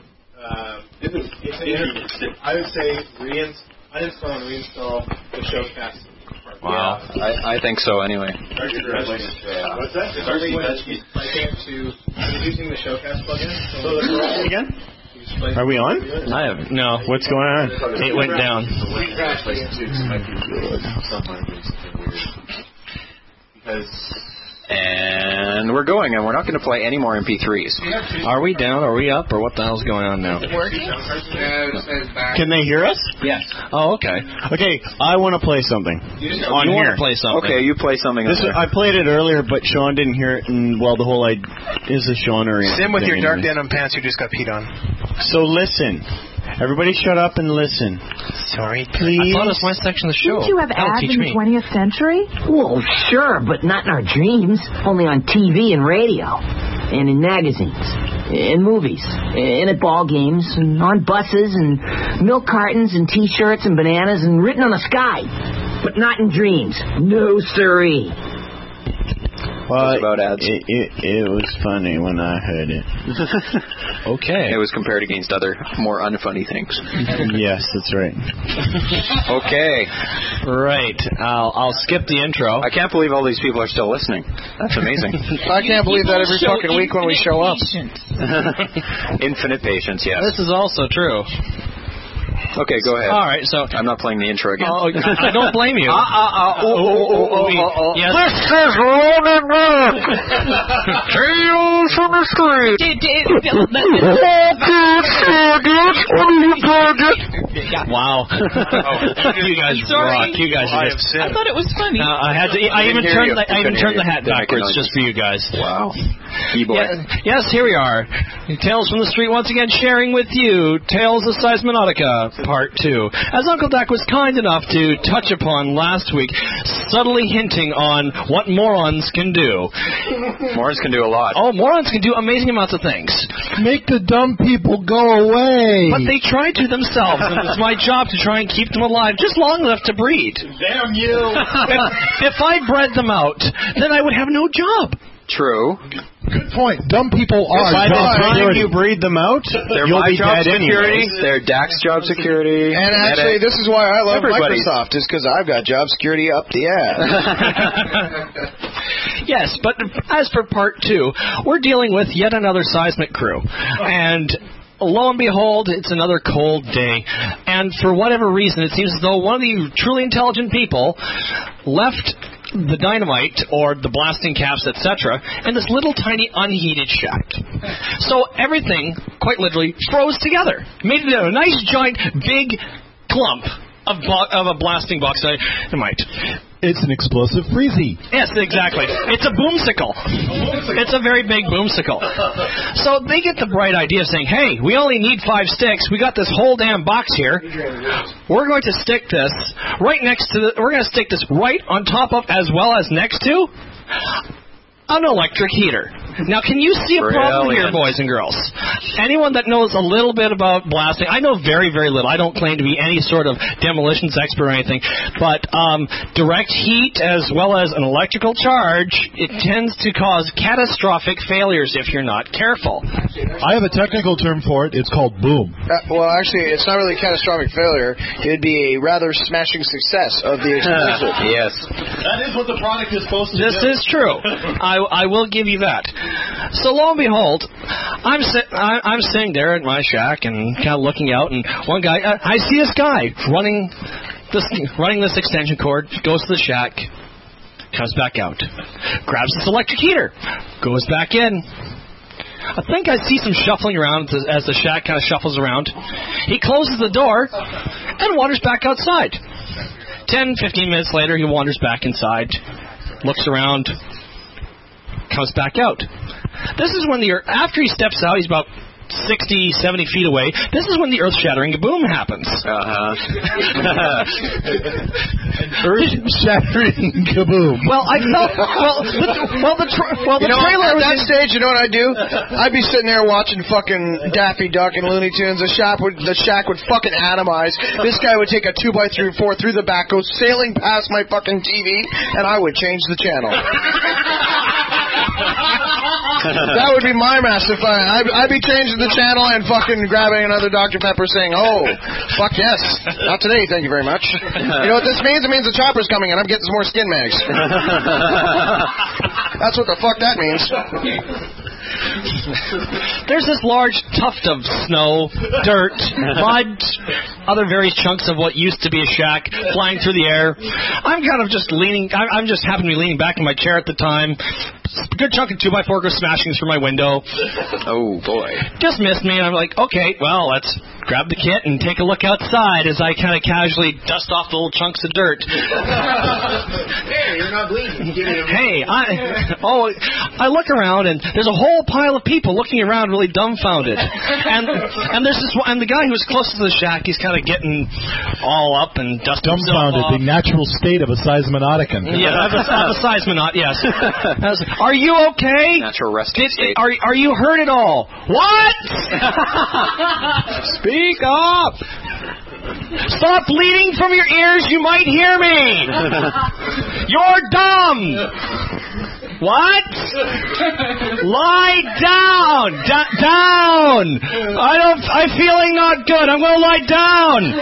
I would say uninstall and reinstall the Showcast. Wow. Yeah. I think so anyway. What's that? It's only when you plug into using the Showcast plugin. So the again? Are we on? I have no. What's going on? It went down. And we're going, and we're not going to play any more MP3s. Are we down? Are we up? Or what the hell's going on now? Can they hear us? Yes. Oh, okay. Okay, I want to play something. You want to play something? Okay, you play something. I played it earlier, but Sean didn't hear it, and the whole is a Sean or Sim with your dark denim pants, you just got peed on. So listen. Everybody shut up and listen. Sorry, please. I thought it was my section of the show. Didn't you have ads in the 20th century? Well, sure, but not in our dreams. Only on TV and radio. And in magazines. In movies. And at ball games. And on buses. And milk cartons. And T-shirts. And bananas. And written on the sky. But not in dreams. No siree. About ads. It was funny when I heard it. Okay. It was compared against other more unfunny things. Yes, that's right. Okay. Right. I'll skip the intro. I can't believe all these people are still listening. That's amazing. I can't believe that every fucking week when we show up. Infinite patience, yes. This is also true. Okay, go ahead. All right, so I'm not playing the intro again. I don't blame you. Yes. This is Ronan Medic. Tales from the Street. Wow. You guys rock. You guys are just... I thought it was funny. I even turned the hat backwards just for you guys. Wow. Yes, here we are. Tales from the Street once again sharing with you Tales of Seismonautica Part 2. As Uncle Dak was kind enough to touch upon last week, subtly hinting on what morons can do. Morons can do a lot. Oh, morons can do amazing amounts of things. Make the dumb people go away. But they try to themselves, and it's my job to try and keep them alive just long enough to breed. Damn you. If I bred them out, then I would have no job. True. Good point. Dumb people are. By the time you breed them out, you'll be dead security. anyways. They're Dak's job security. And actually, this is why I love Everybody's. Microsoft, is because I've got job security up the ass. Yes, but as for Part 2, we're dealing with yet another seismic crew. And lo and behold, it's another cold day. And for whatever reason, it seems as though one of the truly intelligent people left the dynamite or the blasting caps, etc., in this little tiny unheated shack. So everything, quite literally, froze together. Made it a nice giant big clump of a blasting box dynamite. It's an explosive freezy. Yes, exactly. It's a boomsicle. It's a very big boomsicle. So they get the bright idea of saying, hey, we only need 5 sticks. We got this whole damn box here. We're going to stick this right next to we're going to stick this right on top of as well as next to an electric heater. Now, can you see a problem here, boys and girls? Anyone that knows a little bit about blasting, I know very, very little. I don't claim to be any sort of demolitions expert or anything, but direct heat as well as an electrical charge, it tends to cause catastrophic failures if you're not careful. I have a technical term for it. It's called boom. Well, actually, it's not really a catastrophic failure. It would be a rather smashing success of the explosive. Yes. That is what the product is supposed to do. This is true. I will give you that. So lo and behold, I'm sitting there at my shack and kind of looking out, and one guy, I see this guy running this extension cord, goes to the shack, comes back out, grabs this electric heater, goes back in. I think I see some shuffling around as the shack kind of shuffles around. He closes the door and wanders back outside. 10, 15 minutes later, he wanders back inside, looks around, comes back out. This is when after he steps out, he's about 60, 70 feet away. This is when the earth-shattering kaboom happens. Earth-shattering kaboom. Well, I felt the trailer at that stage, you know what I'd do? I'd be sitting there watching fucking Daffy Duck and Looney Tunes. The shack would fucking atomize. This guy would take a 2x4 through the back, go sailing past my fucking TV, and I would change the channel. That would be my master plan. I'd be changing the channel and fucking grabbing another Dr. Pepper saying, oh, fuck yes. Not today, thank you very much. You know what this means? It means the chopper's coming and I'm getting some more skin mags. That's what the fuck that means. There's this large tuft of snow, dirt, mud, other various chunks of what used to be a shack flying through the air. I'm kind of just I'm just happen to be leaning back in my chair at the time. A good chunk of 2x4 goes smashing through my window. Oh, boy. Just missed me, and I'm like, okay, well, let's grab the kit and take a look outside as I kind of casually dust off the little chunks of dirt. Hey, you're not bleeding. Hey, I look around, and there's a whole pile of people looking around really dumbfounded. And there's this one, and the guy who was closest to the shack, he's kind of getting all up and dusting himself off. The natural state of a seismonauticant. Yeah, of a seismonaut, yes. Are you okay? Natural resting state. Are you hurt at all? What? Speak up! Stop bleeding from your ears, you might hear me! You're dumb! What? Lie down! Down! I'm feeling not good. I'm going to lie down.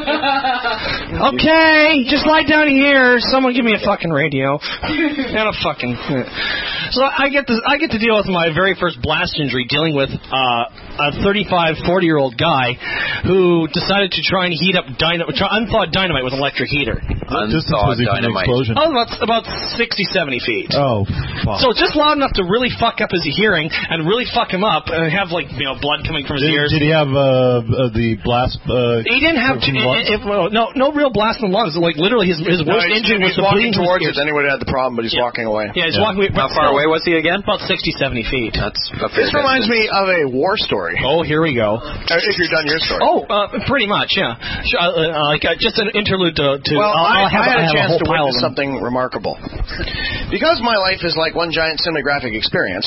Okay, just lie down here. Someone give me a fucking radio. And a fucking... So I get to deal with my very first blast injury dealing with a 35, 40-year-old guy who decided to try and heat up unthawed dynamite with an electric heater. What distance was he from the explosion? Oh, about 60, 70 feet. Oh, fuck. So just loud enough to really fuck up his hearing and really fuck him up and have, like, blood coming from his ears. Did he have the blast? He didn't have no real blast in the lungs. Like, literally, his worst engine was he's the walking bleeding towards it. Then he would have had the problem, but he's walking away. Yeah, he's walking. How far away was he again? About 60, 70 feet. That's This reminds me of a war story. Oh, here we go. If you're done your story. Oh, pretty much, yeah. Just an interlude to. Well, I had a chance to witness something remarkable. Because my life is like one giant cinematographic experience,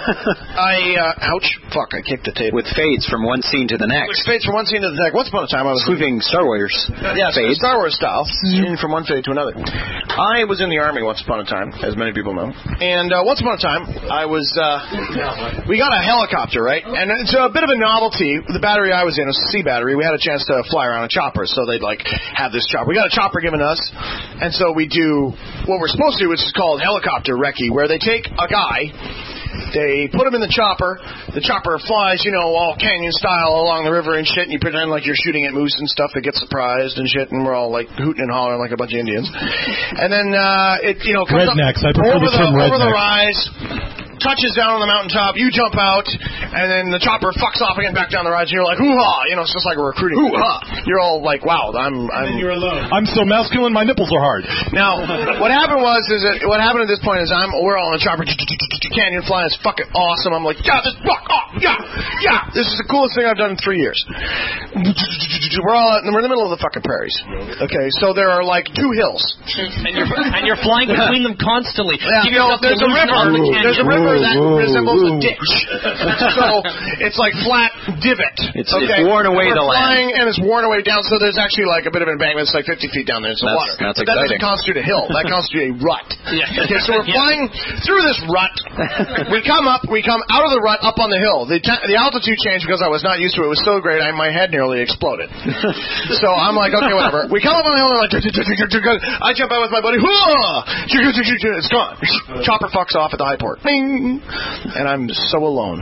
I kicked the table. With fades from one scene to the next. With fades from one scene to the next. Once upon a time, I was sweeping Star Wars. Yeah, fades. Star Wars style, from one fade to another. I was in the Army once upon a time, as many people know. And once upon a time, I was, we got a helicopter, right? And it's a bit of a novelty. The battery I was in was a C battery. We had a chance to fly around a chopper, so they'd, have this chopper. We got a chopper given us, and so we do what we're supposed to do, which is called helicopter recce, where they take a guy, they put him in the chopper flies, all canyon style along the river and shit, and you pretend like you're shooting at moose and stuff that get surprised and shit, and we're all hooting and hollering like a bunch of Indians. And then comes rednecks. up I prefer the term over the rednecks. rise, touches down on the mountaintop, you jump out, and then the chopper fucks off again back down the rise, and you're like, hoo-ha! It's just like a recruiting. Hoo-ha! You're all like, wow, I'm you're alone. I'm so masculine, my nipples are hard. Now, what happened at this point is we're all in the chopper, canyon flying, it's fucking awesome. I'm like, yeah, this fuck off, yeah, this is the coolest thing I've done in 3 years. We're in the middle of the fucking prairies. Okay, so there are 2 hills. And you're flying between them constantly. Yeah, there's a river that resembles a ditch. So it's like flat divot. It's worn away the land. Flying and it's worn away down, so there's actually a bit of an embankment. It's 50 feet down there. It's water. That's but that doesn't constitute a hill. That constitutes a rut. Okay, so we're flying through this rut. We come out of the rut up on the hill. The altitude changed because I was not used to it. It was so great, my head nearly exploded. So I'm like, okay, whatever. We come up on the hill and I jump out with my buddy. It's gone. Chopper fucks off at the high port. Bing. And I'm so alone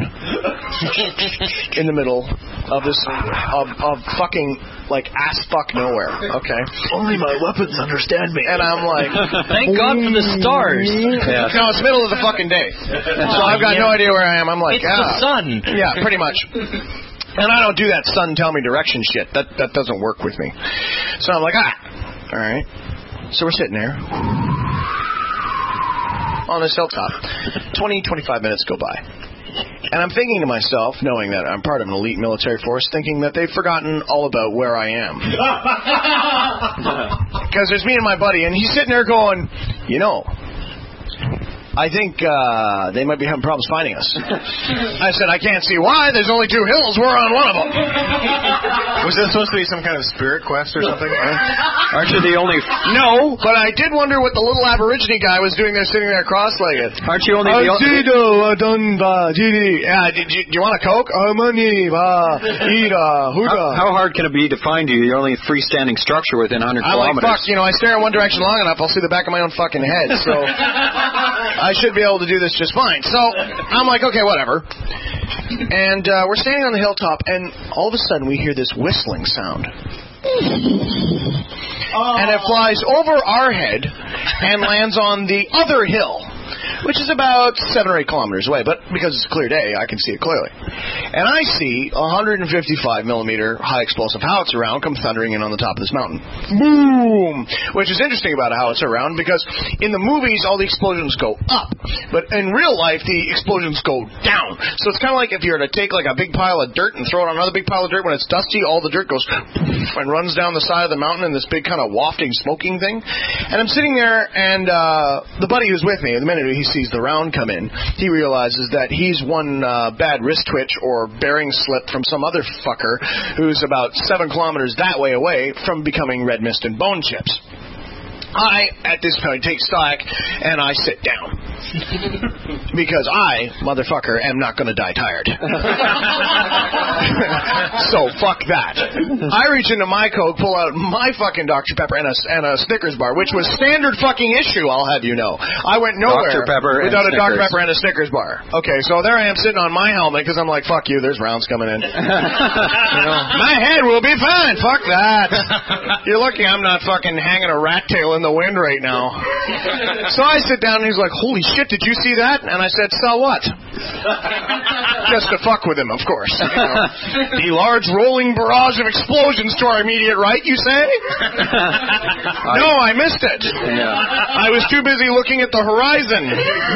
in the middle of this of fucking ass fuck nowhere. Okay, only my weapons understand me. And I'm like, thank God for the stars. Yeah. No, it's middle of the fucking day, so I've got no idea where I am. I'm like, it's the sun. Yeah, pretty much. And I don't do that sun tell me direction shit. That doesn't work with me. So I'm like, all right. So we're sitting there on this hilltop. 20-25 minutes go by. And I'm thinking to myself, knowing that I'm part of an elite military force, thinking that they've forgotten all about where I am. Because there's me and my buddy, and he's sitting there going, I think they might be having problems finding us. I said, I can't see why. There's only 2 hills. We're on one of them. Was this supposed to be some kind of spirit quest or something? Aren't you the only... No, but I did wonder what the little Aborigine guy was doing there, sitting there cross-legged. Aren't you only the only... Do you want a Coke? How hard can it be to find you? You're only a freestanding structure within 100 kilometers. Fuck, I stare in one direction long enough, I'll see the back of my own fucking head, so... I should be able to do this just fine. So I'm like, okay, whatever. And we're standing on the hilltop, and all of a sudden we hear this whistling sound. And it flies over our head and lands on the other hill, which is about 7 or 8 kilometers away. But because it's a clear day, I can see it clearly. And I see a 155 millimeter high explosive howitzer round come thundering in on the top of this mountain. Boom! Which is interesting about a howitzer round because in the movies all the explosions go up, but in real life the explosions go down. So it's kind of like if you were to take a big pile of dirt and throw it on another big pile of dirt. When it's dusty, all the dirt goes and runs down the side of the mountain in this big kind of wafting smoking thing. And I'm sitting there, and the buddy who's with me, the minute he sees the round come in, he realizes that he's one bad wrist twitch or bearing slip from some other fucker who's about 7 kilometers that way away from becoming red mist and bone chips. I, at this point, take stock, and I sit down. Because I, motherfucker, am not going to die tired. So fuck that. I reach into my coat, pull out my fucking Dr. Pepper and a Snickers bar, which was standard fucking issue, I'll have you know. I went nowhere Dr. Pepper without a and Dr. Snickers. Pepper and a Snickers bar. Okay, so there I am sitting on my helmet because I'm like, fuck you, there's rounds coming in. My head will be fine. Fuck that. You're lucky I'm not fucking hanging a rat tail in the wind right now. So I sit down and he's like, holy shit, did you see that? And I said, saw what? Just to fuck with him, of course. The large rolling barrage of explosions to our immediate right, you say? No, I missed it. Yeah. I was too busy looking at the horizon.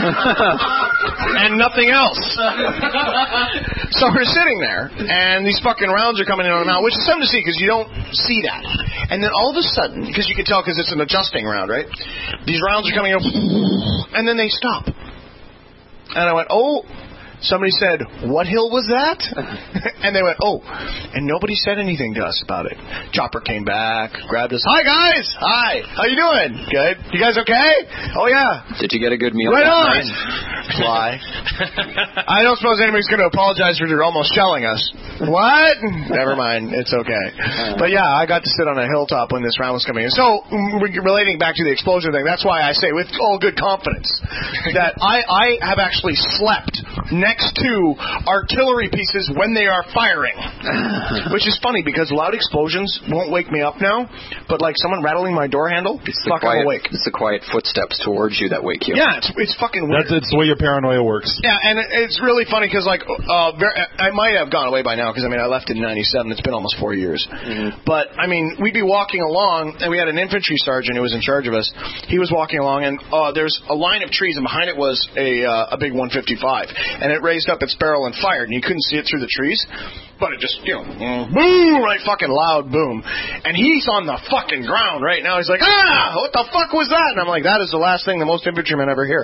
And nothing else. So we're sitting there, and these fucking rounds are coming in on the mount, which is something to see because you don't see that. And then all of a sudden, because you can tell because it's an adjusting round, right? These rounds are coming in, and then they stop. And I went, oh. Somebody said, what hill was that? And they went, oh. And nobody said anything to us about it. Chopper came back, grabbed us. Hi, guys. Hi. How you doing? Good. You guys okay? Oh, yeah. Did you get a good meal? Right that on. night? Fly. I don't suppose anybody's going to apologize for almost shelling us. What? Never mind. It's okay. But, yeah, I got to sit on a hilltop when this round was coming in. So, relating back to the explosion thing, that's why I say with all good confidence that I have actually slept next to artillery pieces when they are firing. Which is funny because loud explosions won't wake me up now, but like someone rattling my door handle, fuck, I'm awake. It's the quiet footsteps towards you that wake you. Yeah, it's fucking weird. It's the way your paranoia works. Yeah, and it's really funny because like I might have gone away by now because I mean I left in '97. It's been almost 4 years. Mm-hmm. But I mean we'd be walking along and we had an infantry sergeant who was in charge of us. He was walking along and there's a line of trees and behind it was a big 155 and it raised up its barrel and fired, and you couldn't see it through the trees, but it just, boom, right fucking loud boom. And he's on the fucking ground right now. He's like, what the fuck was that? And I'm like, that is the last thing the most infantrymen ever hear.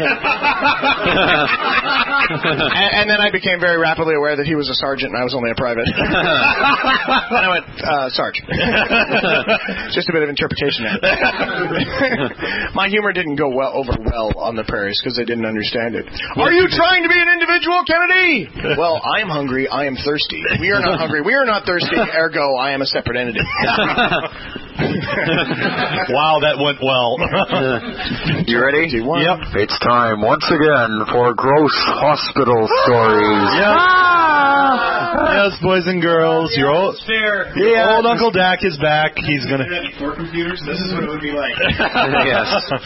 and then I became very rapidly aware that he was a sergeant and I was only a private. And I went, Sarge. Just a bit of interpretation there. My humor didn't go over well on the prairies because they didn't understand it. Are you trying to be an individual, Kennedy? Well, I am hungry. I am thirsty. We are not hungry. We are not thirsty. Ergo, I am a separate entity. Wow, that went well. You ready? Yep. It's time once again for gross hospital stories. Yes, boys and girls, your old Uncle Dak is back. He's gonna. Four computers. This is what it would be like. Yes.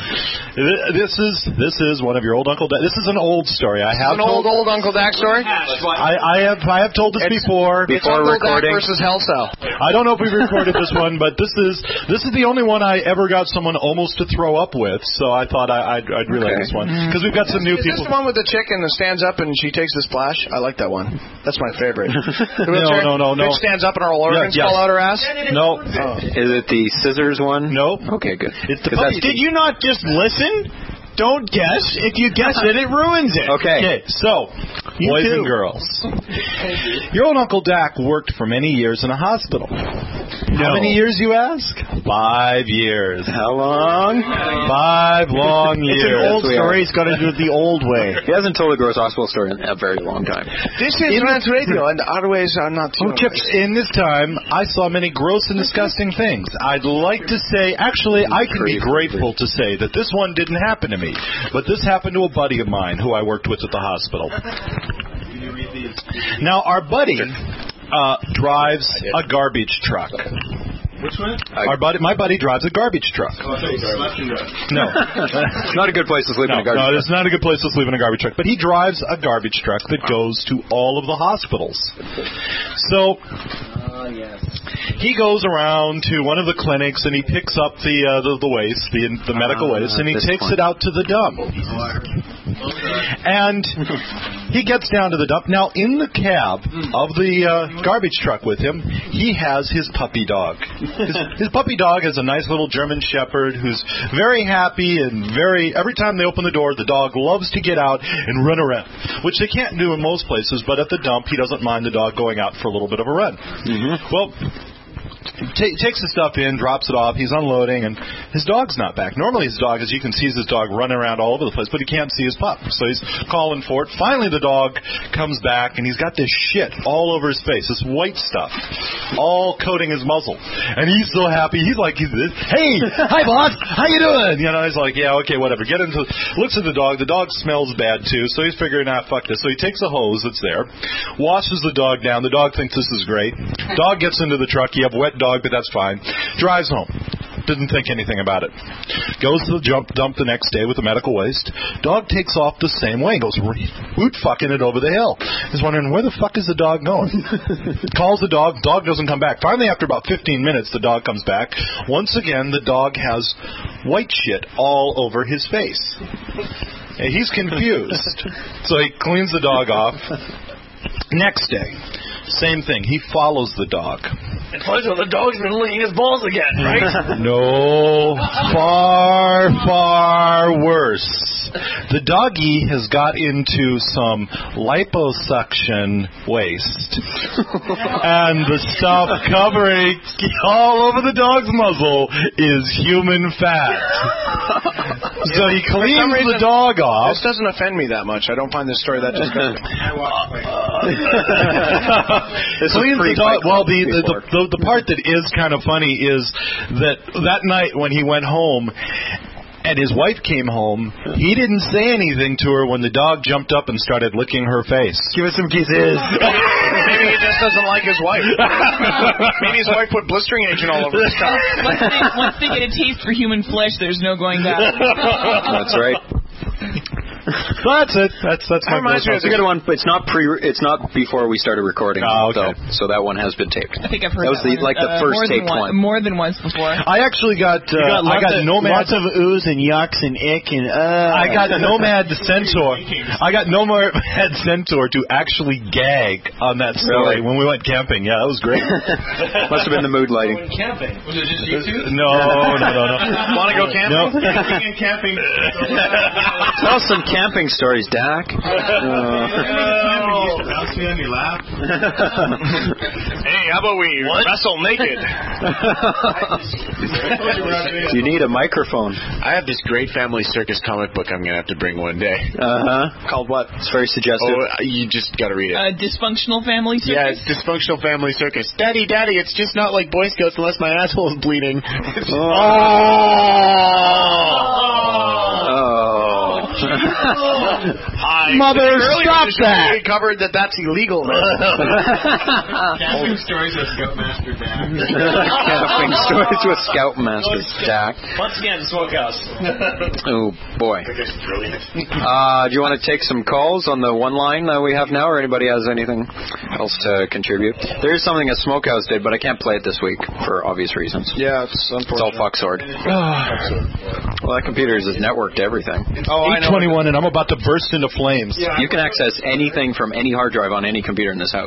This is one of your old Uncle Dak. This is an old story. I have an old Uncle Dak story. I have told this before. It's Uncle Dak versus Hell Cell. I don't know if we recorded this one, but this is the only one I ever got someone almost to throw up with. So I thought I'd relay this one because we've got some new people. Is this the one with the chick and the stands up and she takes the splash? I like that one. That's my favorite. No. Bitch stands up and her organs fall out her ass? No. Is it the scissors one? No. Okay, good. It's the did you not just listen? Don't guess. If you guess it, it ruins it. Okay. So, boys and girls, your old Uncle Dak worked for many years in a hospital. How many years, you ask? 5 years. How long? 5 long years. It's an old story. It's got to do it the old way. He hasn't told a gross hospital story in a very long time. This is Rant Radio, and the other ways are not too Chips, in this time, I saw many gross and disgusting things. I'd like to say, actually, I can be grateful to say that this one didn't happen to me. But this happened to a buddy of mine who I worked with at the hospital. Now, our buddy drives a garbage truck. Which one? My buddy drives a garbage truck. Oh, No. It's not a good place to sleep in a garbage truck. No, it's not a good place to sleep in a garbage truck. But he drives a garbage truck that goes to all of the hospitals. So he goes around to one of the clinics and he picks up the waste, the medical waste, and he takes it out to the dump. And he gets down to the dump. Now, in the cab of the garbage truck with him, he has his puppy dog. His puppy dog is a nice little German Shepherd who's very happy and every time they open the door, the dog loves to get out and run around, which they can't do in most places, but at the dump, he doesn't mind the dog going out for a little bit of a run. Mm-hmm. Well, takes the stuff in, drops it off. He's unloading, and his dog's not back. Normally his dog, as you can see, his dog running around all over the place, but he can't see his pup. So he's calling for it. Finally, the dog comes back, and he's got this shit all over his face, this white stuff, all coating his muzzle. And he's so happy. He's like, hey, hi, boss. How you doing? You know, he's like, yeah, okay, whatever. Looks at the dog. The dog smells bad, too, so he's figuring out, fuck this. So he takes a hose that's there, washes the dog down. The dog thinks this is great. Dog gets into the truck. You have a wet dog, but that's fine. Drives home. Didn't think anything about it. Goes to the dump the next day with the medical waste. Dog takes off the same way. Goes boot fucking it over the hill. He's wondering, where the fuck is the dog going? Calls the dog. Dog doesn't come back. Finally, after about 15 minutes, the dog comes back. Once again, the dog has white shit all over his face. And he's confused. So he cleans the dog off. Next day, same thing. He follows the dog. And finds out the dog's been licking his balls again, right? No, far, far worse. The doggy has got into some liposuction waste. And the stuff covering all over the dog's muzzle is human fat. So he cleans the dog off. This doesn't offend me that much. I don't find this story that disgusting. Cleans the dog. Well, the part that is kind of funny is that night when he went home and his wife came home, he didn't say anything to her when the dog jumped up and started licking her face. Give us some kisses. Maybe he just doesn't like his wife. Maybe his wife put blistering agent all over his top. Once they get a taste for human flesh, there's no going back. That's right. That's it. That's my It's a good one, but it's not before we started recording. Oh, okay. So that one has been taped. I think I've heard that was the first taped one. More than once before. I actually got Nomad. Lots of oohs and yucks and ick and I got Nomad Centaur. I got Nomad Centaur to actually gag on that story when we went camping. Yeah, that was great. Must have been the mood lighting. Camping? Was it just you two? No. Want to go camping? No. Camping. Tell some camping stories, Dak. Bounce me on your lap. Hey, how about we wrestle naked? Do you need a microphone? I have this great family circus comic book I'm going to have to bring one day. Called what? It's very suggestive. Oh, you just got to read it. Dysfunctional family circus? Yeah, it's Dysfunctional Family Circus. Daddy, it's just not like Boy Scouts unless my asshole is bleeding. Mother, stop that! We covered that's illegal. Camping stories with Scoutmaster Dak. Camping stories with Scoutmaster Dak. Once again, the Smokehouse. Oh, boy. Do you want to take some calls on the one line that we have now, or anybody has anything else to contribute? There is something that Smokehouse did, but I can't play it this week for obvious reasons. Yeah, it's unfortunate. It's all Foxhord. Well, that computer is networked to everything. Oh, 821, and I'm about to burst into flames. Yeah. You can access anything from any hard drive on any computer in this house.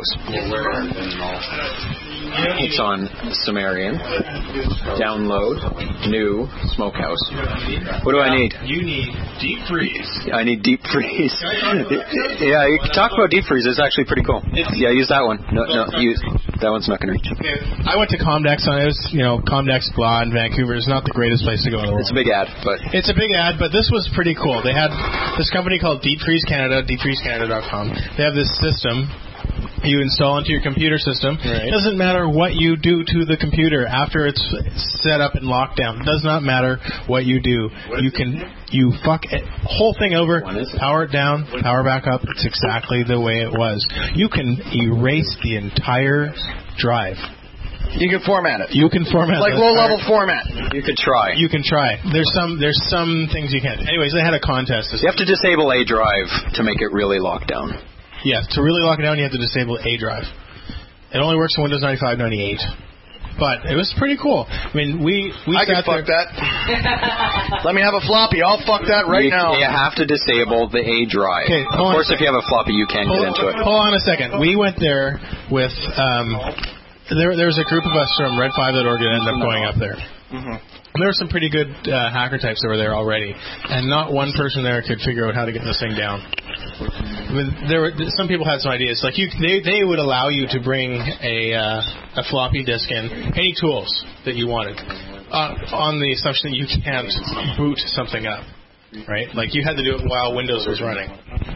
It's on Sumerian. Download. New. Smokehouse. What do I need? You need deep freeze. I need deep freeze. Yeah, you can talk about deep freeze. It's actually pretty cool. Yeah, use that one. No, that one's not going to reach. Okay. I went to Comdex on it. Was, Comdex Blah in Vancouver is not the greatest place to go in the world. It's a big ad, but it's a big ad, but this was pretty cool. They had this company called Deep Freeze Canada, deepfreezecanada.com. They have this system you install into your computer system. Right. It doesn't matter what you do to the computer after it's set up and locked down. It does not matter what you do. You fuck it, whole thing over, power it down, power back up. It's exactly the way it was. You can erase the entire drive. You can format it. You can format like low-level format. You could try. You can try. There's some things you can't. Anyways, they had a contest. You have to disable a drive to make it really lock down. Yes, to really lock it down, you have to disable a drive. It only works on Windows 95, 98. But it was pretty cool. I mean, I could fuck that. Let me have a floppy. I'll fuck that right now. You have to disable the A drive. Okay, of course, if you have a floppy, you can get into it. Hold on a second. We went there with... there was a group of us from Red5.org that ended up going up there. Mm-hmm. There were some pretty good hacker types that were there already. And not one person there could figure out how to get this thing down. some people had some ideas. Like they would allow you to bring a floppy disk in, any tools that you wanted, on the assumption that you can't boot something up, right? Like you had to do it while Windows was running,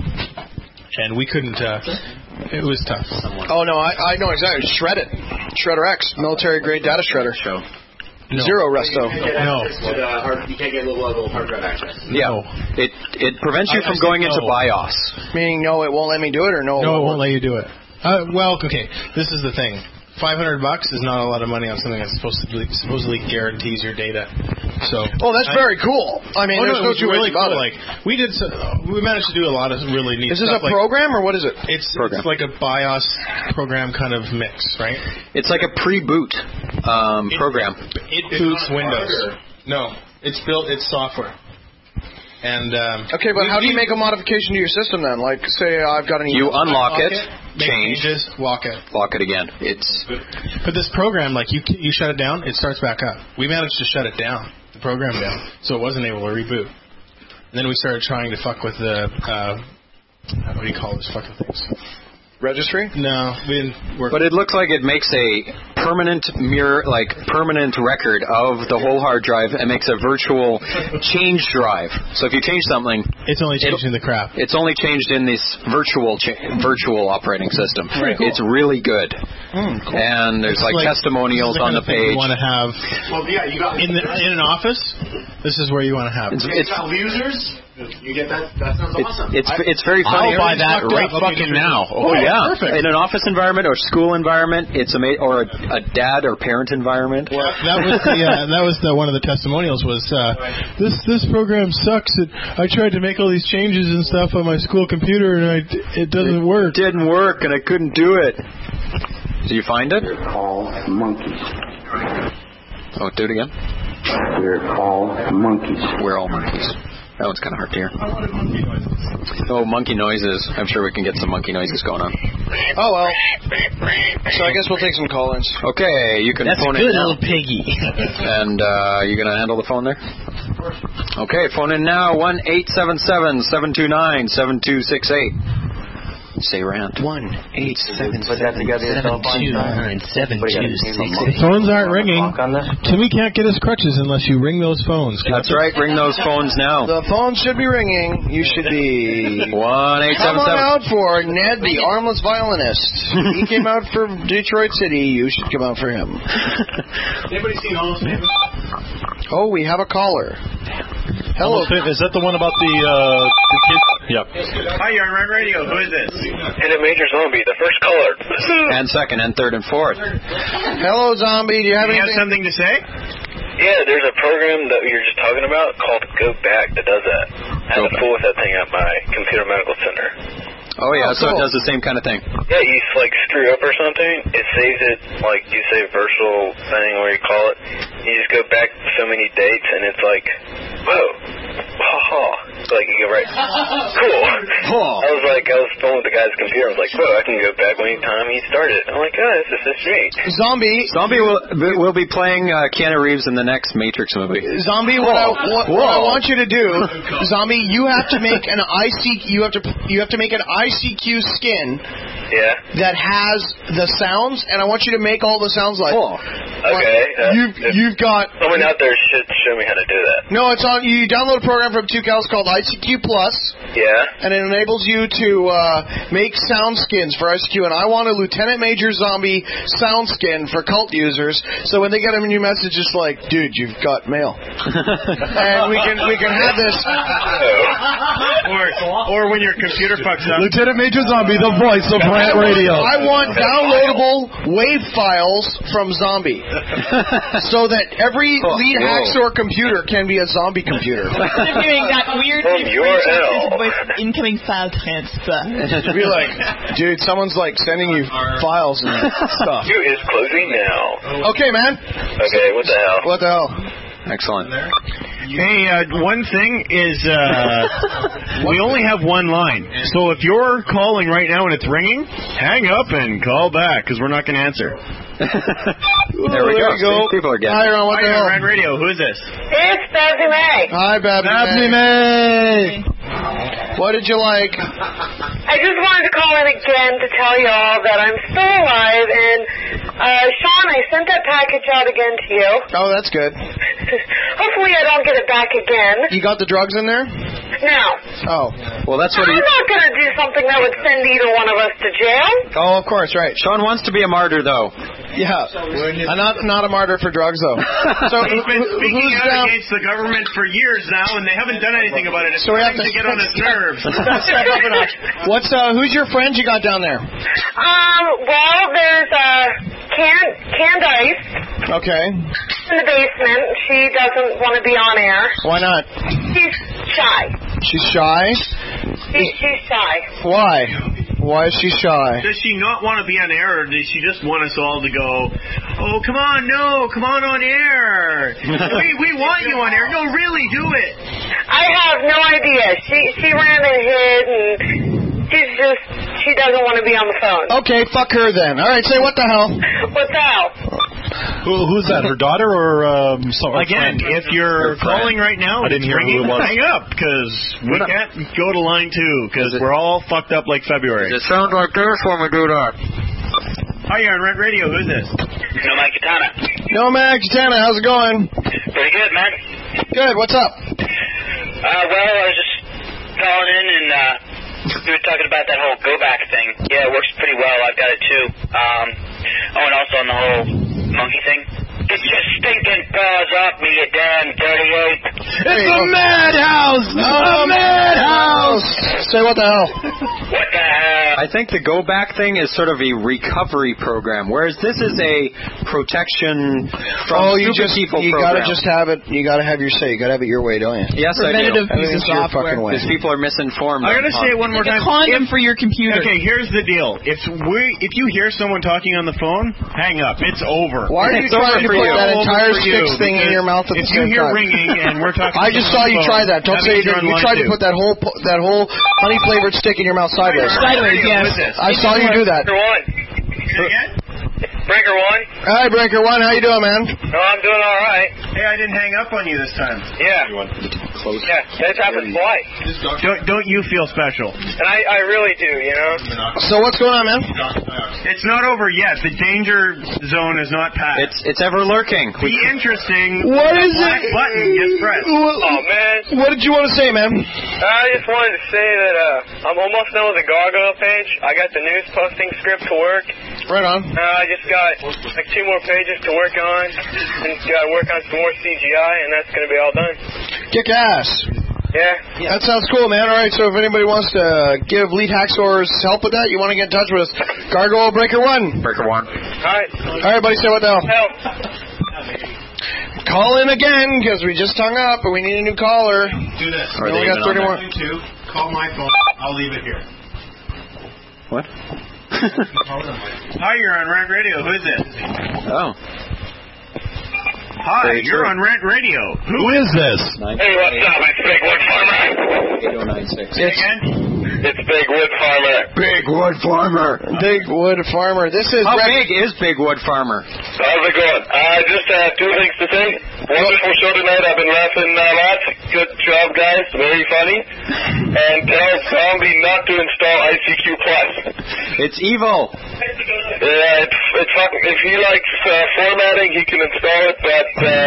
and we couldn't. It was tough. Oh no, I know exactly. Shred it, Shredder X, military grade data shredder. Show. No. Zero resto. No. You can't get low-level hard drive access. Yeah. It prevents you from going into BIOS. Meaning, no, it won't let me do it, or no? No, it won't let you do it. Well, okay. This is the thing. $500 is not a lot of money on something that supposedly guarantees your data. So. Oh, that's very cool. I mean, there's no two ways about it. Like we managed to do a lot of really neat stuff. Is this a program or what is it? It's like a BIOS program kind of mix, right? It's like a pre-boot program. It boots Windows. No, it's software. And okay, but how do you make a modification to your system then? Like, say I've got an email. You unlock it, change, lock it again. But this program, like you shut it down, it starts back up. We managed to shut it down, the program down, so it wasn't able to reboot. And then we started trying to fuck with the what do you call those fucking things? Registry? No, we didn't work. But it looks like it makes a permanent permanent record of the whole hard drive and makes a virtual change drive. So if you change something, it's only changed in the crap. It's only changed in this virtual operating system. Right. Cool. It's really good. Cool. And there's like testimonials on the page. You want to have you got in an office. This is where you want to have it. It's users. You get that? That sounds awesome. It's very funny. I'll buy that right fucking now. Oh yeah, perfect. In an office environment or school environment, it's or a dad or parent environment. Well, that was one of the testimonials was this program sucks. I tried to make all these changes and stuff on my school computer and it doesn't work. It didn't work and I couldn't do it. Did you find it? They're all monkeys. Oh, do it again. We're all monkeys. We're all monkeys. That one's kind of hard to hear. Oh, monkey noises. I'm sure we can get some monkey noises going on. Oh, well. So I guess we'll take some call-ins. Okay, you can phone in now. That's a good little piggy. And you going to handle the phone there? Okay, phone in now. 1-877-729-7268. Say rant. 1-877-729-7268. Phones aren't ringing. Timmy can't get his crutches unless you ring those phones. That's right. Ring those phones now. The phone should be ringing. You should be 1-877. Come on out for Ned, the armless violinist. He came out for Detroit City. You should come out for him. Anybody seen All Famous? Oh, we have a caller. Hello. Is that the one about the kids? Yep. Hi, you're on Red Radio. Who is this? And a Major Zombie, the first caller. And second, and third, and fourth. Hello, Zombie. Do you have anything? Something to say? Yeah, there's a program that you're just talking about called Go Back that does that. I had to fool with that thing at my computer medical center. Oh, yeah, so cool. it does the same kind of thing. Yeah, you screw up or something, it saves it, you say virtual thing, where you call it. You just go back so many dates, and it's whoa, ha-ha. You go right, cool. I was phoning with the guy's computer, I was like, whoa, I can go back anytime he started. I'm like, oh, this is great. Zombie will be playing Keanu Reeves in the next Matrix movie. Zombie, what I want you to do, Zombie, you have to make an you have to make an ICQ skin that has the sounds, and I want you to make all the sounds like. Okay. You've got. Someone out there should show me how to do that. No, it's on. You download a program from 2Cal called ICQ Plus. Yeah. And it enables you to make sound skins for ICQ, and I want a Lieutenant Major Zombie sound skin for cult users, so when they get a new message, it's like, dude, you've got mail. And we can have this. Or when your computer fucks up. Lieutenant Major Zombie, the voice of Rant Radio. I want downloadable WAV files from Zombie, so that every lead hacksaw computer can be a zombie computer. Doing that weird with incoming file transfer. Be like, dude, someone's sending you files and stuff. Queue is closing now. Okay, man. Okay, what the hell? What the hell? Excellent. Hey, one thing is we only have one line. So if you're calling right now and it's ringing, hang up and call back because we're not going to answer. There we go. People are getting Hi, Ron, what the hell? Red Radio. Who is this? It's Babsy May. Hi, Babsy May. What did you like? I just wanted to call in again to tell you all that I'm still alive, and Sean, I sent that package out again to you. Oh, that's good. Hopefully I don't get it back again. You got the drugs in there? No. Oh. Well, that's what I'm not going to do something that would send either one of us to jail. Oh, of course, right. Sean wants to be a martyr, though. Yeah. Not a martyr for drugs, though. So he's been speaking who's out against the government for years now, and they haven't done anything about it. It's So we have starting to get on his nerves. Step up a notch. Who's your friend you got down there? Well, there's Candice. Okay. In the basement. She doesn't want to be on air. Why not? She's shy. She's shy? She's shy. Why? Why is she shy? Does she not want to be on air, or does she just want us all to go, oh, come on air. we want you on air. No, really, do it. I have no idea. She ran and hid, and she doesn't want to be on the phone. Okay, fuck her then. All right, say what the hell. What the hell? Who's that? Her daughter or Again, if you're calling right now, I didn't hear who it was. hang up, because we can't go to line 2, because we're all fucked up like February. It sounds like this when we do that. Hi, you're on Rent Radio. Who's this? Nomad Katana. Nomad Katana, how's it going? Pretty good, man. Good, what's up? Well, I was just calling in and we were talking about that whole go back thing. Yeah, it works pretty well. I've got it too. And also on the whole monkey thing. Get your stinking paws off me, you damn dirty ape. It's a madhouse! A madhouse! Say what the hell? What the hell? I think the go back thing is sort of a recovery program, whereas this is a protection from stupid people you program. gotta just have it. You gotta have your say. You gotta have it your way, don't you? Yes, I do. Preventative piece of software. Because people are misinformed. I gotta say it one more time. A condom for your computer. Okay, here's the deal. If you hear someone talking on the phone, hang up. It's over. Why are you trying to put that entire sticks thing in your mouth at the same time? If you hear ringing and we're talking, I just saw you try that. Don't say you didn't. You tried to put that whole honey flavored stick in your mouth sideways. Sideways, yes. I saw you do that. Breaker 1. Hi, Breaker 1. How you doing, man? No, I'm doing all right. Hey, I didn't hang up on you this time. Yeah. Yeah, that happens twice. Don't you feel special? And I really do, you know? So what's going on, man? It's not over yet. The danger zone is not passed. It's ever lurking. Be interesting. What is black it? Button gets pressed. Oh, man. What did you want to say, man? I just wanted to say that I'm almost done with the Gargoyle page. I got the news posting script to work. Right on. I just got like 2 more pages to work on, and got to work on some more CGI, and that's going to be all done. Kick ass. Yeah. That sounds cool, man. All right, so if anybody wants to give Lead Hacksaws help with that, you want to get in touch with us, Gargoyle Breaker 1. Breaker 1. All right. All right, buddy, say what the hell. Help. Call in again, because we just hung up, and we need a new caller. Do this. We only got 30 more. Call my phone. I'll leave it here. What? Hi, you're on Rent Radio. Who is this? Oh. Hi, you're on Rent Radio. Who is this? Hey, what's up? It's Big Wood Farmer. 8096. It's Big Wood Farmer. Big Wood Farmer. Big Wood Farmer. This is... How big is Big Wood Farmer? How's it going? I just have 2 things to say. Wonderful show tonight. I've been laughing lots. Good job, guys. Very funny. And tell Zombie not to install ICQ Plus. It's evil. Yeah, it's fucking... If he likes formatting, he can install it, but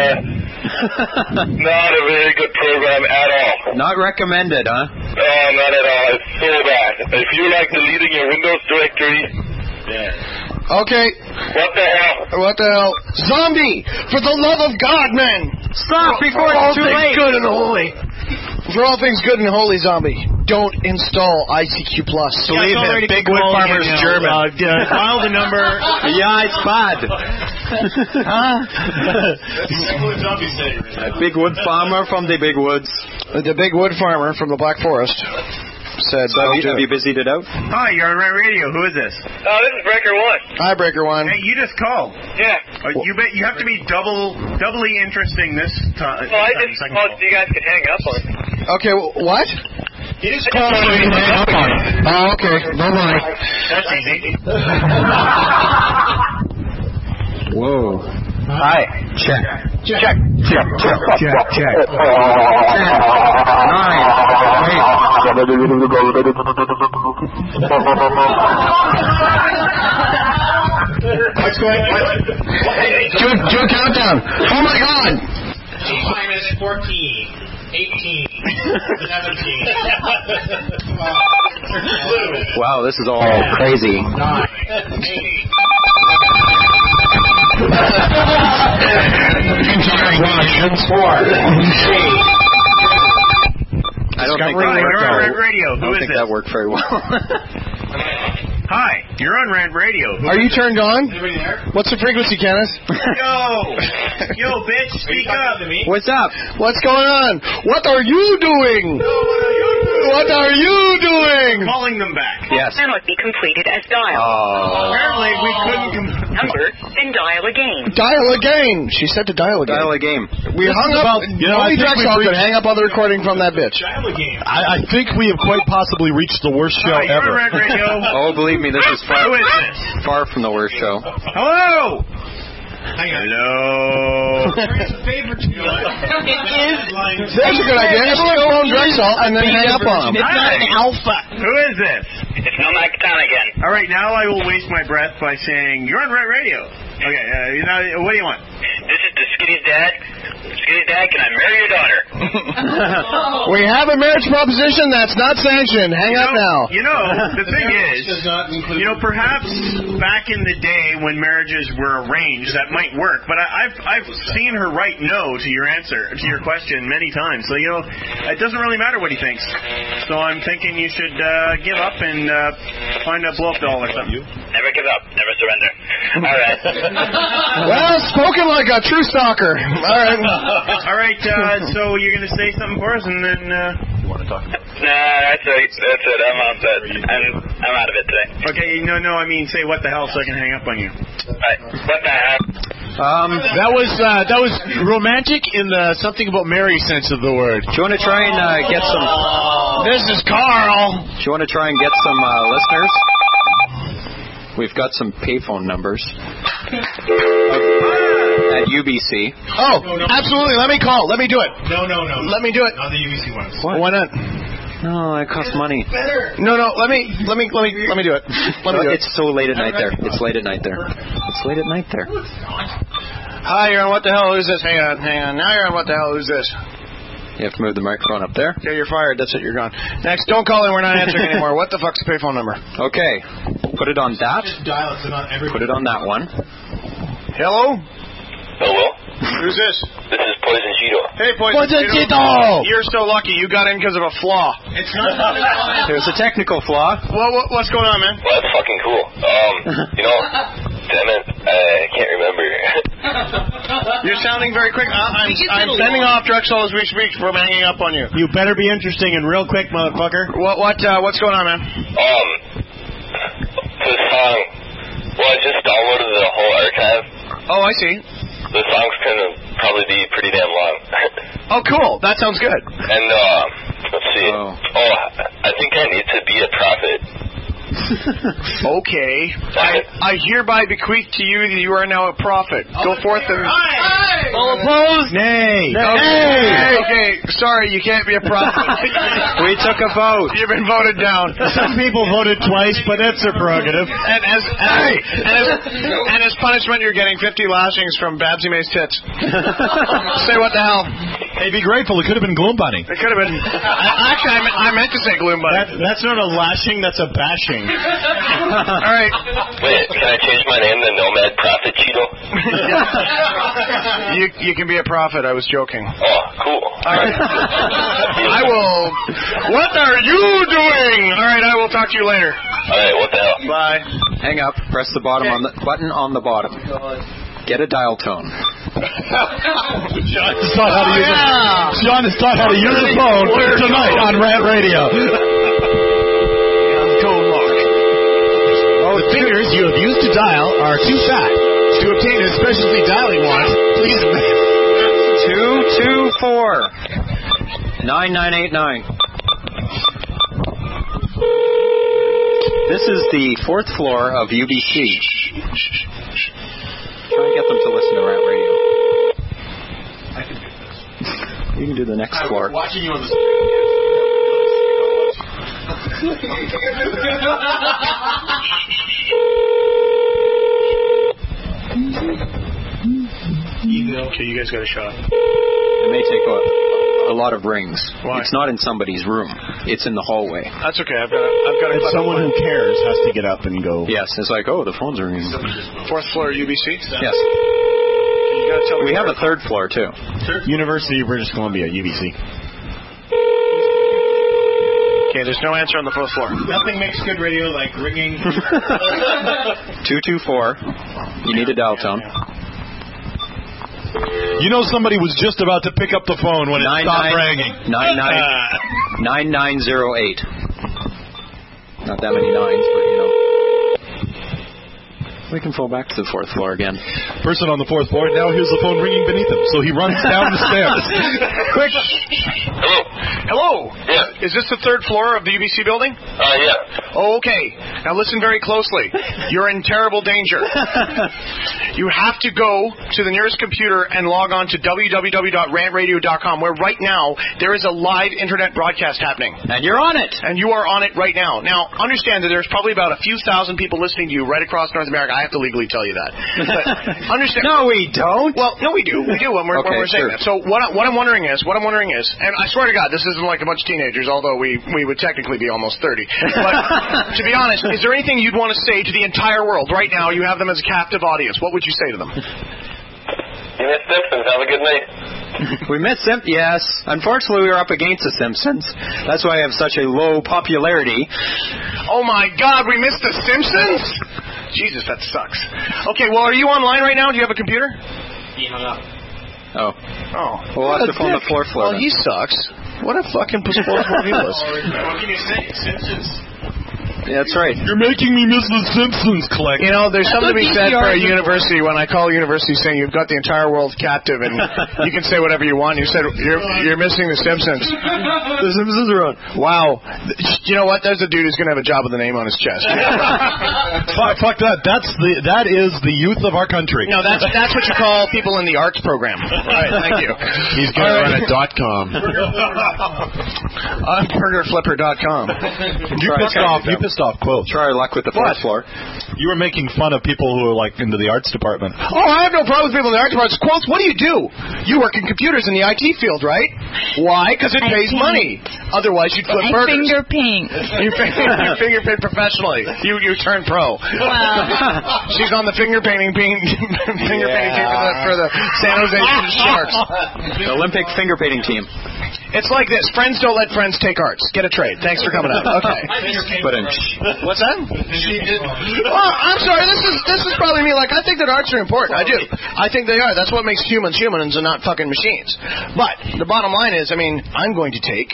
not a very good program at all. Not recommended, huh? No, not at all. It's so bad. If you like deleting your Windows directory... Yeah. Okay. What the hell? What the hell? Zombie! For the love of God, man! Stop before it's too late! Good and holy. For all things good and holy, Zombie, don't install ICQ Plus. Believe him, Big Wood Farmer's German. Dial the number. Yeah, it's bad. Big Wood Farmer from the Big Woods. The Big Wood Farmer from the Black Forest said... So have you busied it out? Hi, you're on Rent Radio. Who is this? This is Breaker 1. Hi, Breaker 1. Hey, you just called. Yeah. You have to be doubly interesting this time. Well, I just called so you guys could hang up on it. Okay, what? You just called so you can hang up on it. Oh, okay. Bye-bye. That's easy. Whoa. Hi. Check. Check. What's going on? Do a countdown. Oh my God! Time is 14, 18, 17. Wow, this is all crazy. 9, 8. I don't think that worked very well. Hi, you're on Rant Radio. Are you turned on? Anybody there? What's the frequency, Kenneth? Yo, bitch, speak up. What's up? What's going on? What are you doing? What are you doing? Calling them back. Yes. Cannot be completed as dialed. Apparently, we couldn't. Number, then dial again. Dial again. She said to dial again. Dial a game. We hung up. Nobody Drexel could hang up on the recording from that bitch. I think we have quite possibly reached the worst show Hi, you're ever. on Rant Radio. Oh, believe me, this is Who is this? far from the worst show. Hello. Hello. That's a good idea. Just phone Drexel and then hang up on him. It's not an alpha. Who is this? It's no Mike Town again. All right, now I will waste my breath by saying you're on Rant Radio. Okay, what do you want? This is the Skinny's dad. Skinny's dad, can I marry your daughter? We have a marriage proposition that's not sanctioned. Hang up now. You know, the thing is, perhaps back in the day when marriages were arranged, that might work. But I've seen her write no to your answer, to your question many times. So, it doesn't really matter what he thinks. So I'm thinking you should give up and find a blow-up doll or something. Never give up. Never surrender. All right. Well, spoken like a true stalker. All right. All right, so you're going to say something for us, and then... You want to talk about it? Nah, that's it. I'm out of it today. Okay, no, I mean, say what the hell so I can hang up on you. All right. What the hell? That was romantic in the something about Mary sense of the word. Do you want to try and get some... This is Carl. Do you want to try and get some listeners? We've got some payphone numbers at UBC. Oh, absolutely. Let me call. Let me do it. No. Let me do it. Not the UBC ones. What? Why not? No, it costs money. No. Let me do it. Let me do it. It's so late at night there. It's late at night there. Hi, you're on What the Hell? Who's this? Hang on. Now you're on What the Hell? Who's this? You have to move the microphone up there. Okay, you're fired. That's it. You're gone. Next, don't call in. We're not answering anymore. What the fuck's the payphone number? Okay. Put it on that. Just dial it so not everybody. Put it on that one. Hello? Hello? Who's this? This is Poison Cheeto. Hey, Poison Cheeto. You're so lucky. You got in because of a flaw. It's not. There's a technical flaw. What's going on, man? Well, that's fucking cool. Damn it, I can't remember. You're sounding very quick. I'm sending off Drexel as we speak from hanging up on you. You better be interesting and real quick, motherfucker. What's going on, man? The song. Well, I just downloaded the whole archive. Oh, I see. The song's gonna probably be pretty damn long. Oh, cool. That sounds good. And let's see. I think I need to be a prophet. Okay. I hereby bequeath to you that you are now a prophet. Go forth and... All opposed? Nay. Okay. Sorry, you can't be a prophet. We took a vote. You've been voted down. Some people voted twice, but that's their prerogative. And as punishment, you're getting 50 lashings from Babsy May's tits. Say what the hell. Hey, be grateful. It could have been Gloom Bunny. It could have been... Actually, I meant to say Gloom Bunny. That's not a lashing, that's a bashing. All right. Wait, can I change my name to Nomad Prophet Cheeto? You can be a prophet. I was joking. Oh, cool. All right. I will... What are you doing? All right, I will talk to you later. All right, what the hell? Bye. Hang up. Press the button on the bottom. Get a dial tone. John has taught how to use the phone tonight on Rant Radio. The fingers you have used to dial are too fat. To obtain a specialty dialing wand, please... 224-9989. This is the 4th floor of UBC. Try and get them to listen to Rant Radio. You can do the next floor. Watching you on the Okay, you guys got a shot. It may take a lot of rings. Why? It's not in somebody's room. It's in the hallway. That's okay. I've got a It's someone who cares has to get up and go. Yes, it's like, oh, the phone's ringing. 4th floor UBC? Yes. You gotta tell me We have a 3rd floor, too. University of British Columbia, UBC. Okay, there's no answer on the 4th floor. Nothing makes good radio like ringing. 224. You need a dial tone. You know somebody was just about to pick up the phone when it stopped ringing. 9908. Not that many nines, but you know. We can fall back to the 4th floor again. Person on the 4th floor, now hears the phone ringing beneath him, so he runs down the stairs. Quick. Hello. Yeah. Is this the 3rd floor of the UBC building? Yeah. Oh, okay. Now listen very closely. You're in terrible danger. You have to go to the nearest computer and log on to www.rantradio.com, where right now there is a live internet broadcast happening. And you're on it. And you are on it right now. Now, understand that there's probably about a few thousand people listening to you right across North America. I have to legally tell you that. But understand? No, we don't. Well, no, we do. We do when we're saying that. So what I'm wondering is, and I swear to God, this isn't like a bunch of teenagers, although we would technically be almost 30. But to be honest, is there anything you'd want to say to the entire world right now? You have them as a captive audience. What would you say to them? You missed Simpsons. Have a good night. We missed Simpsons. Yes. Unfortunately, we were up against the Simpsons. That's why I have such a low popularity. Oh my God, we missed the Simpsons? Jesus, that sucks. Okay, well, are you online right now? Do you have a computer? He hung up. Oh. We'll have to phone the 4th floor. Well, he sucks. What a fucking puss-puss he was. What can you say? Simpsons. Yeah, that's right. You're making me miss the Simpsons, Click. You know, there's something to be said for a university. When I call a university saying you've got the entire world captive and you can say whatever you want, you said you're missing the Simpsons. The Simpsons are on. Wow. You know what? There's a dude who's going to have a job with a name on his chest. Fuck that. That is the youth of our country. No, that's what you call people in the arts program. Right, thank you. He's going to run a .com. Burgerflipper.com. You pissed off Quill. Try our luck with the 4th floor. You were making fun of people who are like into the arts department. Oh, I have no problem with people in the arts department. Quotes, what do? You work in computers in the IT field, right? Why? Because it pays money. Otherwise, you'd flip burgers. Finger paint. You finger paint professionally. You turn pro. Wow. She's on the finger painting team for the San Jose Sharks. The Olympic finger painting team. It's like this. Friends don't let friends take arts. Get a trade. Thanks for coming out. Okay. What's that? Well, I'm sorry. This is probably me. Like, I think that arts are important. I do. I think they are. That's what makes humans humans and not fucking machines. But the bottom line is, I mean, I'm going to take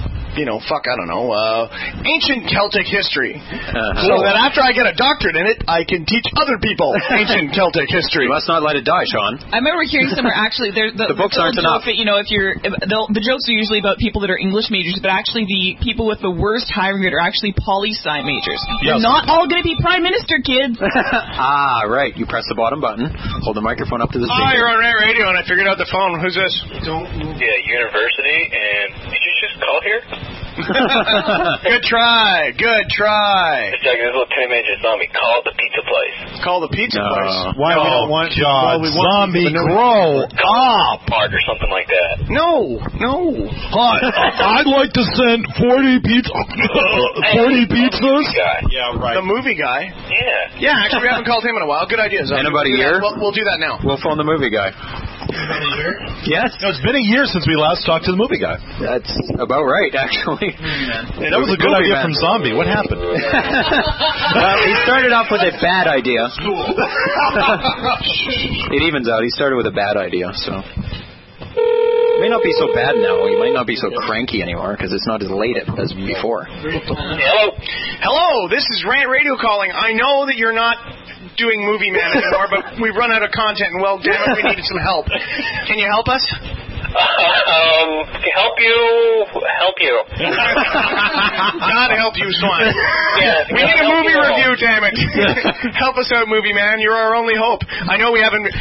ancient Celtic history. So that after I get a doctorate in it, I can teach other people ancient Celtic history. You must not let it die, Sean. I remember hearing somewhere actually the books aren't enough. That, the jokes are usually about people that are English majors, but actually the people with the worst hiring rate are actually poli-sci majors. Yes. They're not all going to be prime minister, kids. Right. You press the bottom button, hold the microphone up to the speaker. Oh, you're on Rant Radio, and I figured out the phone. Who's this? Yeah, university, and did you just call here? Good try. Just checking, this little teenage zombie. Call the pizza place. Call the pizza place? Why we don't want zombie grow up or something like that. No. I'd like to send 40 pizzas. Yeah, right. The movie guy. Yeah, actually, we haven't called him in a while. Good idea, Zombie. In about a year? We'll do that now. We'll phone the movie guy. Yes. No, it's been a year since we last talked to the movie guy. That's about right, actually. That was a good idea from Zombie. What happened? Well, he started off with a bad idea. It evens out. He started with a bad idea, so. It may not be so bad now. He might not be so cranky anymore because it's not as late as before. Hello, this is Rant Radio calling. I know that you're not doing Movie Man anymore, but we've run out of content, and well, damn it, we needed some help. Can you help us? Help you. God help you, Swan. Yeah, we need a movie review you, damn it. Help us out, Movie Man. You're our only hope. I know they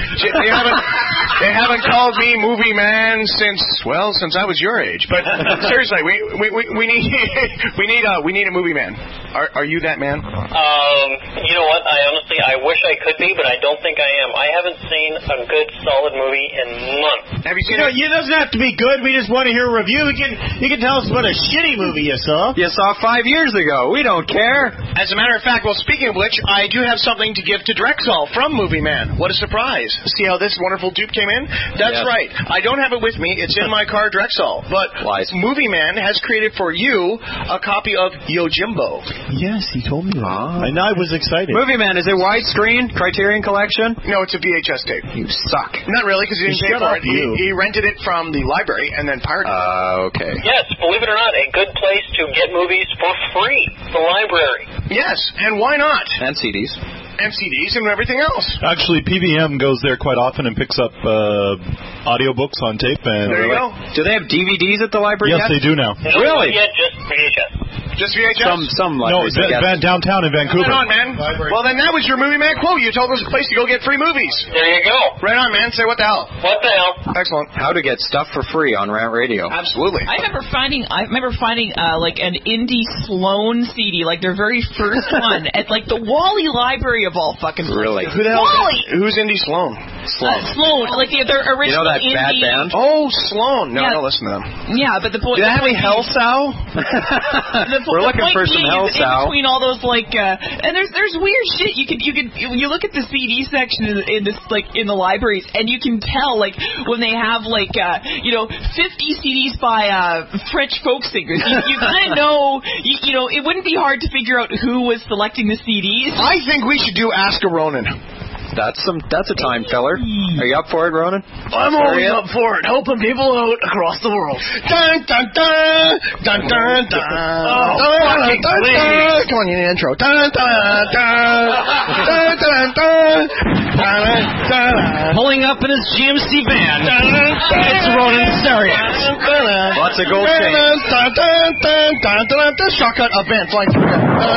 haven't called me Movie Man since I was your age. But seriously, we need a Movie Man. Are you that man? You know what? I wish I could be, but I don't think I am. I haven't seen a good, solid movie in months. Have you seen it? It doesn't have to be good. We just want to hear a review. You can tell us what a shitty movie you saw. You saw 5 years ago. We don't care. As a matter of fact, well, speaking of which, I do have something to give to Drexel from Movie Man. What a surprise. See how this wonderful dupe came in? That's right. I don't have it with me. It's in my car, Drexel. But Movie Man has created for you a copy of Yojimbo. Yes, he told me that. And I was excited. Movie Man, is it widescreen? Criterion Collection? No, it's a VHS tape. You suck. Not really, because he didn't pay for it. He rented it from the library and then pirated it. Okay. Yes, believe it or not, a good place to get movies for free. The library. Yes, and why not? And CDs. And CDs and everything else. Actually, PVM goes there quite often and picks up audiobooks on tape. And there you go. Do they have DVDs at the library Yes, yet? they do now. Really? Yeah, just VHS. Just VHS? No, Some libraries. downtown in Vancouver. Right on, man. Well, then that was your Movie Man quote. You told us a place to go get free movies. There you go. Right on, man. Say what the hell. What the hell? Excellent. How to get stuff for free on Rant Radio. Absolutely. I remember finding like an Indie Sloan CD, like their very first one, at like the Wally Library of all fucking places. Really? Who the hell? Wally! Who's Indie Sloan? Sloan, like their original. You know that indie... bad band? Oh, Sloan. No, Yeah. I don't listen to them. Yeah, but the point. Do they have any Hell Sow? We're looking for some Hell Sow. Between all those and there's weird shit. You look at the CD section in this in the libraries, and you can tell when they have 50 CDs by French folk singers. You kind of know. It wouldn't be hard to figure out who was selecting the CDs. I think we should do Ask a Ronin. That's a time filler. Are you up for it, Ronan? I'm always up for it, helping people out across the world. Dun dun dun dun dun dun. Come on, you need an intro. Dun dun dun dun dun dun. Pulling up in his GMC van. It's Ronan Serious. Lots of gold chains. Shotgun event flying through.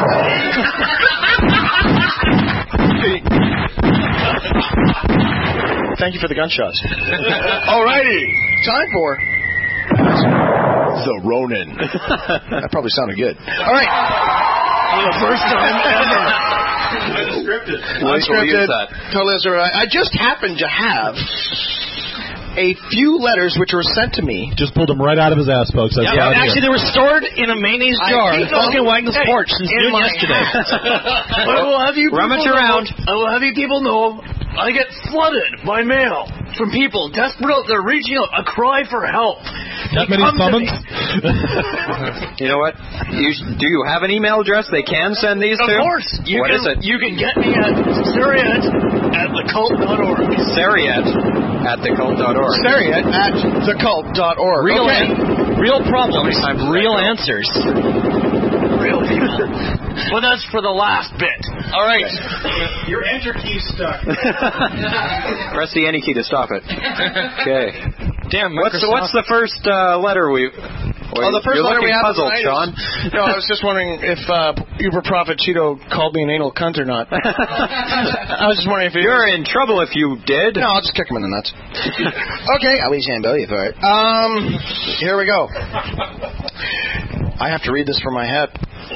Thank you for the gunshots. Alrighty, time for the Ronin. That probably sounded good. All right, the first time ever. Unscripted. Totally. I just happened to have a few letters which were sent to me. Just pulled them right out of his ass, folks. Actually, they were stored in a mayonnaise jar on Falcon Wagon's porch since noon yesterday. I will have you people know I get flooded by mail from people desperate out there reaching out, a cry for help. That many summons? You know what? Do you have an email address they can send these to? Of course. What is it? You can get me at Sariat@thecult.org. Sariat@thecult.org. Sariat@thecult.org. Real problems, real answers. Real people. Well, that's for the last bit. All right. Your enter key stuck. Press the any key to stop it. Okay. Damn, What's the first letter we... the first You're letter we looking have puzzled, Sean. No, I was just wondering if Uber Prophet Cheeto called me an anal cunt or not. I was just wondering if you're in trouble if you did. No, I'll just kick him in the nuts. Okay, I'll leave bill you for it. Here we go. I have to read this from my head.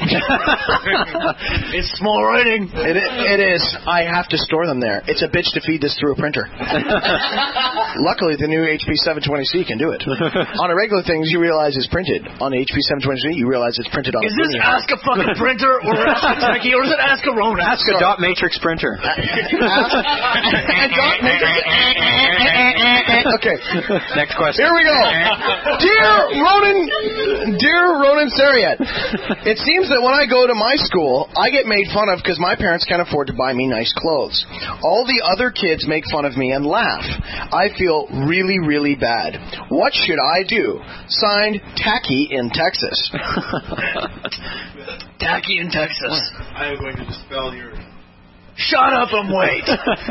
It's small writing. It is. I have to store them there. It's a bitch to feed this through a printer. Luckily, the new HP 720C can do it. On a regular things, you realize it's printed. On the HP 720C, you realize it's printed on. Is this Ask a fucking printer or Ask a Techie or is it Ask a Ronin? Ask a dot matrix printer. Okay. Next question. Here we go. Dear Ronin Sariat, it seems that when I go to my school, I get made fun of because my parents can't afford to buy me nice clothes. All the other kids make fun of me and laugh. I feel really, really bad. What should I do? Signed, Tacky in Texas. Tacky in Texas. I am going to dispel your... Shut up and wait.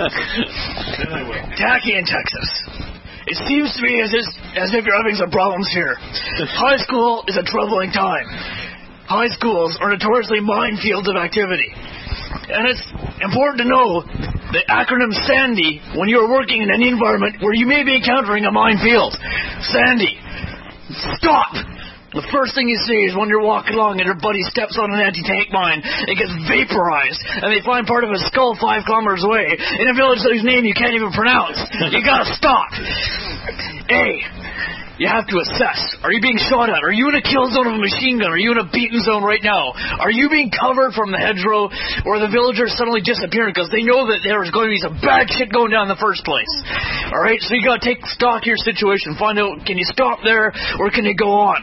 Tacky in Texas. It seems to me as if you're having some problems here. High school is a troubling time. High schools are notoriously minefields of activity. And it's important to know the acronym SANDY when you're working in any environment where you may be encountering a minefield. SANDY. Stop! The first thing you see is when you're walking along and your buddy steps on an anti-tank mine, it gets vaporized, and they find part of his skull 5 kilometers away in a village whose name you can't even pronounce. You gotta stop. A, you have to assess. Are you being shot at? Are you in a kill zone of a machine gun? Are you in a beaten zone right now? Are you being covered from the hedgerow, or the villagers suddenly disappearing because they know that there's going to be some bad shit going down in the first place? Alright, so you gotta take stock of your situation. Find out, can you stop there, or can you go on?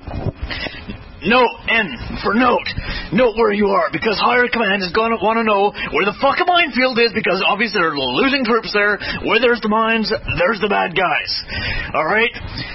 Note, N for note. Note where you are, because higher command is going to want to know where the fuck a minefield is, because obviously they're losing troops there. Where there's the mines, there's the bad guys. Alright?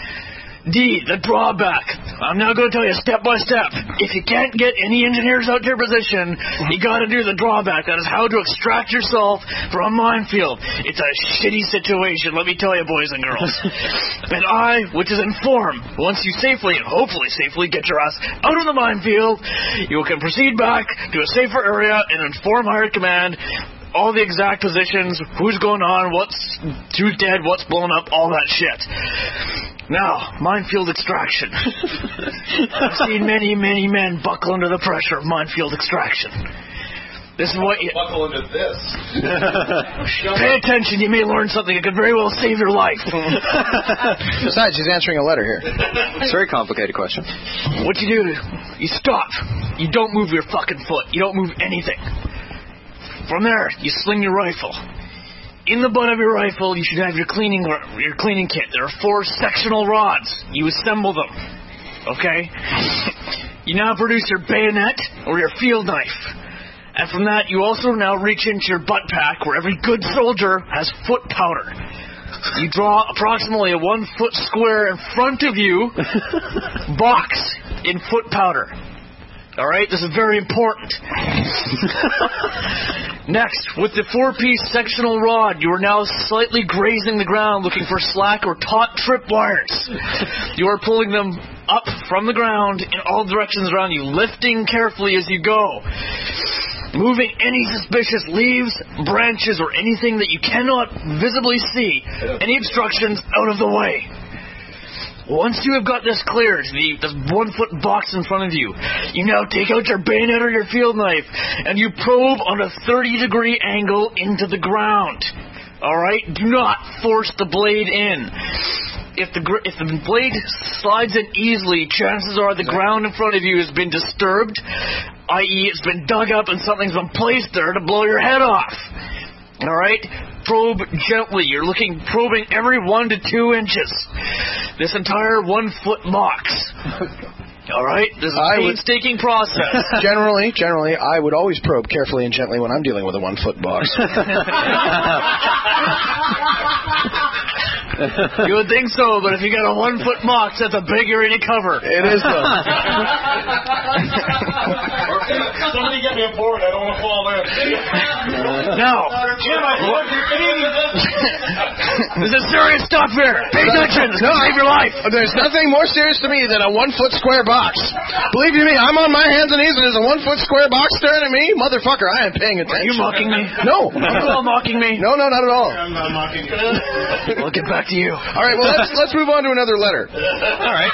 D, the drawback. I'm now going to tell you step by step. If you can't get any engineers out to your position, you got to do the drawback. That is how to extract yourself from a minefield. It's a shitty situation, let me tell you, boys and girls. And I, which is inform, once you safely and hopefully safely get your ass out of the minefield, you can proceed back to a safer area and inform higher command all the exact positions, who's going on, who's dead, what's blown up, all that shit. Now, minefield extraction. I've seen many, many men buckle under the pressure of minefield extraction. This is what you... Buckle into this. Pay attention, you may learn something that could very well save your life. Besides, he's answering a letter here. It's a very complicated question. What you do, you stop. You don't move your fucking foot. You don't move anything. From there, you sling your rifle. In the butt of your rifle, you should have your cleaning kit. There are 4 sectional rods. You assemble them. Okay? You now produce your bayonet or your field knife. And from that, you also now reach into your butt pack, where every good soldier has foot powder. You draw approximately a 1 foot square in front of you box in foot powder. Alright, this is very important. Next, with the 4-piece sectional rod, you are now slightly grazing the ground looking for slack or taut trip wires. You are pulling them up from the ground in all directions around you, lifting carefully as you go. Moving any suspicious leaves, branches, or anything that you cannot visibly see, any obstructions out of the way. Once you have got this cleared, the 1 foot box in front of you, you now take out your bayonet or your field knife, and you probe on a 30-degree angle into the ground. Alright? Do not force the blade in. If the blade slides in easily, chances are the ground in front of you has been disturbed, i.e. it's been dug up and something's been placed there to blow your head off. Alright? Probe gently. You're probing every 1 to 2 inches. This entire 1 foot box. Alright? This is a painstaking process. Generally, I would always probe carefully and gently when I'm dealing with a 1 foot box. You would think so, but if you got a 1 foot box, that's a big area to cover. It is, though. Somebody get me a board. I don't want to fall in. Now, this is serious stuff here. Pay attention. It's going to save your life. There's nothing more serious to me than a 1 foot square box. Believe you me, I'm on my hands and knees and there's a 1 foot square box staring at me. Motherfucker, I am paying attention. Are you mocking me? No. Are you all mocking me? No, not at all. I'm not mocking you. We'll get back to you. All right, well, let's move on to another letter. All right.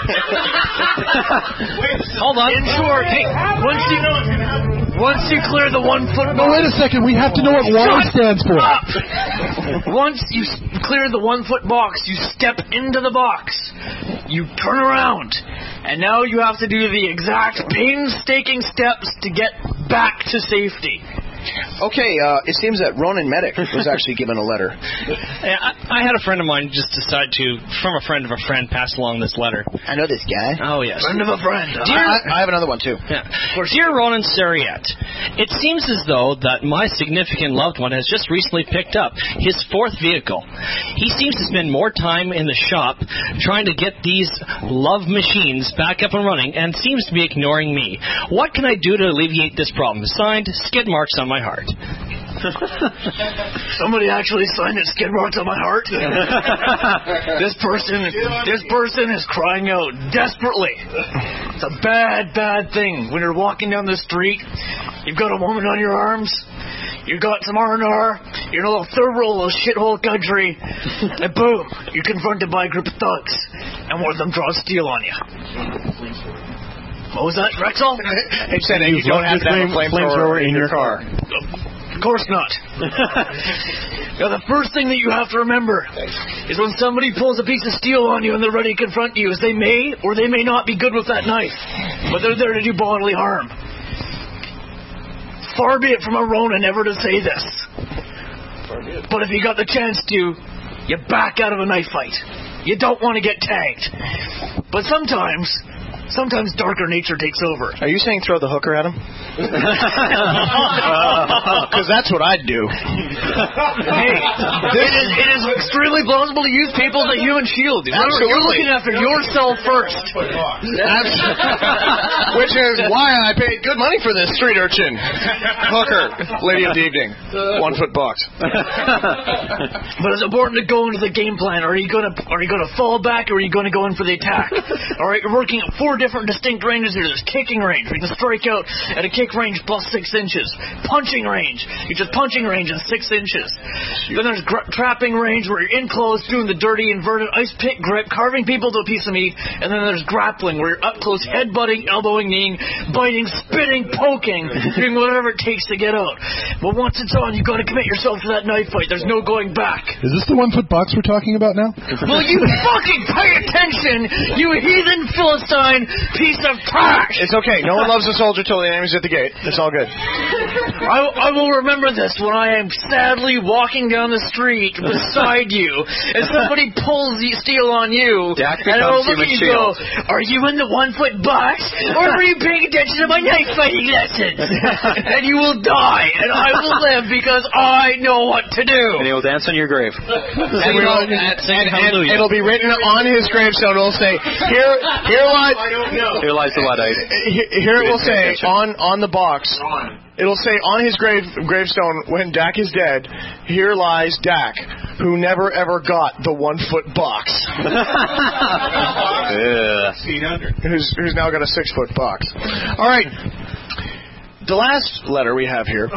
Hold on. In short, hey, once you clear the 1 foot box... No, wait a second. We have to know what Y stands for. Once you clear the 1 foot box, you step into the box. You turn around. And now you have to do the exact painstaking steps to get back to safety. Okay, it seems that Ronan Medic was actually given a letter. I had a friend of mine just decide to, from a friend of a friend, pass along this letter. I know this guy. Oh, yes. Friend of a friend. I have another one, too. Yeah. Dear Ronan Sariette, it seems as though that my significant loved one has just recently picked up his 4th vehicle. He seems to spend more time in the shop trying to get these love machines back up and running and seems to be ignoring me. What can I do to alleviate this problem? Signed, skid marks on my heart. Somebody actually signed it, skid marks on my heart. This person is crying out desperately. It's a bad, bad thing when you're walking down the street You've got a woman on your arms. You got some R&R. You're in a little third world, little shithole country. And boom, you're confronted by a group of thugs. And one of them draws steel on you. What was that, Rexall? He said you don't have to have a flamethrower in your car. Of course not. Now, the first thing that you have to remember is when somebody pulls a piece of steel on you and they're ready to confront you, is they may or they may not be good with that knife, but they're there to do bodily harm. Far be it from a Ronin never to say this, but if you got the chance to, you back out of a knife fight. You don't want to get tagged. But sometimes darker nature takes over. Are you saying throw the hooker at him? Because that's what I'd do. Hey, it is extremely plausible to use people as a human shield. Absolutely. You're looking after yourself first. Which is why I paid good money for this street urchin. Hooker, lady of the evening, 1 foot box. But it's important to go into the game plan. Are you going to fall back, or are you going to go in for the attack? All right, you're working at 4 different distinct ranges here. There's kicking range, where you can strike out at a kick range plus 6 inches. Punching range, you just punching range is 6 inches. Then there's trapping range, where you're in close, doing the dirty inverted ice pick grip, carving people to a piece of meat. And then there's grappling, where you're up close, head-butting, elbowing, kneeing, biting, spitting, poking, doing whatever it takes to get out. But once it's on, you've got to commit yourself to that knife fight. There's no going back. Is this the 1 foot box we're talking about now? Will you fucking pay attention, you heathen Philistine piece of trash! It's okay. No one loves a soldier till the enemy's at the gate. It's all good. I will remember this when I am sadly walking down the street beside you, and somebody pulls the steel on you, and I will look at you and go, are you in the 1 foot box, or are you paying attention to my knife fighting lessons? And you will die, and I will live because I know what to do. And he will dance on your grave. And it'll be written on his gravestone. It'll say, here lies the Luddite. Here it will say on the box. It'll say on his gravestone, when Dak is dead, here lies Dak, who never ever got the 1 foot box. Who's now got a 6 foot box. All right. The last letter we have here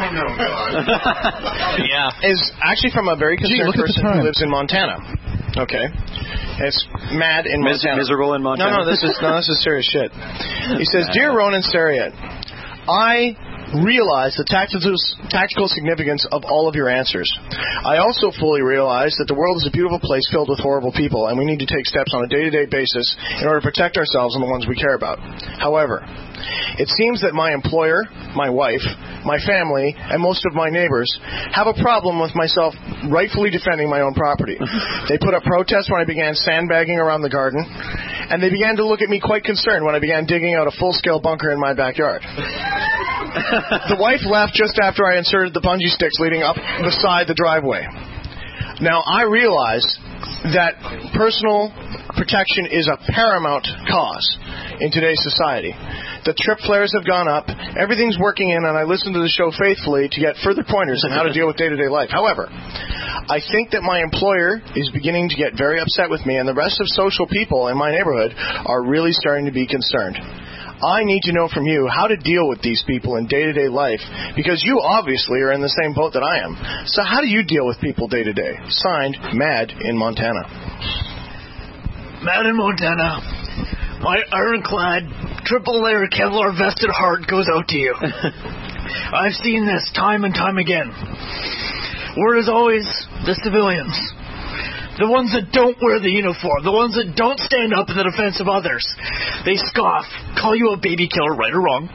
is actually from a very concerned person who lives in Montana. Okay. It's mad in Montana. Miserable in Montana. No, this is serious shit. He says, Dear Ronan Sariat, I realize the tactical significance of all of your answers. I also fully realize that the world is a beautiful place filled with horrible people, and we need to take steps on a day-to-day basis in order to protect ourselves and the ones we care about. However, it seems that my employer, my wife, my family, and most of my neighbors have a problem with myself rightfully defending my own property. They put up protests when I began sandbagging around the garden, and they began to look at me quite concerned when I began digging out a full-scale bunker in my backyard. The wife left just after I inserted the bungee sticks leading up beside the driveway. Now, I realize that personal protection is a paramount cause in today's society. The trip flares have gone up, everything's working in, and I listen to the show faithfully to get further pointers on how to deal with day-to-day life. However, I think that my employer is beginning to get very upset with me, and the rest of social people in my neighborhood are really starting to be concerned. I need to know from you how to deal with these people in day-to-day life, because you obviously are in the same boat that I am. So how do you deal with people day-to-day? Signed, Mad in Montana. Mad in Montana. My ironclad, triple-layer Kevlar vested heart goes out to you. I've seen this time and time again. Word is always the civilians. The ones that don't wear the uniform. The ones that don't stand up in the defense of others. They scoff, call you a baby killer, right or wrong.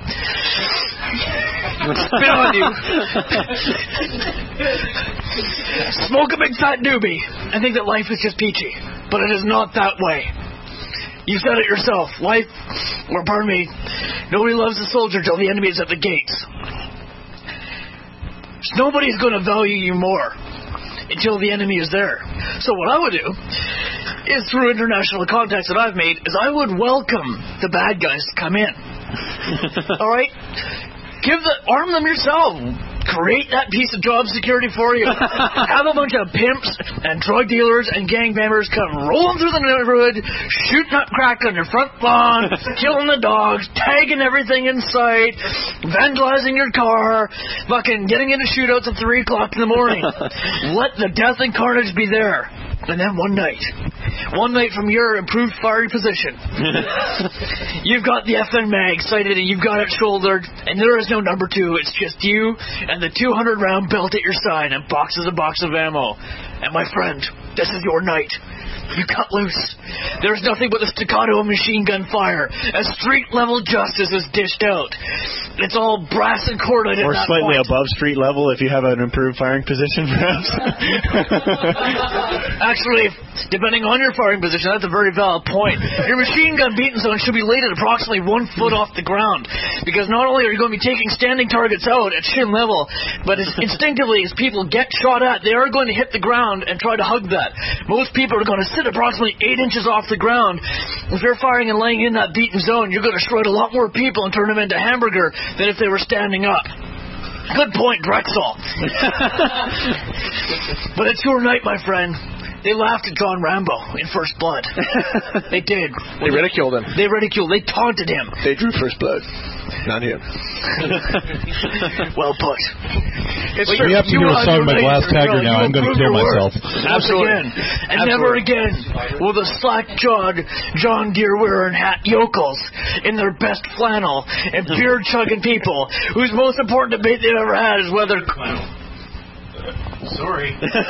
Spit on you. Smoke a big fat doobie and think that life is just peachy. But it is not that way. You said it yourself. Nobody loves a soldier till the enemy is at the gates. Nobody's going to value you more until the enemy is there. So what I would do is, through international contacts that I've made, is I would welcome the bad guys to come in. All right? Arm them yourself. create that piece of job security for you. Have a bunch of pimps and drug dealers and gangbangers come rolling through the neighborhood, shooting up crack on your front lawn, killing the dogs, tagging everything in sight, vandalizing your car, fucking getting into shootouts at 3 o'clock in the morning. Let the death and carnage be there. And then one night from your improved firing position, you've got the FN mag sighted and you've got it shouldered, and there is no number 2. It's just you and the 200-round belt at your side and box of ammo. And my friend, this is your night. You cut loose. There's nothing but the staccato of machine gun fire as street-level justice is dished out. It's all brass and cordite or at that slightly point. above street level if you have an improved firing position, perhaps. Actually, depending on your firing position, that's a very valid point. Your machine gun beating zone should be laid at approximately 1 foot off the ground, because not only are you going to be taking standing targets out at shin level, but instinctively, as people get shot at, they are going to hit the ground and try to hug that. Most people are going to sit approximately 8 inches off the ground. If you're firing and laying in that beaten zone, you're going to shred a lot more people and turn them into hamburger than if they were standing up. Good point, Drexel. But it's your night, my friend. They laughed at John Rambo in First Blood. They did. They ridiculed him. They taunted him. They drew First Blood. Not him. Well put. We have to do a song by Glass Tiger now. I'm going to kill myself. Absolutely. And never again will the slack-jawed, John Deere-wearing hat yokels in their best flannel and beer-chugging people whose most important debate they've ever had is whether... Sorry.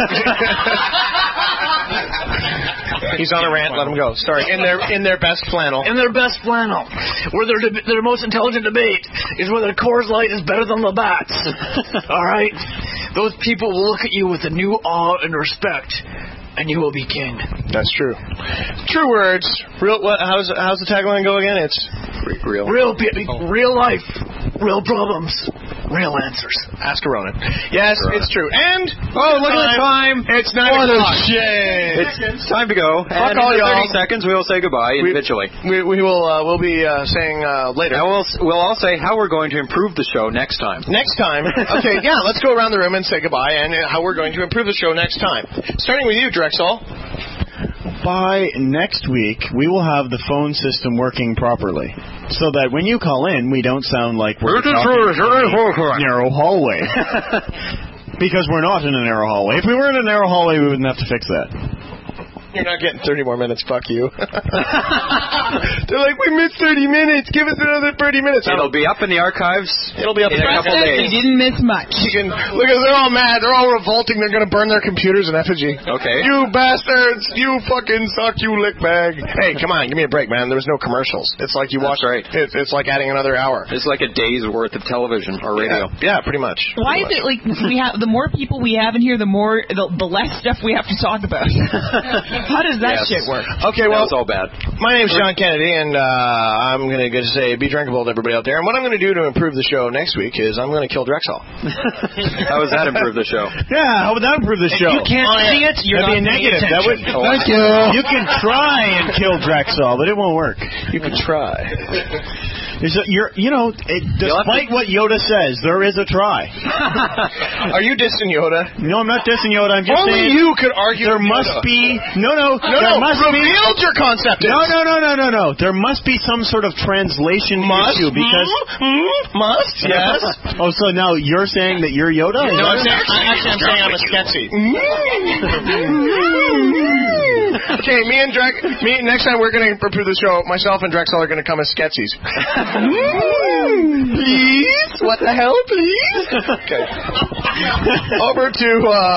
He's on a rant. Let him go. Sorry. In their best flannel. In their best flannel. Where their most intelligent debate is whether Coors Light is better than Labatt's. All right? Those people will look at you with a new awe and respect, and you will be king. That's true. True words. Real. How's the tagline go again? It's real. Real life. Real problems. Real answers. Ask a Ronin. Yes, it's true. And look at the time. It's 9 What a o'clock. shame. It's time to go. Fuck And all in 30 y'all. seconds, we will say goodbye individually. We will. We'll be saying later. And we'll all say how we're going to improve the show next time. Next time. Okay. Yeah. Let's go around the room and say goodbye and how we're going to improve the show next time. Starting with you, Drexel. By next week, we will have the phone system working properly, so that when you call in, we don't sound like we're talking in a narrow hallway. Because we're not in a narrow hallway. If we were in a narrow hallway, we wouldn't have to fix that. You're not getting 30 more minutes. Fuck you. They're like, we missed 30 minutes. Give us another 30 minutes. It'll be up in the archives. It'll be up in a couple days. You didn't miss much. You can look at. They're all mad. They're all revolting. They're going to burn their computers in effigy. Okay. You bastards! You fucking suck. You lick bag. Hey, come on, give me a break, man. There was no commercials. It's like you watch. Right. It's like adding another hour. It's like a day's worth of television or radio. Yeah, pretty much. Why is it like the more people we have in here, the less stuff we have to talk about? How does that shit work? Okay, well, that's all bad. My name's John Kennedy, and I'm going to say be drinkable to everybody out there. And what I'm going to do to improve the show next week is I'm going to kill Drexel. How does that improve the show? Yeah, how would that improve the show? You can't see it. You're That'd be a not paying negative. That would. attention. Thank you. You can try and kill Drexel, but it won't work. You can try. Despite what Yoda says, there is a try. Are you dissing Yoda? No, I'm not dissing Yoda. I'm just Only saying you could argue there with must Yoda. be no. Revealed your concept. No. There must be some sort of translation issue because must yes. Oh, so now you're saying that you're Yoda? No, I'm saying I'm a sketchy. Okay, next time we're going to improve the show. Myself and Drexel are going to come as Sketchies. Please? What the hell, please? Okay. Over to,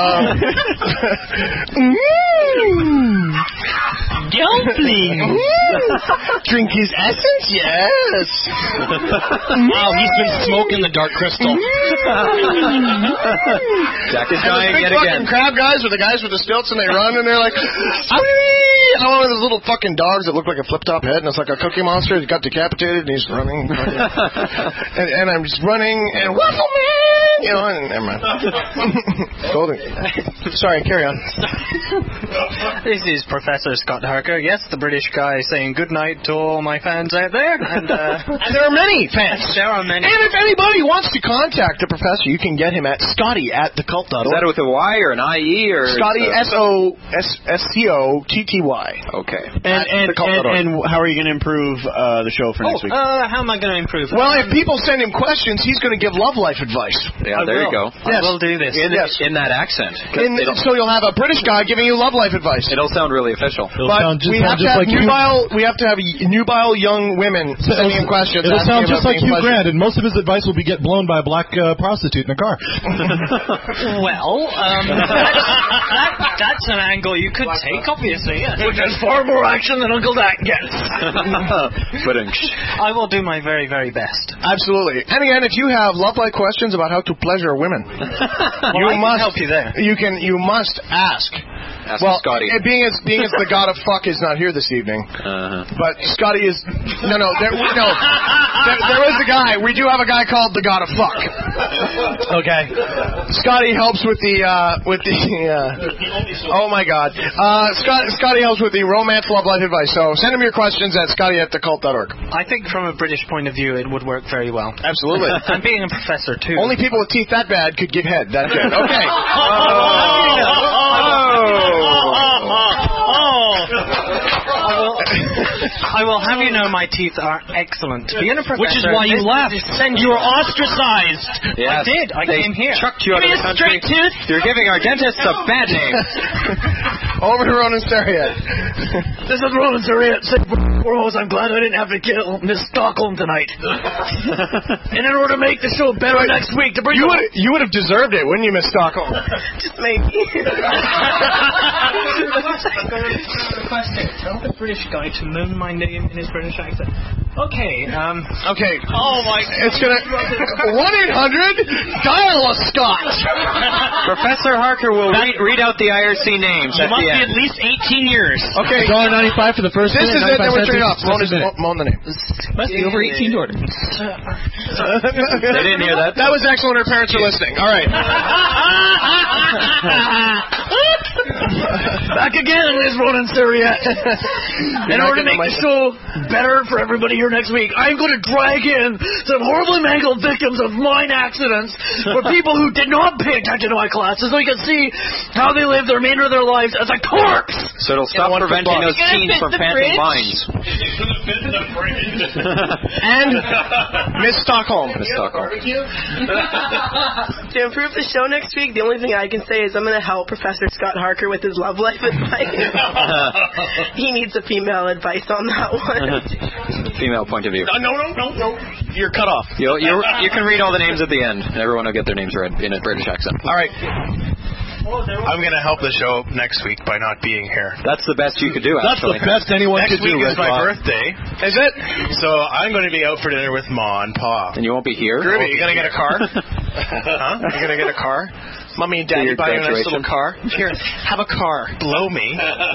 Dumpling. Drink his essence? Yes. Wow, he's been smoking the Dark Crystal. Jack is dying big yet fucking again. crab guys with the guys with the stilts, and they run, and they're like, I don't know, those little fucking dogs that look like a flip-top head, and it's like a Cookie Monster. He got decapitated, and he's running. and I'm just running, and Waffle Man! You know, and never mind. Golden. Sorry, carry on. This is Professor Scott Harker. Yes, the British guy saying good night to all my fans out there. And there are many fans. There are many. And if anybody wants to contact the professor, you can get him at Scotty@thecult.org. Is that with a Y or an IE or Scotty SCOTTY. Okay. And how are you going to improve the show for next week? How am I going to improve? Well, if people send him questions, he's going to give love life advice. Yeah, there you go. I will do this. In that accent. So you'll have a British guy giving you love life advice. It'll sound really official. But we have to have nubile young women sending him questions. It'll sound just like Hugh Grant, and most of his advice will be get blown by a black prostitute in a car. Well, that's an angle you could take, obviously. Yes. Which has far more action than Uncle Dak gets. I will do my very, very best. Absolutely. And again, if you have love life questions about how to pleasure women, I can help you there. You must ask. Well, Scotty. Being as the god of fuck is not here this evening, but Scotty is. There is a guy. We do have a guy called the god of fuck. Okay. Scotty helps with the. Oh my God. Scotty helps with the romance love life advice. So send him your questions at Scotty@thecult.org. I think from a British point of view, it would work very well. Absolutely. And being a professor too. Only people with teeth that bad could give head that good. Okay. I will have you know my teeth are excellent. Being a professor, which is why you left. You were ostracized. Yes. I did. I came here. Chucked you out of the country. You're giving our dentists a bad name. Over to Ronan Sariat. This is Ronan Sariat. I'm glad I didn't have to kill Miss Stockholm tonight. And in order to make the show better next week, to bring you would have deserved it, wouldn't you, Miss Stockholm? Just maybe. Tell the British guy to moan my name in his British accent. Okay. Okay. Oh my. It's gonna 1-800-dial-a-Scot. Professor Harker will read out the IRC names. You must be at least 18 years. Okay. $1.95 for the first. This is it. Then we're turning off. Moan the name. Must be over 18 to order. They didn't hear that. That was excellent. Her parents are listening. All right. Back again is Ronan Sariat. In order to make the show better for everybody here next week, I'm going to drag in some horribly mangled victims of mine accidents for people who did not pay attention to my classes so we can see how they live the remainder of their lives as a corpse. So it'll stop preventing those teens from panting mines. And Miss Stockholm. To improve the show next week, the only thing I can say is I'm going to help Professor Scott Harker with his love life advice. He needs a female advice on that one. Female point of view. No. You're cut off. You can read all the names at the end. Everyone will get their names read in a British accent. All right. I'm going to help the show next week by not being here. That's the best you could do, actually. That's the best anyone could do. Next week is my birthday. Is it? So I'm going to be out for dinner with Ma and Pa. And you won't be here? Groovy, you going to get a car? Huh? You going to get a car? Mommy and Daddy buy you a nice little car? Here, have a car. Blow me.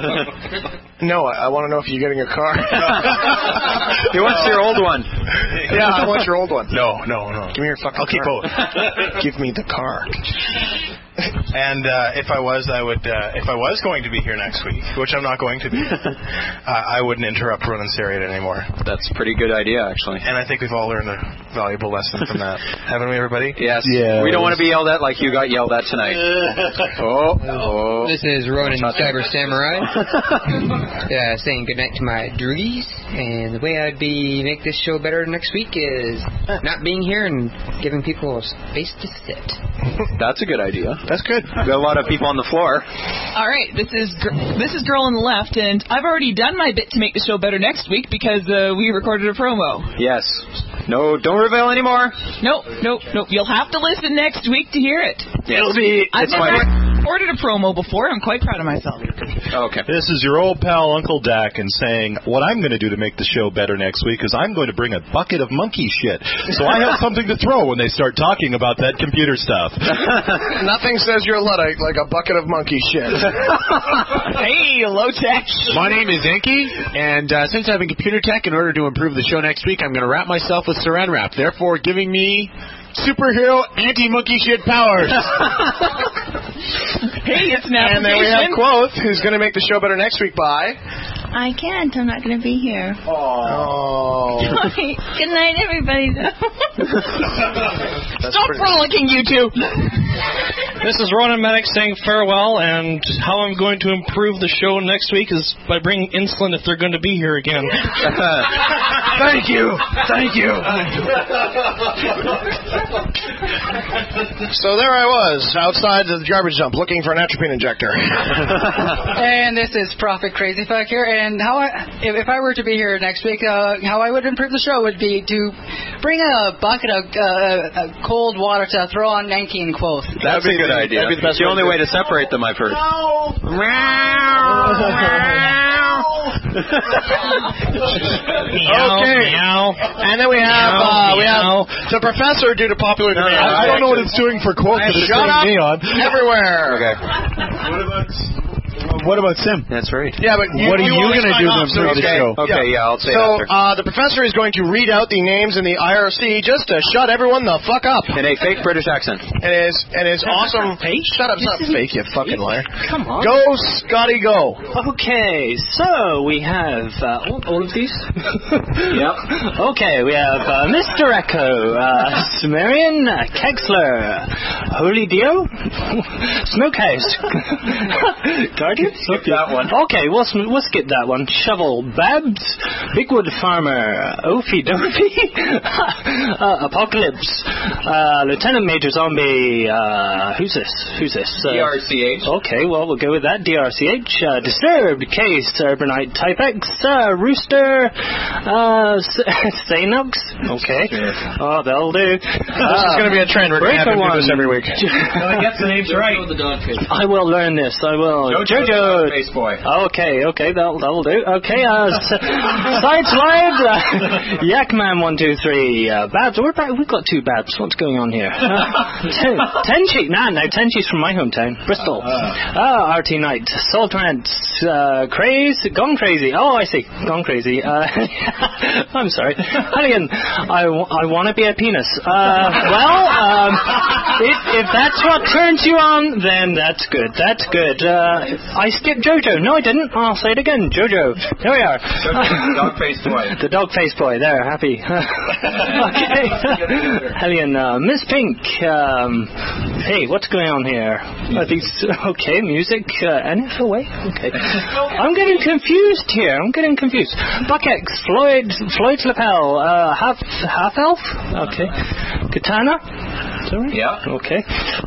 No, I want to know if you're getting a car. He wants your old one. Yeah, I want your old one. No. Give me your fucking I'll keep both. Give me the car. And if I was going to be here next week, which I'm not going to be, I wouldn't interrupt Ronan Sariat anymore. That's a pretty good idea, actually. And I think we've all learned a valuable lesson from that, haven't we, everybody? Yes. Yeah. We don't want to be yelled at like you got yelled at tonight. This is Ronan Cyber Samurai. Saying goodnight to my droogies. And the way I'd make this show better next week is not being here and giving people a space to sit. That's a good idea. That's good. We got a lot of people on the floor. All right, this is Girl on the Left, and I've already done my bit to make the show better next week because we recorded a promo. Yes. No, don't reveal anymore. Nope. You'll have to listen next week to hear it. Yes. I've never recorded a promo before. I'm quite proud of myself. Okay. This is your old pal Uncle Dak, and saying what I'm going to do to make the show better next week is I'm going to bring a bucket of monkey shit, so I have something to throw when they start talking about that computer stuff. Nothing says you're a Luddite like a bucket of monkey shit. Hey, low tech. My name is Enki, and since I'm in computer tech, in order to improve the show next week, I'm going to wrap myself with Saran Wrap, therefore giving me superhero anti-monkey shit powers. Hey, it's an application. And then we have Quoth, who's going to make the show better next week by I can't. I'm not going to be here. Oh. Good night, everybody. Stop frolicking, you two. This is Ronan Medic saying farewell, and how I'm going to improve the show next week is by bringing insulin if they're going to be here again. Thank you. So there I was, outside the garbage dump, looking for an atropine injector. And this is Prophet Crazy Fuck here, and if I were to be here next week, how I would improve the show would be to bring a bucket of cold water to throw on Yankee and Quoth. That'd be a good idea. That's the only way to separate them, I've heard. Okay. And then we have the professor due to popular demand. I don't know what it's doing for quotes, but it's Shut up me on. everywhere. Okay. What about Sim? That's right. Yeah, but what are you going to do to improve the show? Okay, yeah, I'll say so, after. the professor is going to read out the names in the IRC just to shut everyone the fuck up. In a fake British accent. And his awesome... Shut up, it's not fake, you fucking liar. Come on. Go, Scotty, go. Okay, so we have all of these. Yep. Okay, we have Mr. Echo, Sumerian, Kexler, Holy Dio, Smokehouse, Guardian. Skip that one. Okay, we'll skip that one. Shovel, Babs, Bigwood Farmer, Ophie Dophie, Apocalypse, Lieutenant Major Zombie. Who's this? DRCH. Okay, well, we'll go with that. DRCH. Disturbed, Case, Urbanite, Type X, Rooster, Sanox. Okay. Sure. Oh, that'll do. This is going to be a trend. We're going to have to do this every week. I get the names right. I will learn this. I will. Jojo. Face boy. Okay, that'll do. Okay, Side Slide, Yakman 123, Babs. We've got two Babs. What's going on here? Tenchi. No, Tenchi's from my hometown, Bristol. RT Knight, Soul Trance, Gone Crazy. Oh, I see. Gone Crazy. I'm sorry. Halligan, I want to be a penis. If that's what turns you on, then that's good. I skipped Jojo. No, I didn't. I'll say it again. Jojo. There we are. Dog-faced boy. The dog-faced boy. There, happy. Okay. Hellion, Miss Pink. Hey, what's going on here? Are these okay? Music. NFOA. Okay. I'm getting confused here. Buckex. Floyd's lapel. Half elf. Okay. Katana. Sorry? Yeah. Okay.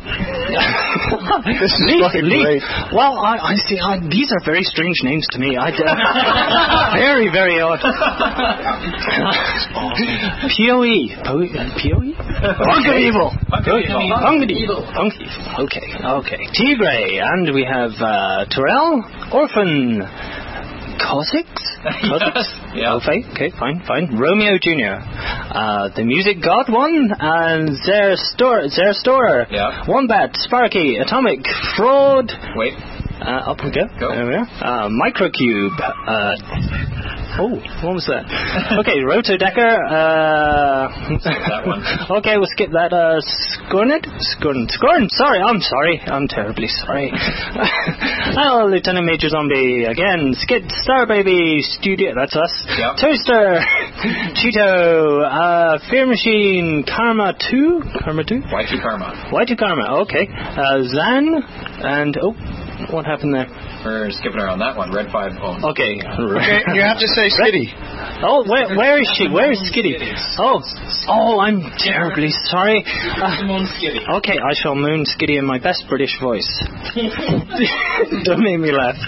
This is fucking great. Well, I see. These are very strange names to me. Very, very odd. POE. Punk of Evil. Okay. Tigray. And we have Terrell. Orphan. Cossacks? Yeah. Okay, fine. Romeo Jr. The Music God one, and Zerstorer. Yeah. Wombat, Sparky, Atomic, Fraud. Wait. Up we go. There we are. Microcube. What was that? Okay, Rotodecker. That one. Okay, we'll skip that. Scorn. Sorry, I'm terribly sorry. Lieutenant Major Zombie again. Skid, Star Baby Studio. That's us. Yep. Toaster, Cheeto, Fear Machine, Karma 2. Y2 Karma. Okay. Zan and what happened there? We're skipping around that one. Red 5 home. Okay. You have to say Skitty. Oh, where is she? Where is Skitty? Oh, I'm terribly sorry. Okay, I shall moon Skitty in my best British voice. Don't make me laugh.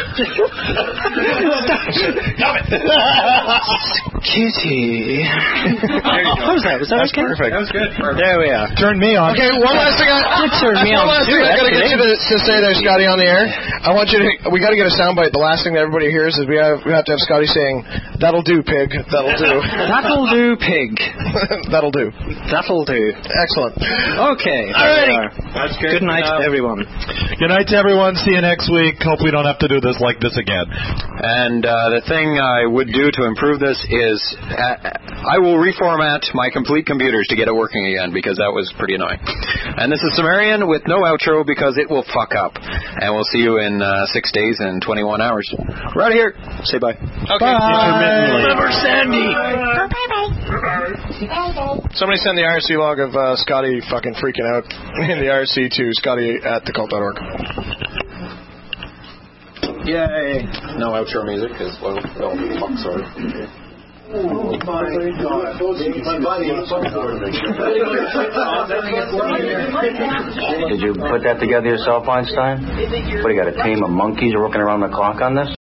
Kitty. What was that? Was that okay? Perfect. That was good. There we are. Turn me on. Okay, one last thing I got to get you to say there, Scotty, on the air. I want you to. We got to get a soundbite. The last thing that everybody hears is we have to have Scotty saying, "That'll do, pig. That'll do." That'll do, pig. That'll do. That'll do. Excellent. Okay. Alrighty. That's good. Good night to everyone. Good night to everyone. See you next week. Hope we don't have to do this like this again. And the thing I would do to improve this is I will reformat my complete computers to get it working again because that was pretty annoying. And this is Sumerian with no outro because it will fuck up. And we'll see you in 6 days and 21 hours. We're out of here. Say bye. Okay. Bye. Remember Sandy. Somebody send the IRC log of Scotty fucking freaking out in the IRC to Scotty@thecult.org. Yay. No outro music because, well, fuck, sorry. Oh my God. Did you put that together yourself, Einstein? What, you got a team of monkeys working around the clock on this?